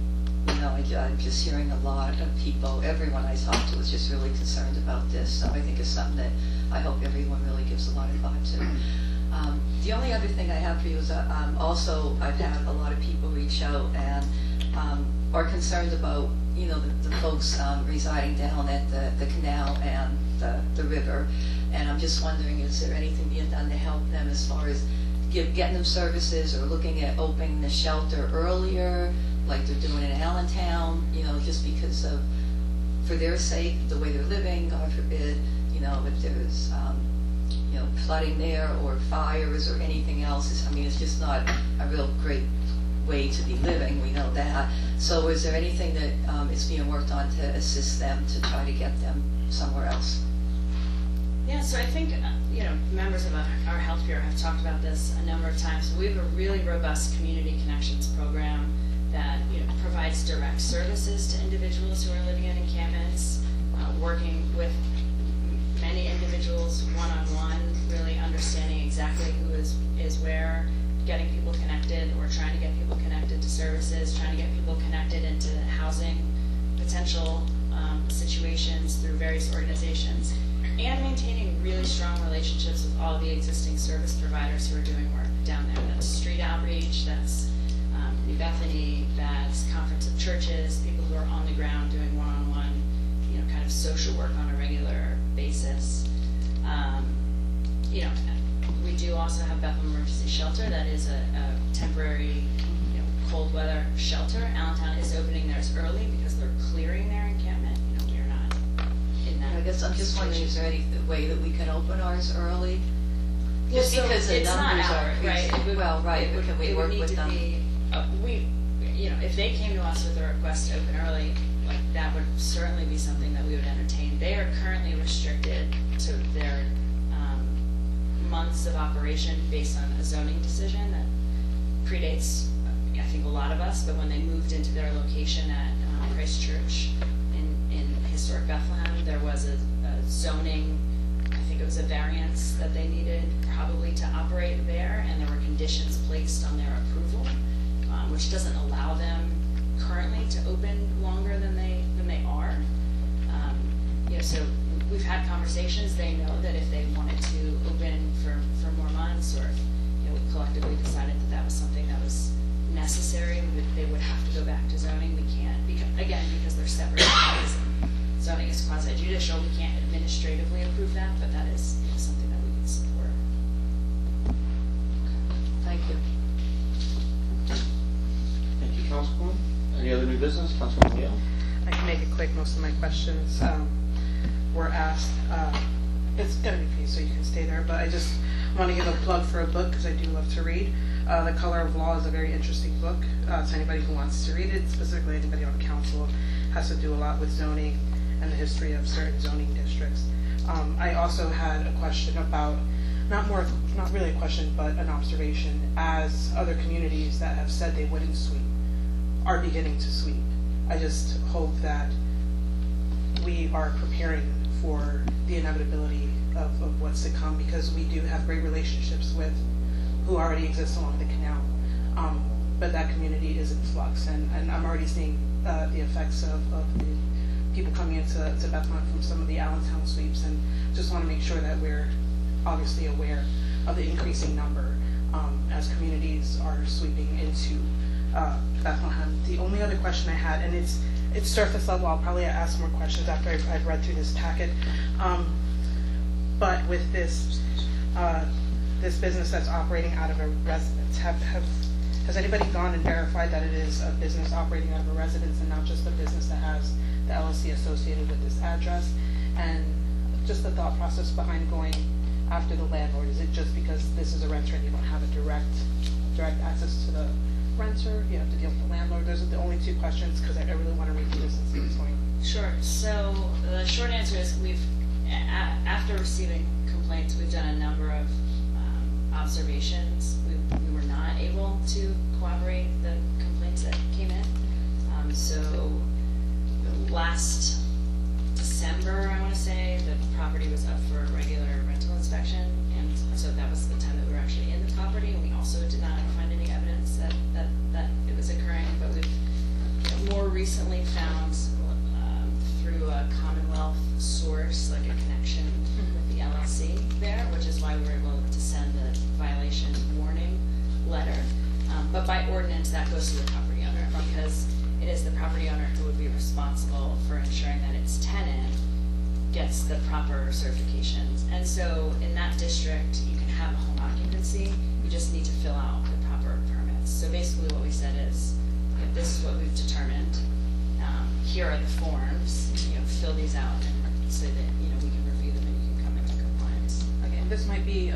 I'm just hearing a lot of people, everyone I talk to is just really concerned about this. So I think it's something that I hope everyone really gives a lot of thought to. The only other thing I have for you is also I've had a lot of people reach out and are concerned about, the folks residing down at the canal and the river. And I'm just wondering, is there anything being done to help them as far as getting them services or looking at opening the shelter earlier, like they're doing in Allentown, just because of, for their sake, the way they're living, God forbid, if there's, flooding there or fires or anything else. It's just not a real great way to be living, we know that. So is there anything that is being worked on to assist them to try to get them somewhere else? Yeah, so I think, members of our health bureau have talked about this a number of times. We have a really robust community connections program that provides direct services to individuals who are living in encampments, working with many individuals one-on-one, really understanding exactly who is where, getting people connected, or trying to get people connected to services, trying to get people connected into housing potential situations through various organizations, and maintaining really strong relationships with all the existing service providers who are doing work down there. That's street outreach, that's New Bethany, that's Conference of Churches, people who are on the ground doing one-on-one, kind of social work on a regular basis. We do also have Bethel Emergency Shelter. That is a temporary, cold weather shelter. Allentown is opening theirs early because they're clearing their encampment. We are not in that. I guess I'm just wondering, is there any way that we can open ours early? Just so because the it's numbers not are right. It would, well, right. It would, can we it work would need with to them? be. If they came to us with a request to open early, that would certainly be something that we would entertain. They are currently restricted to their months of operation based on a zoning decision that predates, I think, a lot of us. But when they moved into their location at Christ Church in historic Bethlehem, there was a zoning, I think it was a variance that they needed probably to operate there, and there were conditions placed on their approval, which doesn't allow them currently to open longer than they are. So we've had conversations. They know that if they wanted to open for more months, or if we collectively decided that was something that was necessary, they would have to go back to zoning. We can't, because they're separate entities, and zoning is quasi-judicial. We can't administratively approve that, but that is something that we can support. Thank you. Thank you, Councilwoman. Any other new business, Councilwoman Gale? I can make it quick. Most of my questions were asked. It's going to be free, so you can stay there. But I just want to give a plug for a book, because I do love to read. The Color of Law is a very interesting book to anybody who wants to read it. Specifically, anybody on council has to do a lot with zoning and the history of certain zoning districts. I also had a question about, not really a question, but an observation, as other communities that have said they wouldn't sweep are beginning to sweep. I just hope that we are preparing for the inevitability of what's to come, because we do have great relationships with who already exist along the canal. But that community is in flux, and I'm already seeing the effects of the people coming into Bethlehem from some of the Allentown sweeps, and just want to make sure that we're obviously aware of the increasing number as communities are sweeping into Bethlehem. The only other question I had, and it's surface level, I'll probably ask more questions after I've read through this packet, but with this business that's operating out of a residence, has anybody gone and verified that it is a business operating out of a residence and not just a business that has the LLC associated with this address? And just the thought process behind going after the landlord. Is it just because this is a renter and you don't have a direct access to the renter? You have to deal with the landlord? Those are the only two questions, because I really want to review this and see what's going on. Sure. So the short answer is after receiving complaints, we've done a number of observations. We were not able to corroborate the complaints that came in. So last December, I want to say, the property was up for a regular rental inspection, and so that was the time that we were actually in the property, and we also did not find any evidence that it was occurring. But we've more recently found through a Commonwealth source, like a connection with the LLC there, which is why we were able to send the violation warning letter. But by ordinance, that goes to the property owner, because it is the property owner who would be responsible for ensuring that its tenant gets the proper certifications. And so in that district, you can have a home occupancy, you just need to fill out the proper permits. So basically what we said is, you know, this is what we've determined, here are the forms, you know, fill these out, and so that, you know, we can review them and you can come into compliance. Okay, this might be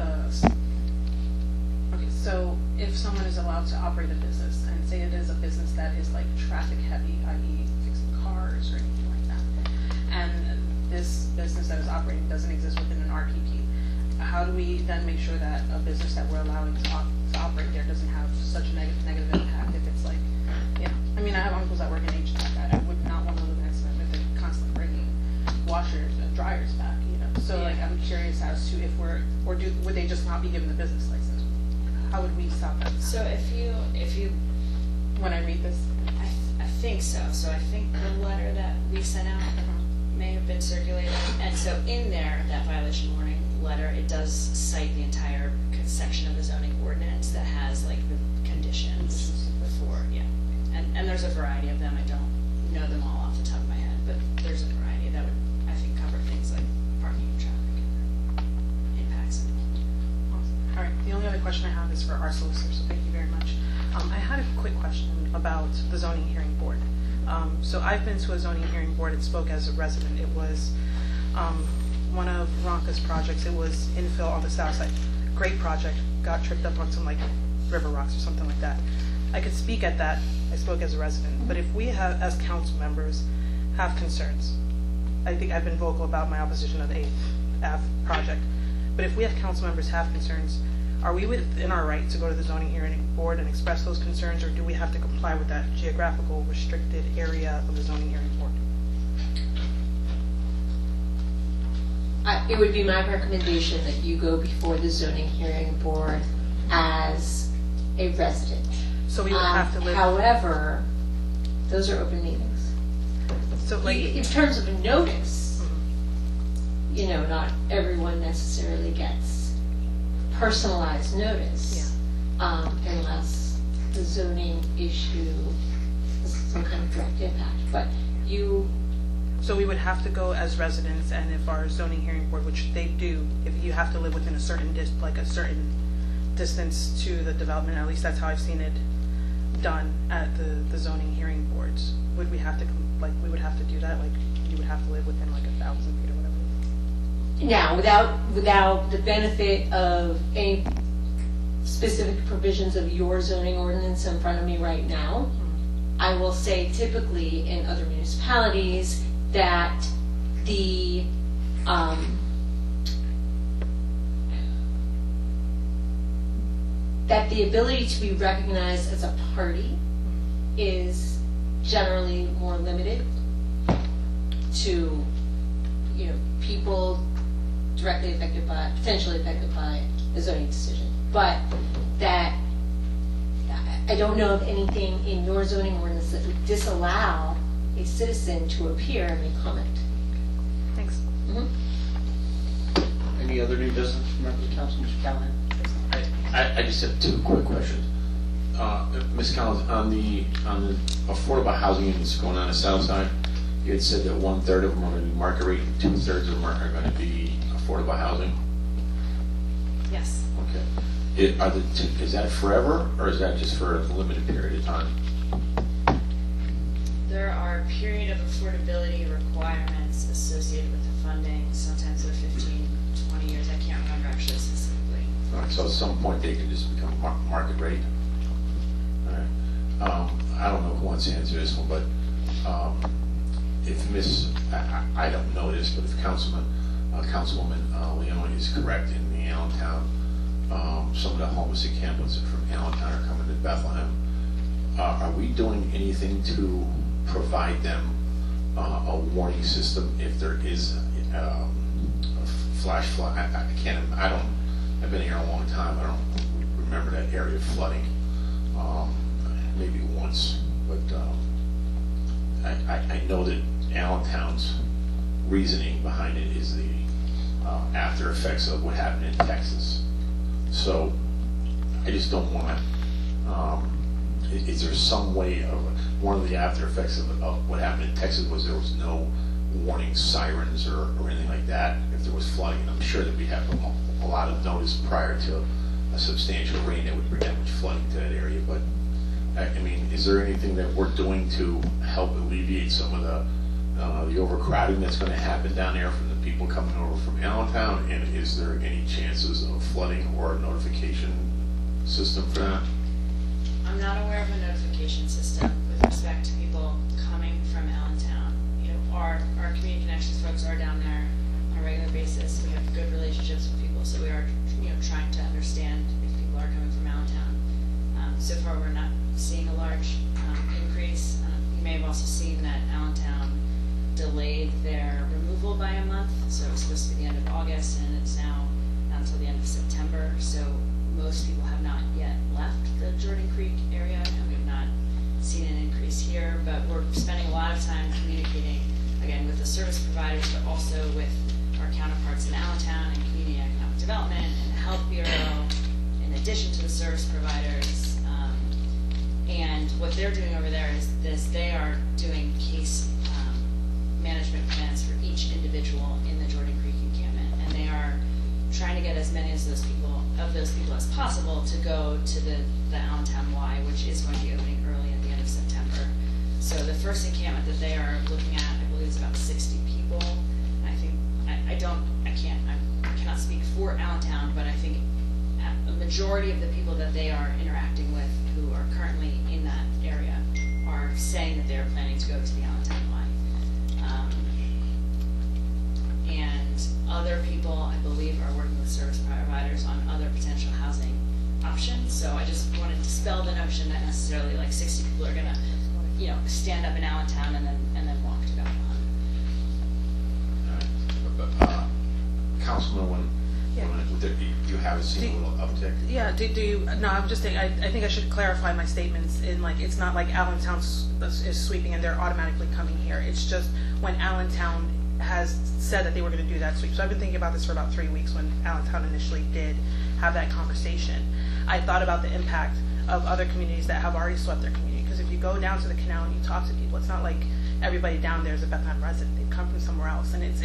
okay, so if someone is allowed to operate a business, and say it is a business that is like traffic heavy, i.e. fixing cars or anything like that, and this business that is operating doesn't exist within an RPP, how do we then make sure that a business that we're allowing to operate there doesn't have such a negative impact if it's like, yeah, I mean, I have uncles that work in HVAC, I would not want to live next to them if they're constantly bringing washers and dryers back, you know, so like I'm curious as to if would they just not be given the business license? How would we stop that? So if you, when I read this, I think so. So I think the letter that we sent out may have been circulated, and so in there, that violation warning letter, it does cite the entire section of the zoning ordinance that has like the conditions before, yeah. And there's a variety of them. I don't know them all off the top of my head, but there's a variety that would, I think, cover things like parking and traffic and impacts. All right, the only other question I have is for our solicitor, so thank you very much. I had a quick question about the zoning hearing board. So I've been to a zoning hearing board and spoke as a resident. It was one of Ronca's projects. It was infill on the south side. Great project. Got tripped up on some like river rocks or something like that. I could speak at that. I spoke as a resident. But if we have, as council members, have concerns, I think I've been vocal about my opposition of the 8th Ave project. But if we have council members have concerns, are we within our right to go to the zoning hearing board and express those concerns, or do we have to comply with that geographical restricted area of the zoning hearing board? It would be my recommendation that you go before the zoning hearing board as a resident. So we would have to live. However, those are open meetings. So like in terms of a notice, you know, not everyone necessarily gets personalized notice, unless the zoning issue has some kind of direct impact. But you. So we would have to go as residents, and if our zoning hearing board, which they do, if you have to live within a certain distance to the development, at least that's how I've seen it done at the zoning hearing boards. Would we have to we would have to do that? Like you would have to live within like 1,000 feet or whatever. Now, without the benefit of any specific provisions of your zoning ordinance in front of me right now, I will say typically in other municipalities that the ability to be recognized as a party is generally more limited to, you know, people directly affected by, potentially affected by a zoning decision. But that I don't know of anything in your zoning ordinance that would disallow a citizen to appear and make comment. Thanks. Any other new business from members of the council, Mr. Callahan? I just have two quick questions. Ms. Collins, on the affordable housing units going on the south side, you had said that 1/3 of them are going to be market rate and 2/3 of them are going to be affordable housing. Yes. Okay. Is that forever, or is that just for a limited period of time? There are period of affordability requirements associated with the funding. Sometimes they're 15, 20 years. I can't remember actually specifically. All right, so at some point they can just become market rate. All right. I don't know who wants to answer this one, but if I don't know this, but if Councilwoman Leone is correct in the Allentown, some of the homeless encampments from Allentown are coming to Bethlehem. Are we doing anything to provide them a warning system if there is a flash flood? I've been here a long time. I don't remember that area flooding. Maybe once, but I know that Allentown's reasoning behind it is the after effects of what happened in Texas. So I just don't want to, is there some way of, one of the after effects of what happened in Texas was there was no warning sirens or anything like that if there was flooding. And I'm sure that we have a lot of notice prior to a substantial rain that would bring that much flooding to that area. But I mean, is there anything that we're doing to help alleviate some of the overcrowding that's going to happen down there from the people coming over from Allentown? And is there any chances of flooding or a notification system for that? I'm not aware of a notification system with respect to people coming from Allentown. You know, our community connections folks are down there on a regular basis. We have good relationships with people, so we are, you know, trying to understand if people are coming from Allentown. So far, we're not seeing a large increase. You may have also seen that Allentown delayed their removal by a month, so it was supposed to be the end of August, and it's now until the end of September. So most people have not yet left the Jordan Creek area, and we've not seen an increase here, but we're spending a lot of time communicating, again, with the service providers, but also with our counterparts in Allentown and Community Economic Development and the Health Bureau, in addition to the service providers. And what they're doing over there is they are doing case management plans for each individual in the Jordan Creek encampment, and they are trying to get as many of those people as possible to go to the Allentown Y, which is going to be opening early at the end of September. So the first encampment that they are looking at, I believe, is about 60 people. And I think I cannot speak for Allentown, but I think a majority of the people that they are interacting with who are currently in that area are saying that they are planning to go to the Allentown Y. And other people, I believe, are working with service providers on other potential housing options. So I just want to dispel the notion that necessarily like 60 people are going to, you know, stand up in Allentown and then walk to Belmont. Councilman, you have seen a little uptick? Yeah, do you, no, I'm just saying, I think I should clarify my statements in like, it's not like Allentown is sweeping and they're automatically coming here. It's just when Allentown has said that they were going to do that sweep. So I've been thinking about this for about 3 weeks when Allentown initially did have that conversation. I thought about the impact of other communities that have already swept their community. Because if you go down to the canal and you talk to people, it's not like everybody down there is a Bethlehem resident. They've come from somewhere else. And it's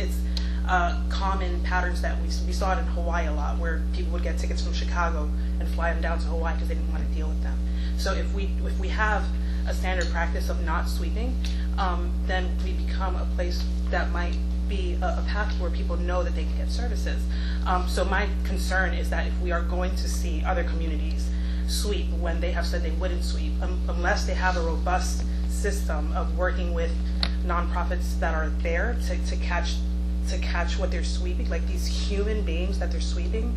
common patterns that we saw it in Hawaii a lot, where people would get tickets from Chicago and fly them down to Hawaii because they didn't want to deal with them. So if we have a standard practice of not sweeping, then we become a place that might be a path where people know that they can get services. So my concern is that if we are going to see other communities sweep when they have said they wouldn't sweep, unless they have a robust system of working with nonprofits that are there to catch what they're sweeping, like these human beings that they're sweeping,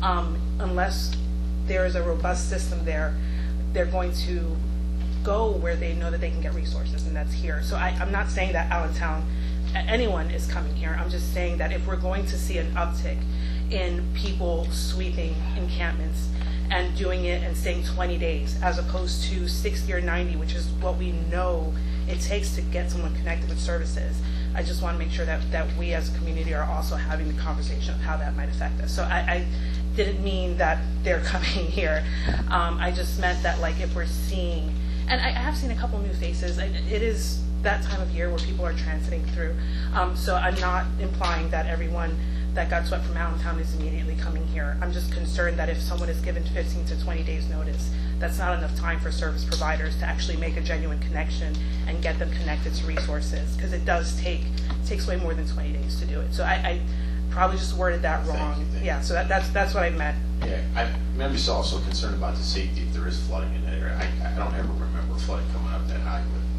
unless there is a robust system there, they're going to go where they know that they can get resources, and that's here. So I'm not saying that Allentown, anyone is coming here. I'm just saying that if we're going to see an uptick in people sweeping encampments and doing it and staying 20 days as opposed to 60 or 90, which is what we know it takes to get someone connected with services, I just want to make sure that we as a community are also having the conversation of how that might affect us. So I didn't mean that they're coming here. I just meant that, like, if we're seeing, and I have seen a couple new faces. It is that time of year where people are transiting through. So I'm not implying that everyone that got swept from Allentown is immediately coming here. I'm just concerned that if someone is given 15 to 20 days notice, that's not enough time for service providers to actually make a genuine connection and get them connected to resources, because it takes way more than 20 days to do it. So I probably just worded that wrong. Thank you. Yeah, so that's what I meant. Yeah, I'm just also concerned about the safety if there is flooding in that area. I don't ever remember flooding coming up that high, but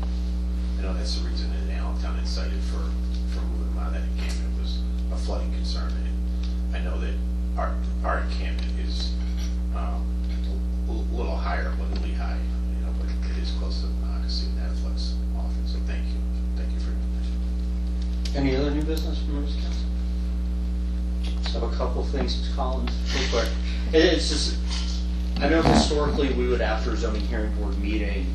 I know that's the reason that Allentown had cited for moving them out of that encampment was a flooding concern. And I know that our encampment is a little higher, literally high, but it is close to Monocacy, and that floods often. So thank you for your information. Any other new business from members of council? Just have a couple things, Mr. Collins, real quick. It's just, I know historically we would, after a zoning hearing board meeting,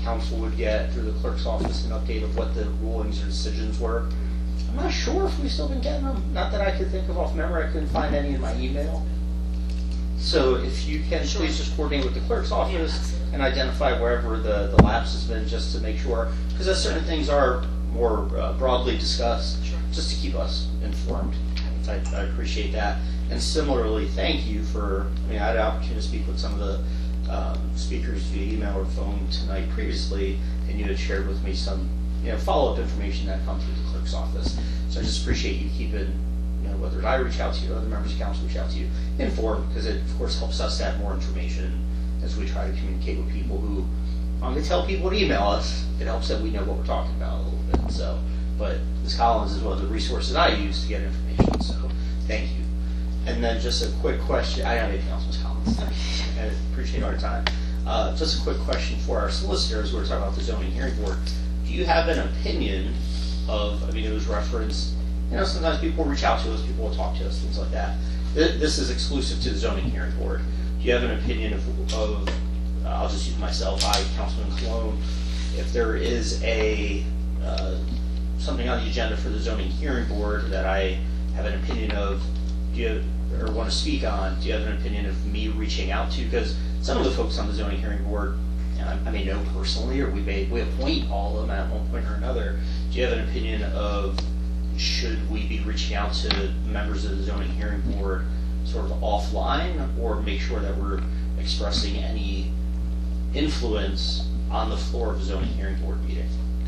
council would get through the clerk's office an update of what the rulings or decisions were. I'm not sure if we've still been getting them. Not that I could think of off memory. I couldn't find any in my email. So if you can, please just coordinate with the clerk's office and identify wherever the lapse has been, just to make sure, because as certain things are more broadly discussed, just to keep us informed. I appreciate that. And similarly, thank you for, I had an opportunity to speak with some of the speakers via email or phone tonight previously, and you had shared with me some follow-up information that comes through the clerk's office. So I just appreciate you keeping, whether I reach out to you or other members of council reach out to you, informed, because it, of course, helps us to have more information as we try to communicate with people who, I'm going to tell people to email us. It helps that we know what we're talking about a little bit. So, but Ms. Collins is one of the resources I use to get information, so thank you. And then just a quick question. I don't have anything else, Ms. Collins. I appreciate our time. Just a quick question for our solicitors. We were talking about the zoning hearing board. Do you have an opinion of, it was referenced, sometimes people reach out to us, people will talk to us, things like that. This is exclusive to the zoning hearing board. Do you have an opinion of I'll just use myself, Councilman Cologne, if there is a something on the agenda for the zoning hearing board that I have an opinion of, or want to speak on, do you have an opinion of me reaching out to? Because some of the folks on the zoning hearing board, I may know personally, or we appoint all of them at one point or another. Do you have an opinion of, should we be reaching out to members of the zoning hearing board sort of offline, or make sure that we're expressing any influence on the floor of the zoning hearing board meeting?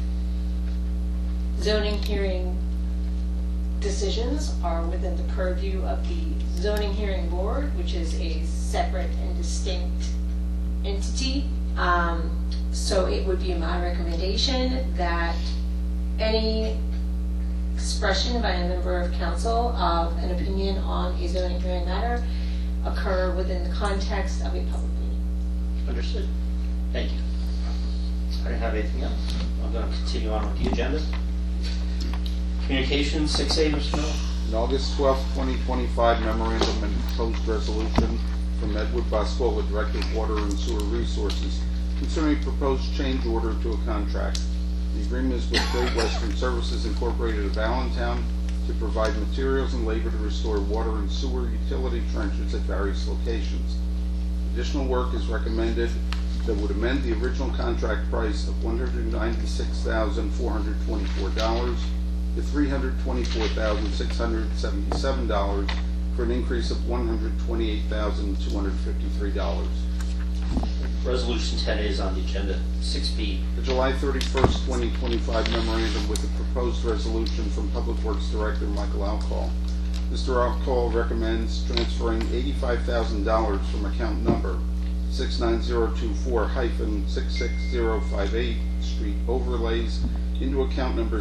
Zoning hearing decisions are within the purview of the zoning hearing board, which is a separate and distinct entity. So it would be my recommendation that any expression by a member of council of an opinion on a zoning hearing matter occur within the context of a public meeting. Understood. Thank you. I didn't have anything else. I'm going to continue on with the agenda. Communications, 6A, Mr. Miller. On August 12, 2025, memorandum and proposed resolution from Edward Boscola, Director of Water and Sewer Resources, concerning proposed change order to a contract. The agreement is with Great Western Services Incorporated of Allentown to provide materials and labor to restore water and sewer utility trenches at various locations. Additional work is recommended that would amend the original contract price of $196,424 to $324,677 for an increase of $128,253. Resolution 10 is on the agenda. 6B. The July 31st, 2025 memorandum with the proposed resolution from Public Works Director Michael Alcall. Mr. Alcall recommends transferring $85,000 from account number 69024-66058 street overlays into account number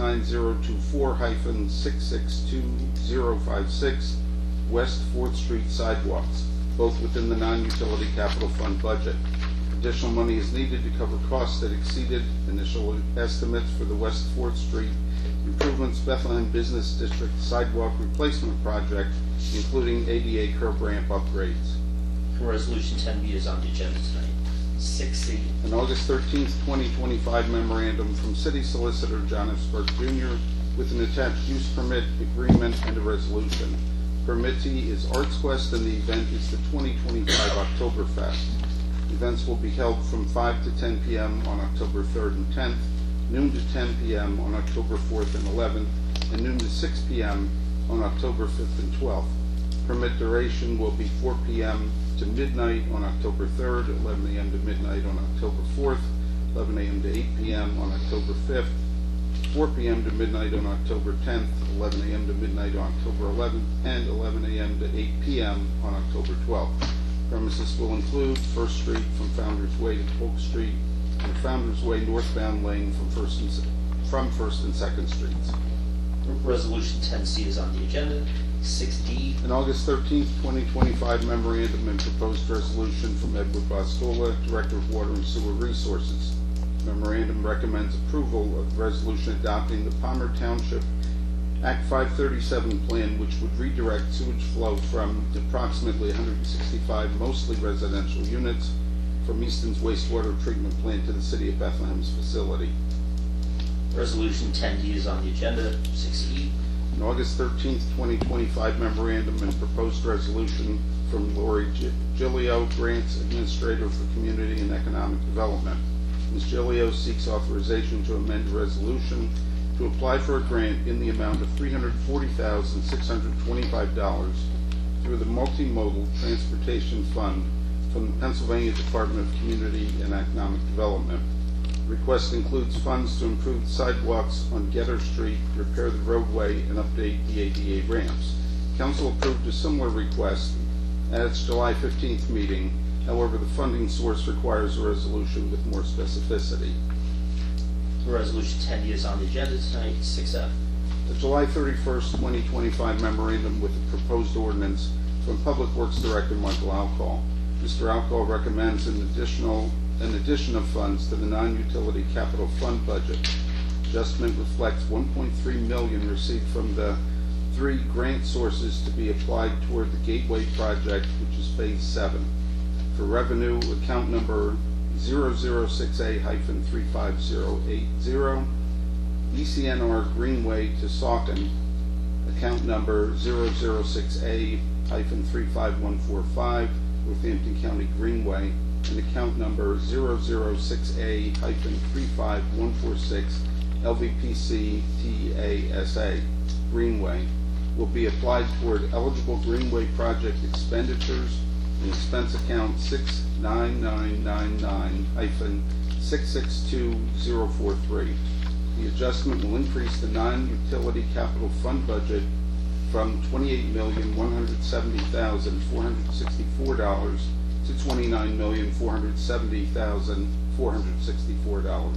69024-662-056 West 4th Street sidewalks, both within the non-utility capital fund budget. Additional money is needed to cover costs that exceeded initial estimates for the West 4th Street Improvements Bethlehem Business District Sidewalk Replacement Project, including ADA curb ramp upgrades. Resolution 10B is on the agenda tonight. 6C. An August 13th, 2025 memorandum from City Solicitor John F. Spark Jr. with an attached use permit agreement and a resolution. Permittee is Arts Quest and the event is the 2025 Oktoberfest. Events will be held from 5 to 10 p.m. on October 3rd and 10th, noon to 10 p.m. on October 4th and 11th, and noon to 6 p.m. on October 5th and 12th. Permit duration will be 4 p.m. to midnight on October 3rd, 11 a.m. to midnight on October 4th, 11 a.m. to 8 p.m. on October 5th, 4 p.m. to midnight on October 10th, 11 a.m. to midnight on October 11th, and 11 a.m. to 8 p.m. on October 12th. Premises will include First Street from Founders Way to Polk Street and Founders Way northbound lane from First and Second Streets. Resolution 10C is on the agenda. 6D. An August 13th, 2025 memorandum and proposed resolution from Edward Boscola, Director of Water and Sewer Resources. Memorandum recommends approval of the resolution adopting the Palmer Township Act 537 plan, which would redirect sewage flow from approximately 165 mostly residential units from Easton's wastewater treatment plant to the City of Bethlehem's facility. Resolution 10D is on the agenda. 6E. An August 13th, 2025 memorandum and proposed resolution from Lori Gillio, Grants Administrator for Community and Economic Development. Ms. Gillio seeks authorization to amend the resolution to apply for a grant in the amount of $340,625 through the Multimodal Transportation Fund from the Pennsylvania Department of Community and Economic Development. Request includes funds to improve sidewalks on Getter Street, repair the roadway, and update the ADA ramps. Council approved a similar request at its July 15th meeting. However, the funding source requires a resolution with more specificity. Resolution 10D is on the agenda tonight. 6F. The July 31st, 2025 memorandum with the proposed ordinance from Public Works Director Michael Alcoll. Mr. Alcoll recommends an addition of funds to the non-utility capital fund budget. Adjustment reflects $1.3 million received from the 3 grant sources to be applied toward the Gateway project, which is phase 7. For revenue, account number 006A-35080, ECNR Greenway to Saucon, account number 006A-35145, Northampton County Greenway, and account number 006A-35146, LVPC TASA Greenway, will be applied toward eligible Greenway project expenditures in expense account 69999-662043. The adjustment will increase the non-utility capital fund budget from $28,170,464 to $29,470,464.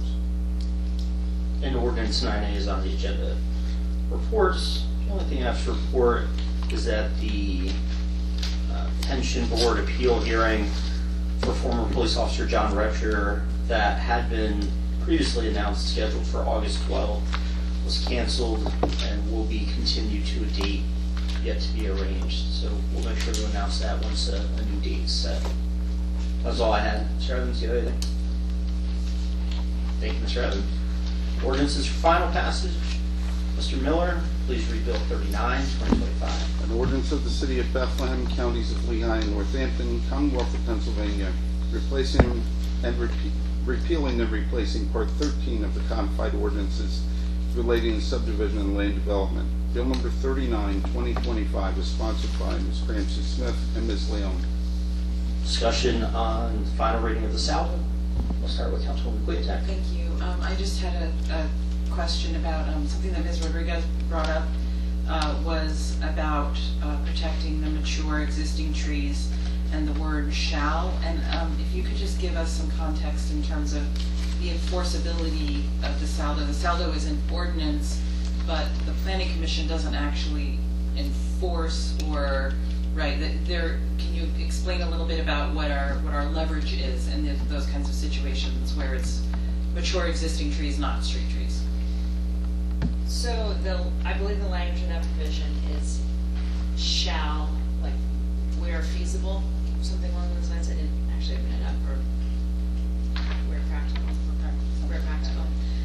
And ordinance 9A is on the agenda. Reports. The only thing I have to report is that the pension board appeal hearing for former police officer John Repture that had been previously announced scheduled for August 12th was canceled and will be continued to a date yet to be arranged. So we'll make sure to announce that once a new date is set. That's all I had. Mr. Evans, do you have anything? Thank you, Mr. Evans. Ordinances for final passage. Mr. Miller, please read Bill 39, 2025. An ordinance of the City of Bethlehem, Counties of Lehigh and Northampton, Commonwealth of Pennsylvania, replacing and repealing and replacing Part 13 of the codified ordinances relating to subdivision and land development. Bill number 39, 2025 is sponsored by Ms. Francis Smith and Ms. Leon. Discussion on the final reading of the saldo. We'll start with Councilwoman Cleotek. Thank you. I just had a question about something that Ms. Rodriguez brought up was about protecting the mature existing trees and the word shall. And if you could just give us some context in terms of the enforceability of the saldo. The saldo is an ordinance, but the Planning Commission doesn't actually enforce or, right, can you explain a little bit about what our leverage is in those kinds of situations where it's mature existing trees, not street trees? So I believe the language in that provision is shall, like where feasible, something along those lines. I didn't actually open it up, or where practical. Where practical.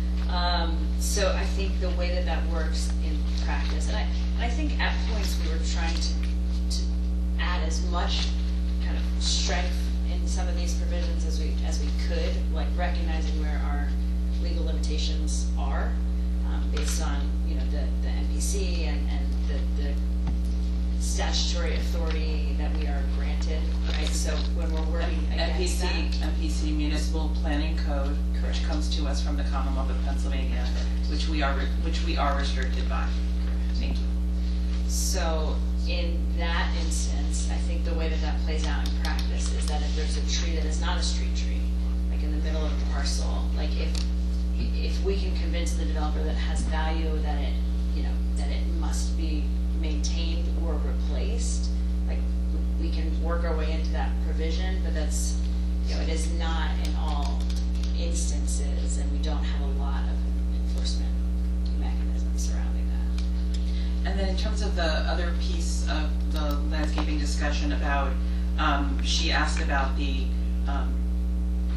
So I think the way that works in practice, and I think at points we were trying to add as much kind of strength in some of these provisions as we could, like recognizing where our legal limitations are based on the NPC and the statutory authority that we are granted, right? So when we're working against NPC Municipal Planning Code, Correct. which comes to us from the Commonwealth of Pennsylvania, which we are restricted by. Thank you. So in that instance, I think the way that plays out in practice is that if there's a tree that is not a street tree, like in the middle of a parcel, like if we can convince the developer that it has value, that it must be maintained or replaced, like we can work our way into that provision, but that's, it is not in all instances, and we don't have a lot of enforcement mechanisms surrounding that. And then in terms of the other piece of the landscaping discussion about, she asked about the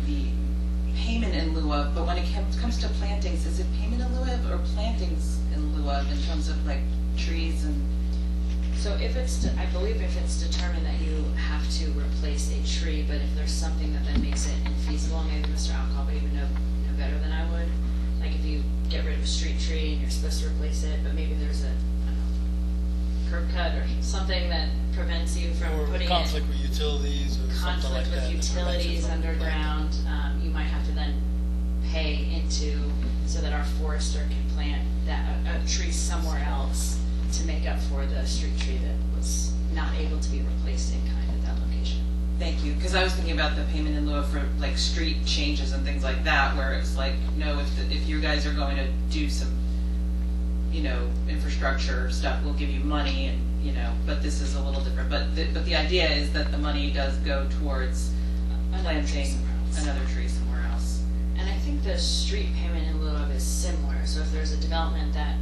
the payment in lieu of, but when it comes to plantings, is it payment in lieu of or plantings in lieu of in terms of like trees and? So if it's, I believe if it's determined that you have to replace a tree, but if there's something that then makes it infeasible, maybe Mr. Alcock would even know better than I would. Like if you get rid of a street tree and you're supposed to replace it, but maybe there's a, I don't know, curb cut or something that prevents you from putting conflict with utilities or something like conflict that. with utilities underground, you might have to then pay into, so that our forester can plant that, a tree somewhere else to make up for the street tree that was not able to be replaced in kind at that location. Thank you, because I was thinking about the payment in lieu of for like street changes and things like that, where it's like, no, if you guys are going to do some, you know, infrastructure stuff, we'll give you money, and you know, but this is a little different. But the idea is that the money does go towards planting another tree somewhere else. And I think the street payment in lieu of is similar. So if there's a development that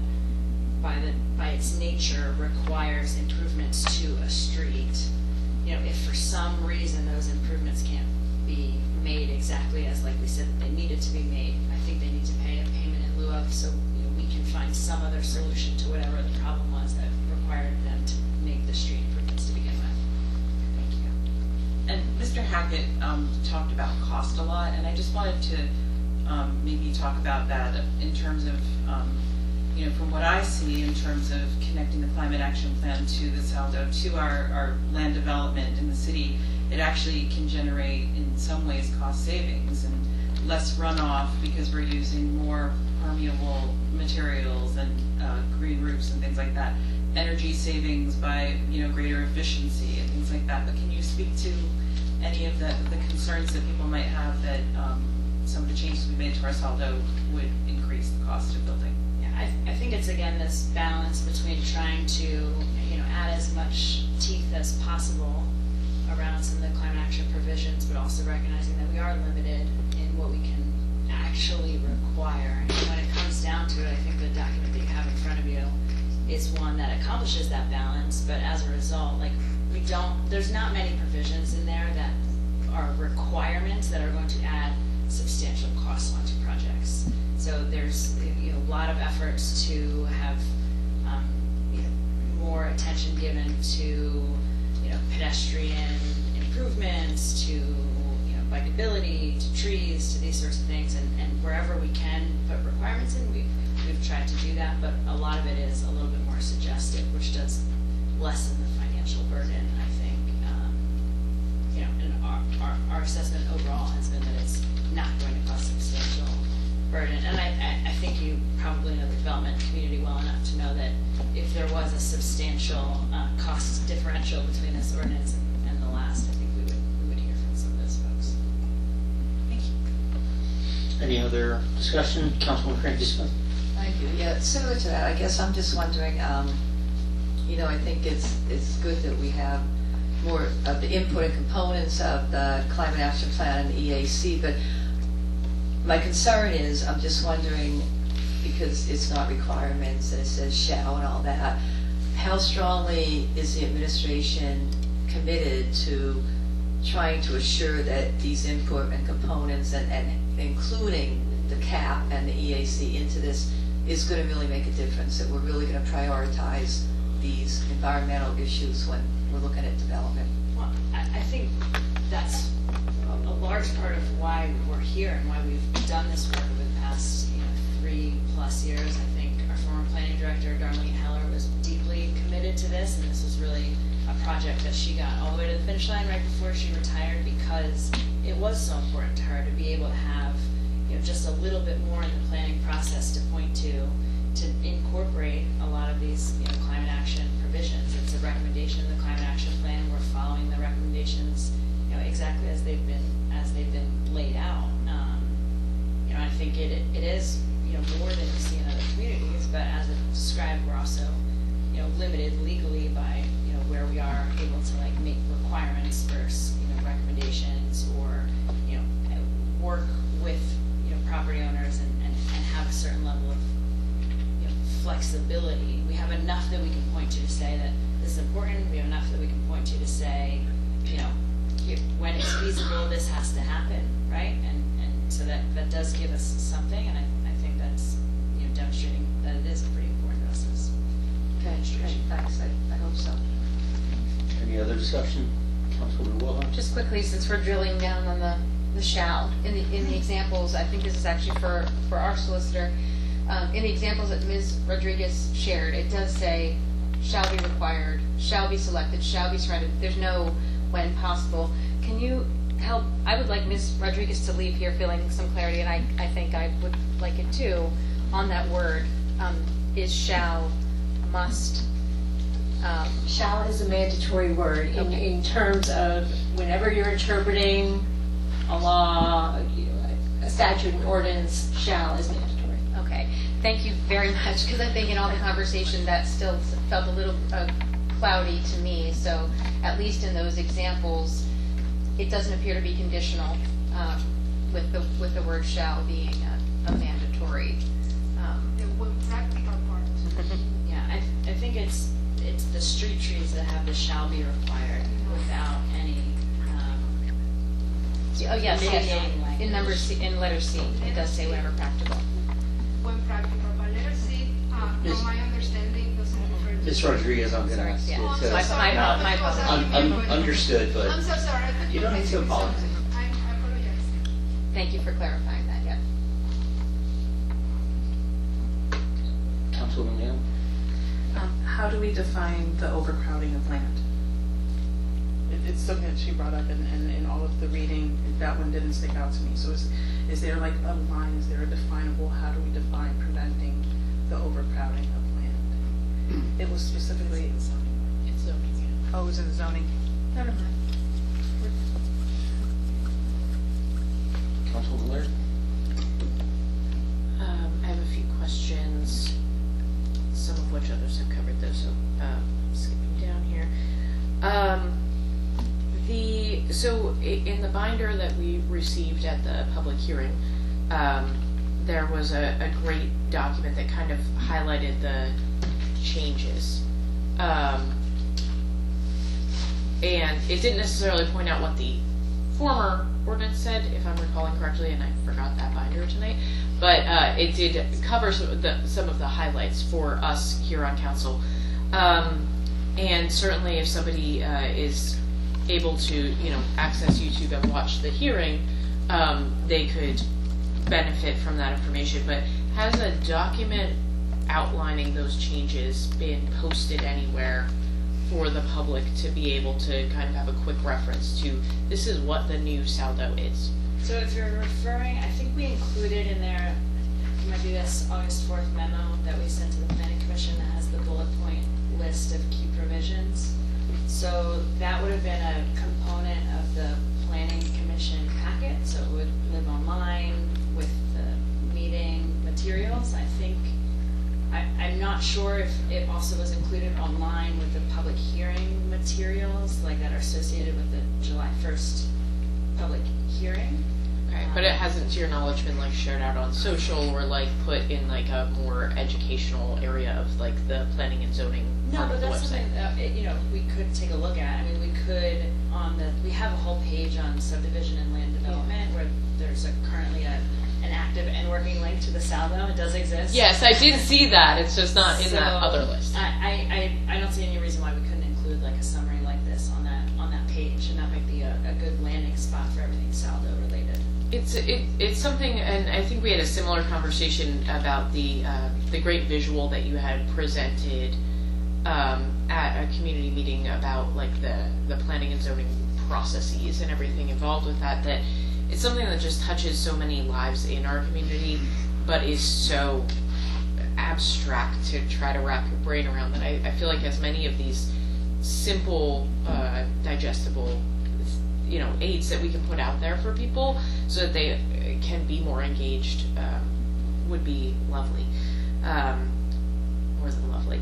by its nature requires improvements to a street, you know, if for some reason those improvements can't be made exactly as like we said that they needed to be made, I think they need to pay a payment in lieu of, so you know, we can find some other solution to whatever the problem was that required them to make the street improvements to begin with. Thank you. And Mr. Hackett talked about cost a lot, and I just wanted to maybe talk about that in terms of you know, from what I see in terms of connecting the climate action plan to the SALDO, to our land development in the city, it actually can generate in some ways cost savings and less runoff because we're using more permeable materials and green roofs and things like that. Energy savings by, you know, greater efficiency and things like that. But can you speak to any of the concerns that people might have that some of the changes we made to our SALDO would increase the cost of building? I think it's again this balance between trying to, you know, add as much teeth as possible around some of the climate action provisions, but also recognizing that we are limited in what we can actually require. And when it comes down to it, I think the document that you have in front of you is one that accomplishes that balance, but as a result, like there's not many provisions in there that are requirements that are going to add substantial costs onto projects. So there's, you know, a lot of efforts to have you know, more attention given to, you know, pedestrian improvements, to, you know, bikeability, to trees, to these sorts of things, and wherever we can put requirements in, we've tried to do that, but a lot of it is a little bit more suggestive, which does lessen the financial burden, I think. You know, and our assessment overall has been that it's not going to cause substantial burden. And I think you probably know the development community well enough to know that if there was a substantial cost differential between this ordinance and the last, I think we would hear from some of those folks. Thank you. Any other discussion? Councilwoman Cranky-Smith. Thank you. Yeah, similar to that, I guess I'm just wondering, you know, I think it's good that we have more of the input and components of the Climate Action Plan and the EAC, but my concern is, I'm just wondering, because it's not requirements and it says shall and all that, how strongly is the administration committed to trying to assure that these input and components and including the CAP and the EAC into this is going to really make a difference, that we're really going to prioritize these environmental issues when we're looking at development? Well, I think that's a large part of why we're here and why we've done this work over the past 3+ years. I think our former planning director, Darlene Heller, was deeply committed to this, and this was really a project that she got all the way to the finish line right before she retired because it was so important to her to be able to have, you know, just a little bit more in the planning process to point to incorporate a lot of these, you know, climate action provisions. It's a recommendation of the Climate Action Plan. We're following the recommendations, you know, exactly as they've been laid out. You know, I think it is, you know, more than you see in other communities, but as it's described, we're also, you know, limited legally by, you know, where we are able to like make requirements versus, you know, recommendations, or, you know, work with, you know, property owners and have a certain level of, you know, flexibility. We have enough that we can point to say that this is important. We have enough that we can point to say, you know, when it's feasible, this has to happen, right? And so that does give us something, and I think that's, you know, demonstrating that it is pretty important to us as administration. Thanks, I hope so. Any other discussion? Councilwoman Wilhelm? Just quickly, since we're drilling down on the shall, in the examples, I think this is actually for our solicitor, in the examples that Ms. Rodriguez shared, it does say shall be required, shall be selected, shall be surrendered. There's no when possible. Can you help? I would like Ms. Rodriguez to leave here feeling some clarity, and I think I would like it too, on that word. Is shall, must? Shall is a mandatory word in terms of whenever you're interpreting a law, a statute, an ordinance, shall is mandatory. Okay, thank you very much, because I think in all the conversation that still felt a little cloudy to me, so at least in those examples, it doesn't appear to be conditional with the word shall being a mandatory. The practical part. Yeah, I think it's the street trees that have the shall be required without any Oh yes, mitigating language. in number C, in letter C, it does say whenever practical. When practical, but letter C, from my understanding, doesn't refer to. Ms. Rodriguez, I'm going to ask you. Oh, I'm to- so sorry. My apologies. Understood, but I'm so sorry. I thought you don't need to apologize. I apologize. Thank you for clarifying that, yeah. Councilwoman Leon? How do we define the overcrowding of land? It's something that she brought up in all of the reading. That one didn't stick out to me. So is there like a line, is there a definable, how do we define preventing the overcrowding of land? It was specifically in zoning. It's zoning, yeah. Oh, it was in zoning. Never mind. Councilwoman Laird? I have a few questions, some of which others have covered though, so skipping down here. So in the binder that we received at the public hearing, there was a great document that kind of highlighted the changes. And it didn't necessarily point out what the former ordinance said, if I'm recalling correctly, and I forgot that binder tonight, but it did cover some of the highlights for us here on council. And certainly if somebody is able to, access YouTube and watch the hearing, they could benefit from that information. But has a document outlining those changes been posted anywhere for the public to be able to kind of have a quick reference to, this is what the new saldo is? So if you're referring, I think we included in there, it might be this August 4th memo that we sent to the Planning Commission that has the bullet point list of key provisions. So that would have been a component of the Planning Commission packet, so it would live online with the meeting materials. I think, I'm not sure if it also was included online with the public hearing materials, like that are associated with the July 1st public hearing. Okay, but it hasn't, to your knowledge, been like shared out on social or like put in like a more educational area of like the planning and zoning part No, of but the that's website? something that, we could take a look at. I mean, we could we have a whole page on subdivision and land development where there's currently an active and working link to the saldo. It does exist. Yes, I did see that. It's just not in that other list. I don't see any reason why we couldn't include like a summary like this on that page, and that might be a good landing spot for everything saldo related. It's something, and I think we had a similar conversation about the great visual that you had presented at a community meeting about like the planning and zoning processes and everything involved with that. That it's something that just touches so many lives in our community, but is so abstract to try to wrap your brain around. That I feel like as many of these simple, digestible, aids that we can put out there for people so that they can be more engaged would be lovely. More than lovely.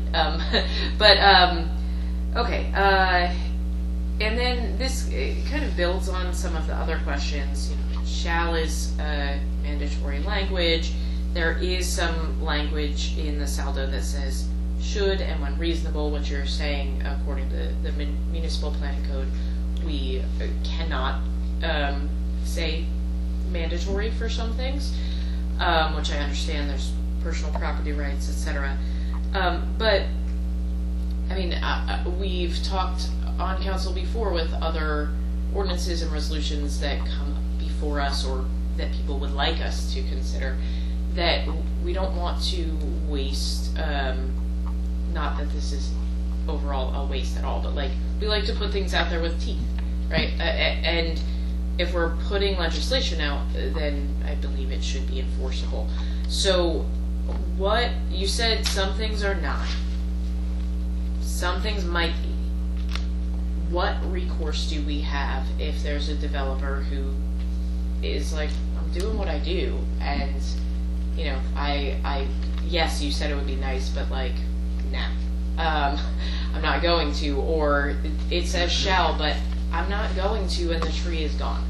Okay. And then this kind of builds on some of the other questions. Shall is mandatory language. There is some language in the saldo that says should, and when reasonable, what you're saying according to the municipal planning code, we cannot say, mandatory for some things, which I understand there's personal property rights, etc. But, I mean, we've talked on council before with other ordinances and resolutions that come before us or that people would like us to consider, that we don't want to waste, not that this is overall a waste at all, but like, we like to put things out there with teeth, right? And if we're putting legislation out, then I believe it should be enforceable. So what, you said some things are not. Some things might be. What recourse do we have if there's a developer who is like, I'm doing what I do, and, you know, I yes, you said it would be nice, but like, nah. I'm not going to, or it says shall, but I'm not going to, and the tree is gone.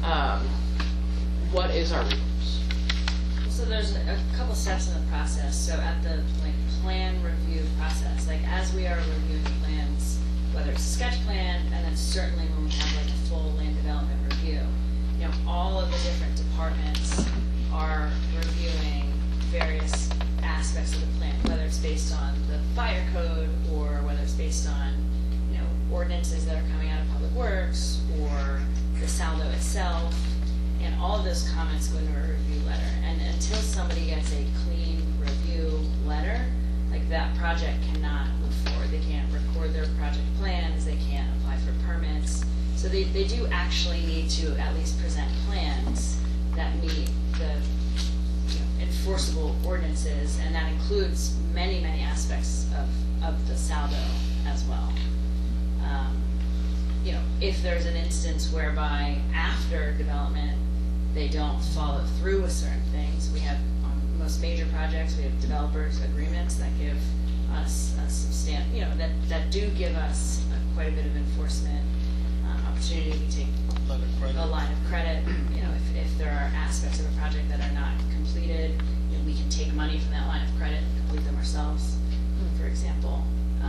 What is our recourse? So there's a couple steps in the process. So at the plan review process, as we are reviewing plans, whether it's a sketch plan, and then certainly when we have a full land development review, all of the different departments are reviewing various aspects of the plan, whether it's based on the fire code or whether it's based on ordinances that are coming out of Public Works or the saldo itself, and all of those comments go into a review letter. And until somebody gets a clean review letter, that project cannot move forward. They can't record their project plans, they can't apply for permits. So they do actually need to at least present plans that meet the enforceable ordinances, and that includes many, many aspects of the saldo as well. If there's an instance whereby after development they don't follow through with certain things, we have on most major projects we have developers agreements that give us a substantial, that do give us quite a bit of enforcement opportunity. We take a line of credit. If there are aspects of a project that are not completed, we can take money from that line of credit and complete them ourselves, for example.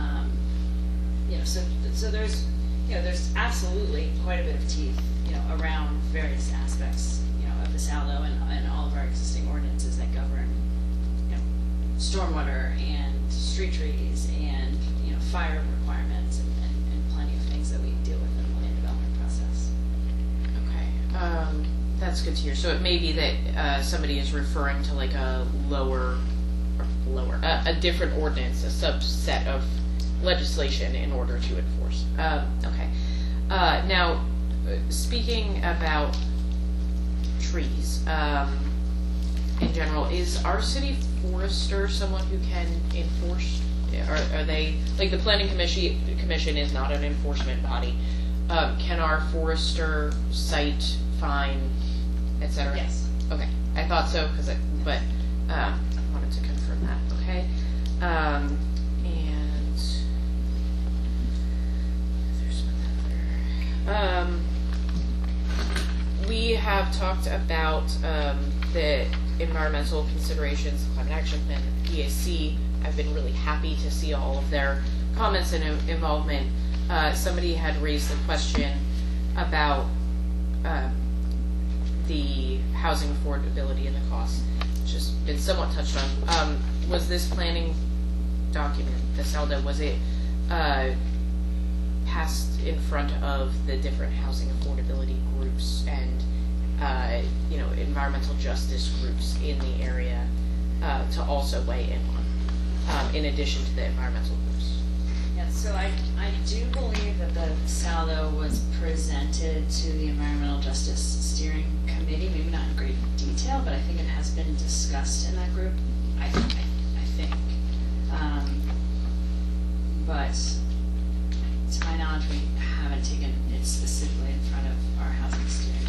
So there's absolutely quite a bit of teeth, around various aspects, of the saldo and all of our existing ordinances that govern, stormwater and street trees and, fire requirements and plenty of things that we deal with in the land development process. Okay, that's good to hear. So it may be that somebody is referring to a different ordinance, a subset of legislation in order to enforce. Okay. Now, speaking about trees, in general, is our city forester someone who can enforce? Are they, the planning commission is not an enforcement body? Can our forester cite, fine, etc.? Yes. Okay, I thought so, but I wanted to confirm that. Okay, and there's another. We have talked about the environmental considerations, the Climate Action Plan, the PAC. I've been really happy to see all of their comments and involvement. Somebody had raised the question about the housing affordability and the costs, which has been somewhat touched on. Was this planning document, the SELDA, was it passed in front of the different housing affordability groups and environmental justice groups in the area to also weigh in on, in addition to the environmental groups? Yeah, so I do believe that the SALDO was presented to the Environmental Justice Steering Committee, maybe not in great detail, but I think it has been discussed in that group, I think. But to my knowledge, we haven't taken it specifically in front of our Housing Steering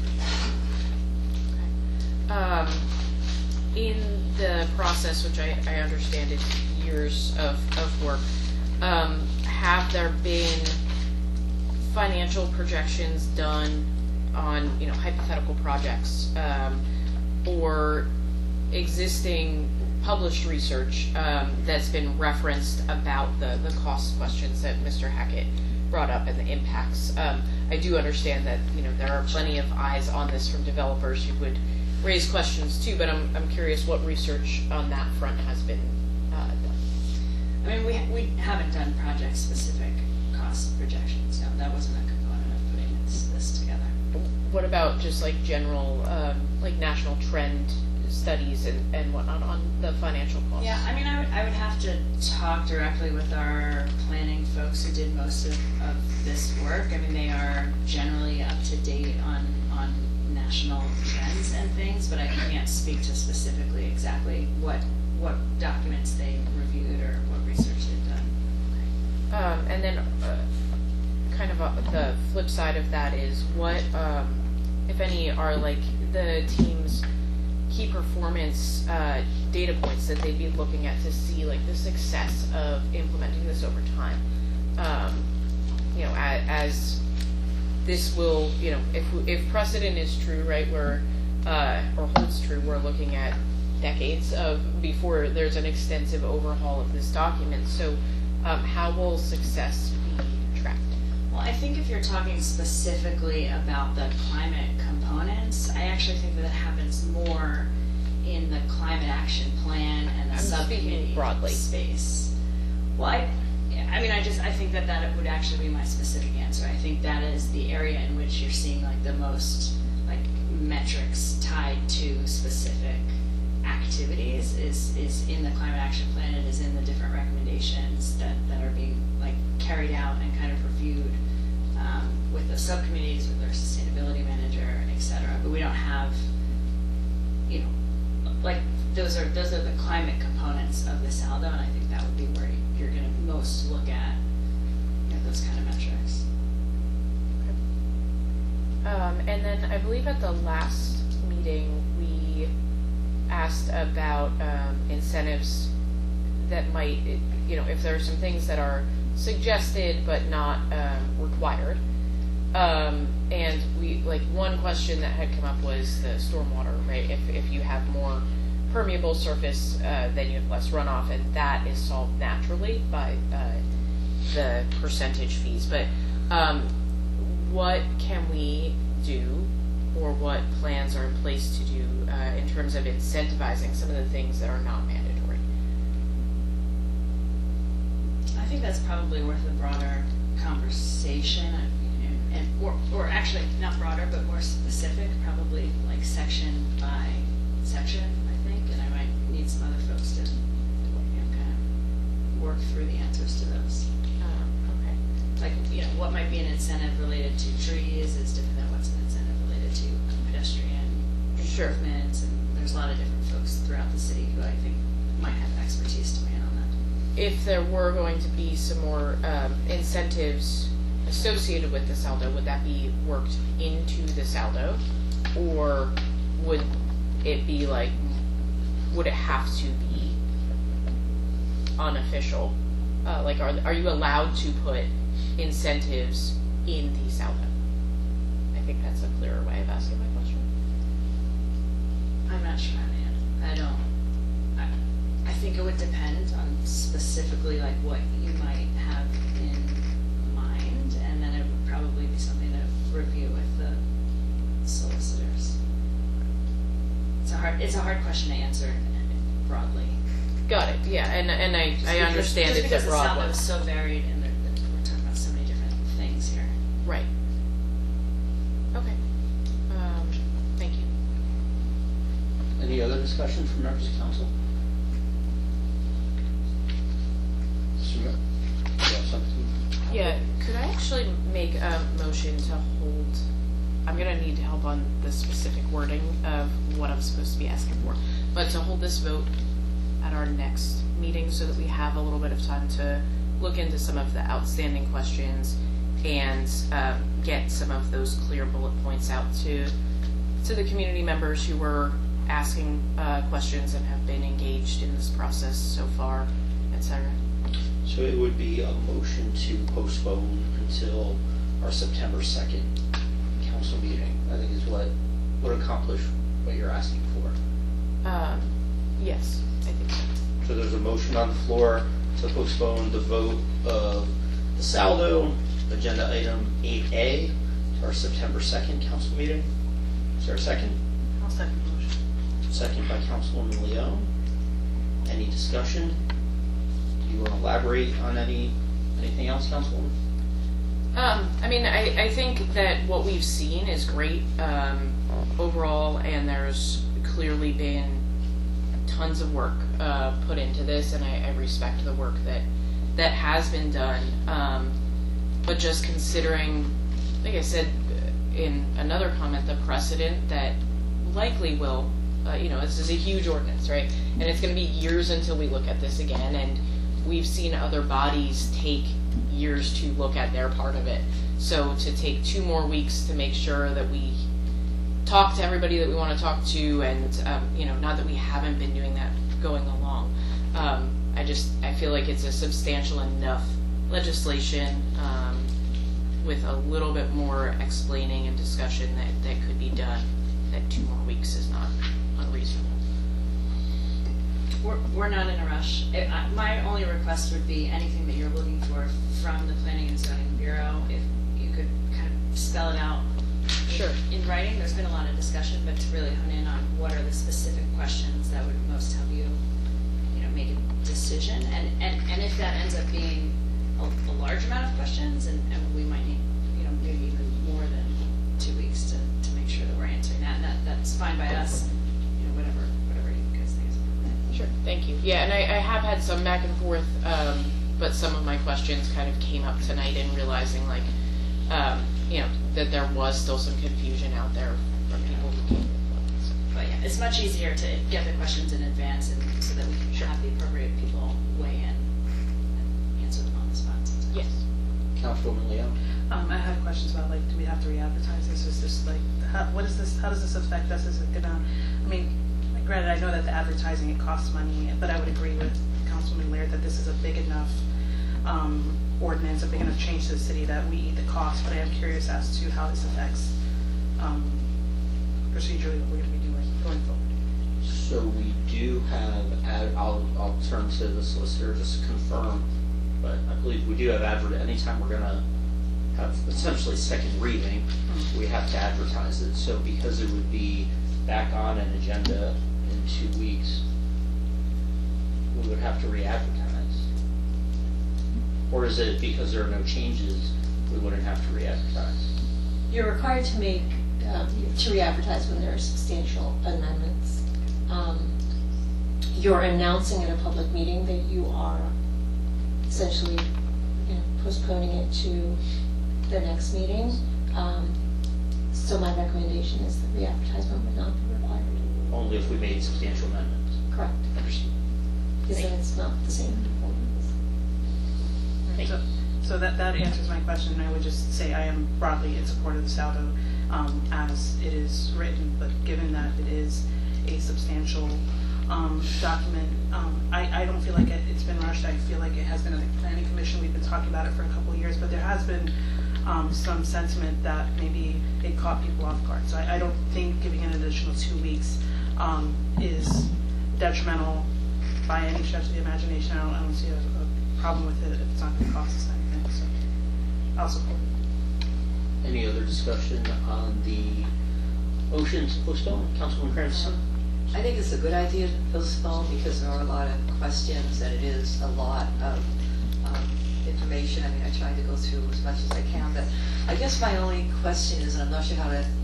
Committee. In the process, which I understand is years of work, have there been financial projections done on hypothetical projects or existing published research that's been referenced about the cost questions that Mr. Hackett brought up and the impacts? I I do understand that, there are plenty of eyes on this from developers who would raise questions too, but I'm curious what research on that front has been done. I mean, we haven't done project-specific cost projections. No, that wasn't a component of putting this together. What about just like general, like national trend studies and whatnot on the financial costs? Yeah, I mean, I would have to talk directly with our planning folks who did most of this work. I mean, they are generally up to date on national trends and things, but I can't speak to specifically exactly what documents they reviewed or what research they've done. And then kind of the flip side of that is what, if any, are like the team's key performance data points that they'd be looking at to see like the success of implementing this over time. As this will, if precedent is true, right, or holds true, we're looking at decades of before there's an extensive overhaul of this document. So how will success be tracked? Well, I think if you're talking specifically about the climate components, I actually think that happens more in the climate action plan and the subcommittee broadly space. Well, I think that would actually be my specific answer. I think that is the area in which you're seeing like the most like metrics tied to specific activities is in the climate action plan. It is in the different recommendations that are being like carried out and kind of reviewed with the subcommittees, with their sustainability manager, et cetera. But we don't have, like those are the climate components of the saldo, and I think that would be where you're going to most look at those kind of metrics. And then I believe at the last meeting we asked about incentives that might, if there are some things that are suggested but not required. And we, like, one question that had come up was the stormwater, right? If you have more permeable surface, then you have less runoff, and that is solved naturally by the percentage fees. But what can we do, or what plans are in place to do in terms of incentivizing some of the things that are not mandatory? I think that's probably worth a broader conversation, or actually not broader, but more specific, probably like section by section, I think, and I might need some other folks to kind of work through the answers to those. Okay. Like, what might be an incentive related to trees is different than what's an incentive related to pedestrian improvements, and there's a lot of different folks throughout the city who I think might have expertise to weigh in on that. If there were going to be some more incentives associated with the saldo, would that be worked into the saldo, or would it be like, would it have to be unofficial? Like, are you allowed to put incentives in the saldo? I think that's a clearer way of asking my question. I'm not sure how to answer. I think it would depend on specifically like what you might have in mind, and then it would probably be something to review with the solicitors. It's a hard question to answer broadly. Got it. Yeah, and I understand it's a broad one. Just because the saldo is so varied, and we're talking about so many different things here. Right. Okay. Thank you. Any other discussion from members of council? Yeah, could I actually make a motion to hold, I'm going to need help on the specific wording of what I'm supposed to be asking for, but to hold this vote at our next meeting so that we have a little bit of time to look into some of the outstanding questions and get some of those clear bullet points out to the community members who were asking questions and have been engaged in this process so far, etc. So it would be a motion to postpone until our September 2nd council meeting, I think is what would accomplish what you're asking for. Yes, I think so. So there's a motion on the floor to postpone the vote of the saldo, agenda item 8A, our September 2nd council meeting. Is there a second? I'll second the motion. Second by Councilwoman Leon. Any discussion? Do you want to elaborate on anything else, Councilwoman? I mean, I think that what we've seen is great overall, and there's clearly been tons of work put into this, and I respect the work that has been done. But just considering, like I said in another comment, the precedent that likely will, this is a huge ordinance, right? And it's going to be years until we look at this again, and we've seen other bodies take years to look at their part of it. So to take 2 more weeks to make sure that we talk to everybody that we want to talk to, and not that we haven't been doing that going along. I feel like it's a substantial enough legislation with a little bit more explaining and discussion that could be done, that 2 more weeks is not unreasonable. We're not in a rush. My only request would be anything that you're looking for from the Planning and Zoning Bureau, if you could kind of spell it out in writing. There's been a lot of discussion, but to really hone in on what are the specific questions that would most help you, make a decision. And if that ends up being a large amount of questions, and we might need, maybe even more than 2 weeks to make sure that we're answering that. And that's fine by us. Whatever you guys think is appropriate. Sure, thank you. Yeah, and I have had some back and forth, but some of my questions kind of came up tonight in realizing, that there was still some confusion out there from people who came. But yeah, it's much easier to get the questions in advance, and so that we can have the appropriate people weigh in and answer them on the spot. Yes. Councilwoman Leon? I have questions about, do we have to re-advertise this? Is this, how does this affect us? Is it gonna, granted, I know that the advertising, it costs money, but I would agree with Councilman Laird that this is a big enough ordinance, a big enough change to the city that we eat the cost, but I am curious as to how this affects procedurally what we're going to be doing going forward. So we do have, I'll turn to the solicitor just to confirm, but I believe we do have anytime we're going to have essentially second reading, we have to advertise it. So because it would be back on an agenda in 2 weeks, we would have to re-advertise. Or is it because there are no changes, we wouldn't have to re-advertise? You're required to re-advertise when there are substantial amendments. You're announcing at a public meeting that you are essentially, postponing it to the next meeting. So my recommendation is that re-advertisement would not be required. Only if we made substantial amendments. Correct. Understood. Because then it's not the same ordinance. So that answers my question, and I would just say I am broadly in support of the saldo as it is written, but given that it is a substantial document, I don't feel like it's been rushed. I feel like it has been at the Planning Commission. We've been talking about it for a couple of years, but there has been some sentiment that maybe it caught people off guard. So I don't think giving an additional 2 weeks is detrimental by any stretch of the imagination. I don't see a problem with it if it's not going to cost us anything. So I'll support it. Any other discussion on the motion to postpone? Councilwoman Cranston? I think it's a good idea to postpone because there are a lot of questions and it is a lot of information. I tried to go through as much as I can, but I guess my only question is, and I'm not sure how to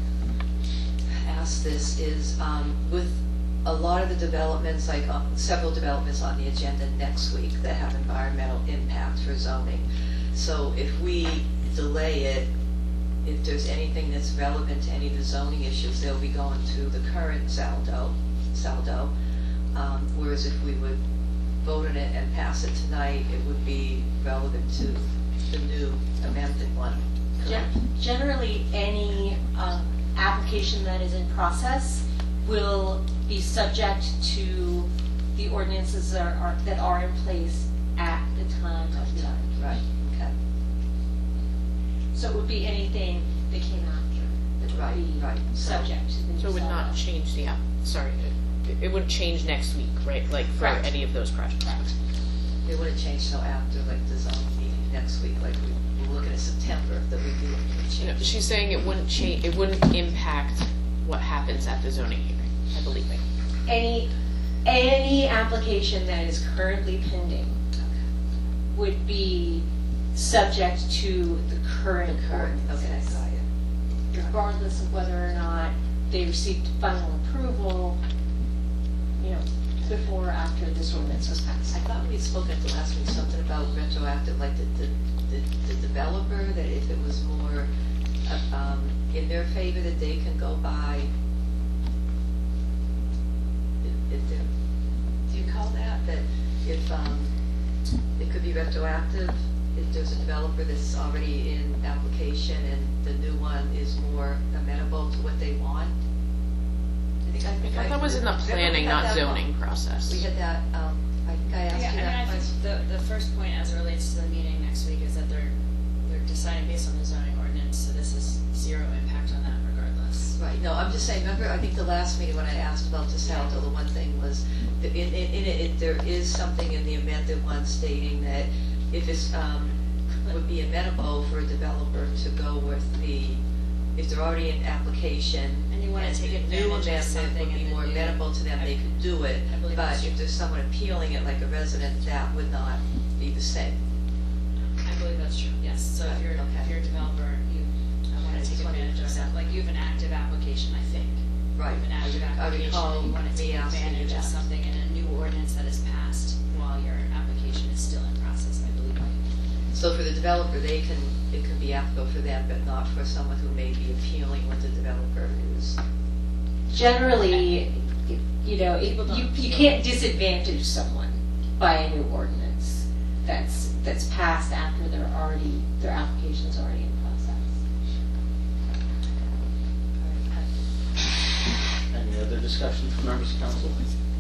ask this, is with a lot of the developments, like several developments on the agenda next week that have environmental impact for zoning. So if we delay it, if there's anything that's relevant to any of the zoning issues, they'll be going through the current saldo. Whereas if we would vote on it and pass it tonight, it would be relevant to the new amended one. Generally, any application that is in process will be subject to the ordinances that are in place at the time of the Right. Okay. So it would be anything that came after that would be subject to the new So it would not change the it would change next week, right? Like for any of those projects. It wouldn't change till after like the zoning meeting next week, like we looking at September that we'd be looking at change. She's saying it wouldn't change, it wouldn't impact what happens at the zoning hearing, I believe. Any application that is currently pending would be subject to the current ordinance. Okay, got it. Regardless of whether or not they received final approval, before or after this ordinance was passed. I thought we had spoken at the last week something about retroactive, like the developer, that if it was more in their favor, that they can go by. Do you call that? That if it could be retroactive, if there's a developer that's already in application and the new one is more amenable to what they want? I think that was in the planning, not zoning process. We had that, I think I asked you that I think the first point as it relates to the meeting next week is that they're deciding based on the zoning ordinance, so this is zero impact on that regardless. Right, no, I'm just saying, remember, I think the last meeting when I asked about the saldo, the one thing was, that in it, there is something in the amended one stating that if it's, would be amenable for a developer to go with if they're already in application, and you want to take the new advantage of amendment something would be and more then amenable to them, they could do it. But if there's someone appealing it like a resident, that would not be the same. I believe that's true, yes. So if you're a developer, I want to take advantage of something, like you have an active application, I think. Right. You have an active application, you want to take advantage of something in a new ordinance that is passed while your application is still in process, I believe. So for the developer, it can be applicable for them, but not for someone who may be appealing what the developer is. Generally, you can't disadvantage someone by a new ordinance that's passed after their application's already in process. Any other discussion from members of council?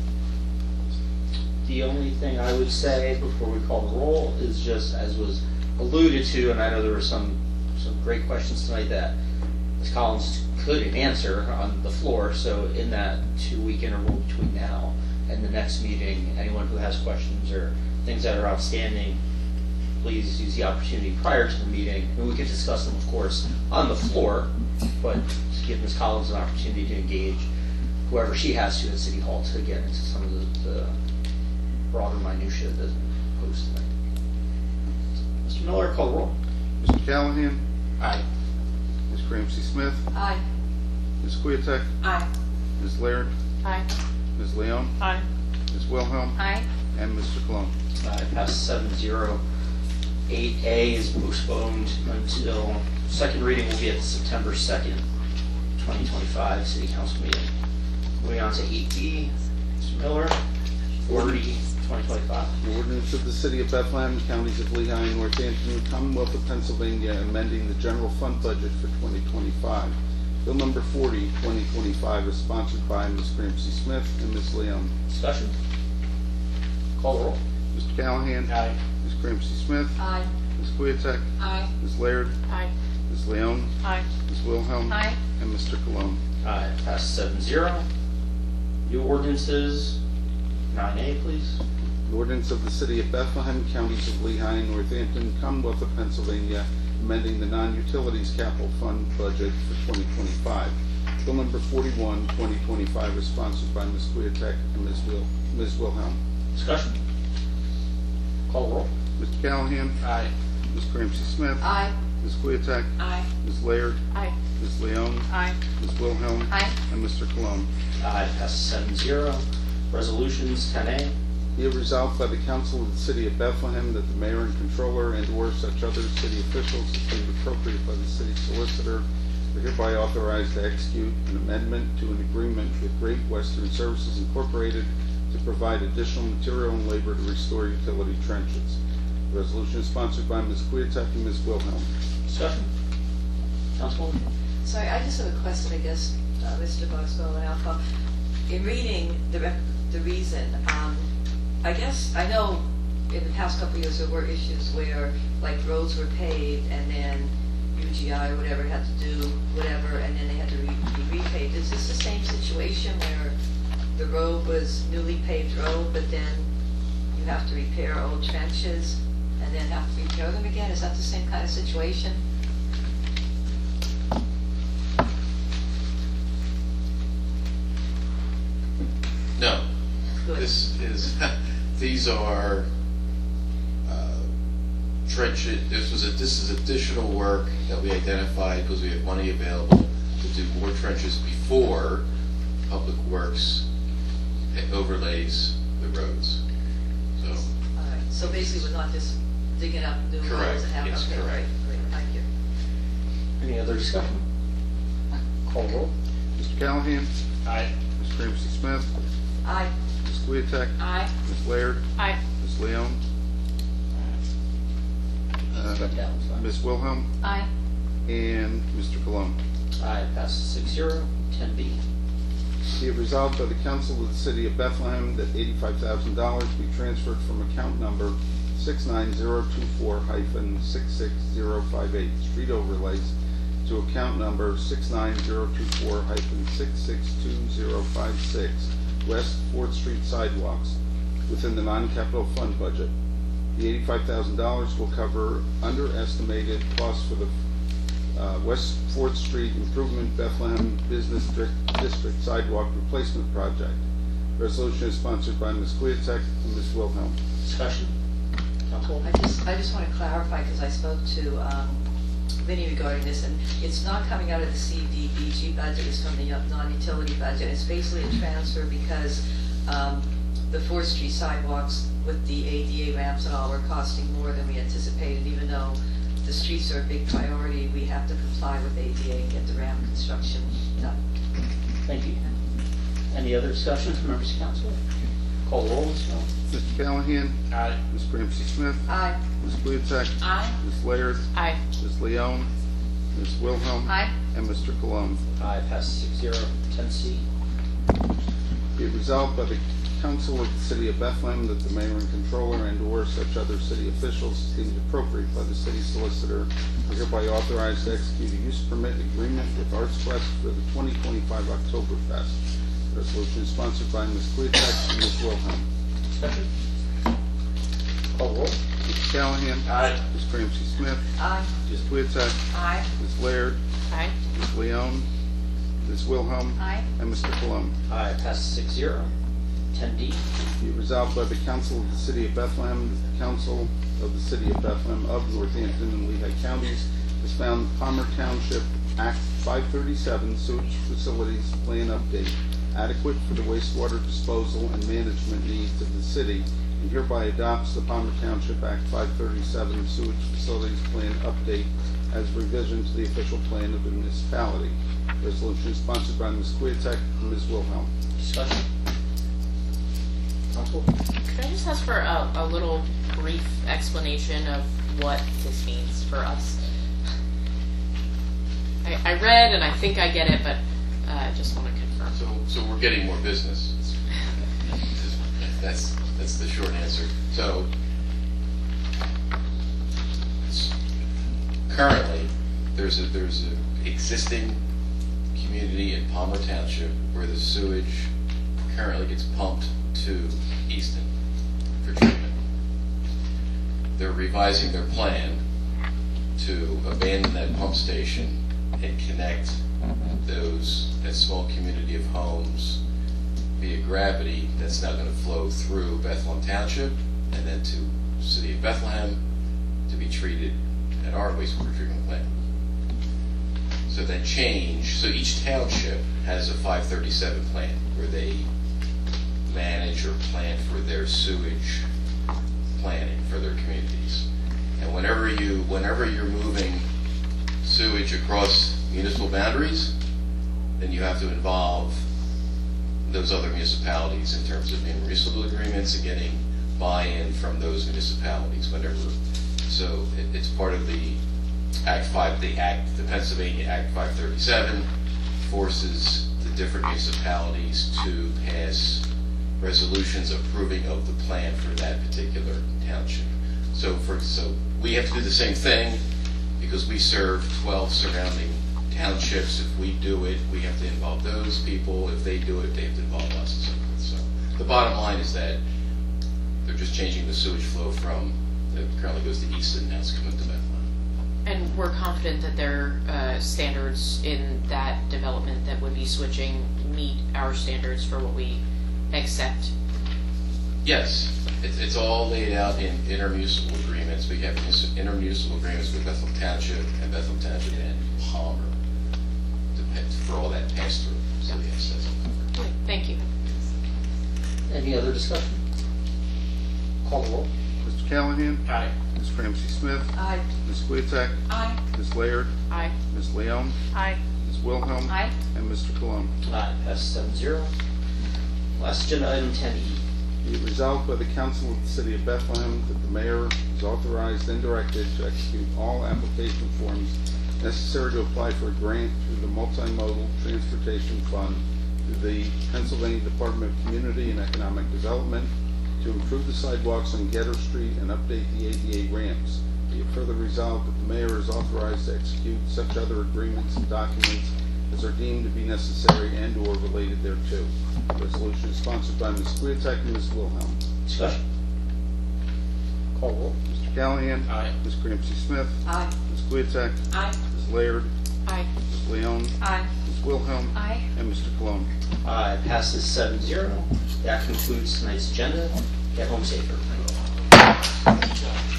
The only thing I would say before we call the roll is just, as was alluded to, and I know there were some great questions tonight that Ms. Collins couldn't answer on the floor, so in that 2-week interval between now and the next meeting, anyone who has questions or things that are outstanding, please use the opportunity prior to the meeting, and we can discuss them, of course, on the floor, but to give Ms. Collins an opportunity to engage whoever she has to at City Hall to get into some of the broader minutiae that's posed tonight. Mr. Miller, call the roll. Mr. Callahan? Aye. Ms. Ramsey Smith? Aye. Ms. Kuyatek? Aye. Ms. Laird? Aye. Ms. Leon? Aye. Ms. Wilhelm? Aye. And Mr. Cologne? Aye, passes 7-0. 8A is postponed until second reading will be at the September 2nd, 2025 City Council meeting. Moving on to 8B, Mr. Miller, 40, 2025. The ordinance of the City of Bethlehem, Counties of Lehigh and Northampton, Commonwealth of Pennsylvania, amending the general fund budget for 2025. Bill number 40, 2025 is sponsored by Ms. Ramsey Smith and Ms. Leon. Discussion? Call the roll. Mr. Callahan? Aye. Ms. Ramsey Smith? Aye. Ms. Kuyatek? Aye. Ms. Laird? Aye. Ms. Leon? Aye. Ms. Wilhelm? Aye. And Mr. Cologne? Aye, passes 7-0. New ordinances, 9A, please. An ordinance of the City of Bethlehem, Counties of Lehigh and Northampton, Commonwealth of Pennsylvania, amending the non-utilities capital fund budget for 2025. Bill number 41, 2025 is sponsored by Ms. Kuyatek and Ms. Wilhelm. Discussion? Call the roll. Mr. Callahan? Aye. Ms. Ramsey Smith? Aye. Ms. Kuyatek? Aye. Ms. Laird? Aye. Ms. Leon? Aye. Ms. Wilhelm? Aye. And Mr. Cologne? Aye, passes 7-0. Resolutions, 10A. Be it resolved by the Council of the City of Bethlehem that the mayor and controller and/or such other city officials as deemed appropriate by the city solicitor are hereby authorized to execute an amendment to an agreement with Great Western Services Incorporated to provide additional material and labor to restore utility trenches. The resolution is sponsored by Ms. Kuyatek and Ms. Wilhelm. Discussion? Councilwoman? Sorry, I just have a question, I guess, Mr. Boxwell and Alpha. In reading the reason, I guess, I know in the past couple of years there were issues where, like, roads were paved and then UGI or whatever had to do whatever, and then they had to be repaved. Is this the same situation where the road was newly paved road, but then you have to repair old trenches? and then have to repair them again? Is that the same kind of situation? No. Good. These are trenches. This is additional work that we identified because we have money available to do more trenches before Public Works overlays the roads. So. All right. So basically, we're not just digging up new roads Correct. and having. Yes, Okay, correct. Great. Thank you. Any other discussion? Call roll. Mr. Callahan? Aye. Ms. Ramsey Smith? Aye. Ms. Cleatek? Aye. Ms. Laird? Aye. Ms. Leon? Ms. Wilhelm? Aye. And Mr. Cologne. Aye, passes 6-0. 10B. Be it resolved by the Council of the City of Bethlehem that $85,000 be transferred from account number 69024-66058, street overlays, to account number 69024-662056, West 4th Street sidewalks, within the non-capital fund budget. The $85,000 will cover underestimated costs for the West 4th Street Improvement Bethlehem Business District Sidewalk Replacement Project. Resolution is sponsored by Ms. Cleatek and Ms. Wilhelm. Discussion? Council? I just want to clarify, because I spoke to Vinnie regarding this, and it's not coming out of the CDBG budget, it's from the non-utility budget. It's basically a transfer because the 4th Street sidewalks with the ADA ramps and all were costing more than we anticipated. Even though the streets are a big priority, we have to comply with ADA and get the ramp construction done. Thank you. Any other discussion from members of council? Call roll, Ms. Hill. Mr. Callahan? Aye. Ms. Ramsey Smith? Aye. Ms. Cleatek? Aye. Ms. Laird? Aye. Ms. Leon? Ms. Wilhelm? Aye. And Mr. Cologne. Aye, passes 6-0. 10C. Be it resolved by the Council of the City of Bethlehem that the mayor and controller and/or such other city officials deemed appropriate by the city solicitor are hereby authorized to execute a use permit agreement with Arts Quest for the 2025 Oktoberfest. The resolution is sponsored by Ms. Cleatek and Ms. Wilhelm. Discussion? Call roll. Mr. Callahan? Aye. Ms. Ramsey Smith? Aye. Ms. Cleatek? Aye. Ms. Laird? Aye. Ms. Leon? Ms. Wilhelm? Aye. And Mr. Cologne. Aye, passes 6-0. 10D. Be resolved by the Council of the City of Bethlehem that the Council of the City of Bethlehem of Northampton and Lehigh Counties has found Palmer Township Act 537 sewage facilities plan update adequate for the wastewater disposal and management needs of the city, and hereby adopts the Palmer Township Act 537 sewage facilities plan update as revision to the official plan of the municipality. Resolution is sponsored by Ms. Cleatek and Ms. Wilhelm. Discussion? Council? Could I just ask for a little brief explanation of what this means for us? I read and I think I get it, but I just want to confirm. So we're getting more business. That's the short answer. So currently, there's a existing community in Palmer Township where the sewage currently gets pumped to Easton for treatment. They're revising their plan to abandon that pump station and connect that small community of homes via gravity that's now going to flow through Bethlehem Township and then to the City of Bethlehem to be treated at our wastewater treatment plant. So that change, so each township has a 537 plan where they manage or plan for their sewage planning for their communities. And whenever you're moving sewage across municipal boundaries, then you have to involve those other municipalities in terms of municipal agreements and getting buy-in from those municipalities whenever. So it's part of the the Pennsylvania Act 537 forces the different municipalities to pass resolutions approving of the plan for that particular township. So we have to do the same thing because we serve 12 surrounding townships. If we do it, we have to involve those people. If they do it, they have to involve us and so forth. So the bottom line is that they're just changing the sewage flow from that currently goes to Easton, now it's coming to Bethlehem. And we're confident that their standards in that development that would be switching meet our standards for what we accept. Yes, it's all laid out in intermunicipal agreements. We have intermunicipal agreements with Bethlehem Township and Palmer for all that pass-through. So yes, that's all covered. Thank you. Any other discussion? Call the roll. Mr. Callahan? Aye. Ms. Ramsey Smith? Aye. Ms. Swiatek? Aye. Ms. Laird? Aye. Ms. Leon? Aye. Ms. Wilhelm? Aye. And Mr. Cologne? Aye, passes 7-0. Last agenda item 10E. Be it resolved by the Council of the City of Bethlehem that the mayor is authorized and directed to execute all application forms necessary to apply for a grant through the Multimodal Transportation Fund through the Pennsylvania Department of Community and Economic Development to improve the sidewalks on Getter Street and update the ADA ramps. Be it further resolved that the mayor is authorized to execute such other agreements and documents as are deemed to be necessary and or related thereto. The resolution is sponsored by Ms. Swiatek and Ms. Wilhelm. Discussion. Call roll. Mr. Callahan? Aye. Ms. Ramsey Smith? Aye. Ms. Swiatek? Aye. Ms. Laird? Aye. Ms. Leon? Aye. Ms. Wilhelm? Aye. And Mr. Cologne? Aye, passes 7-0. That concludes tonight's agenda. Get home safe, everybody.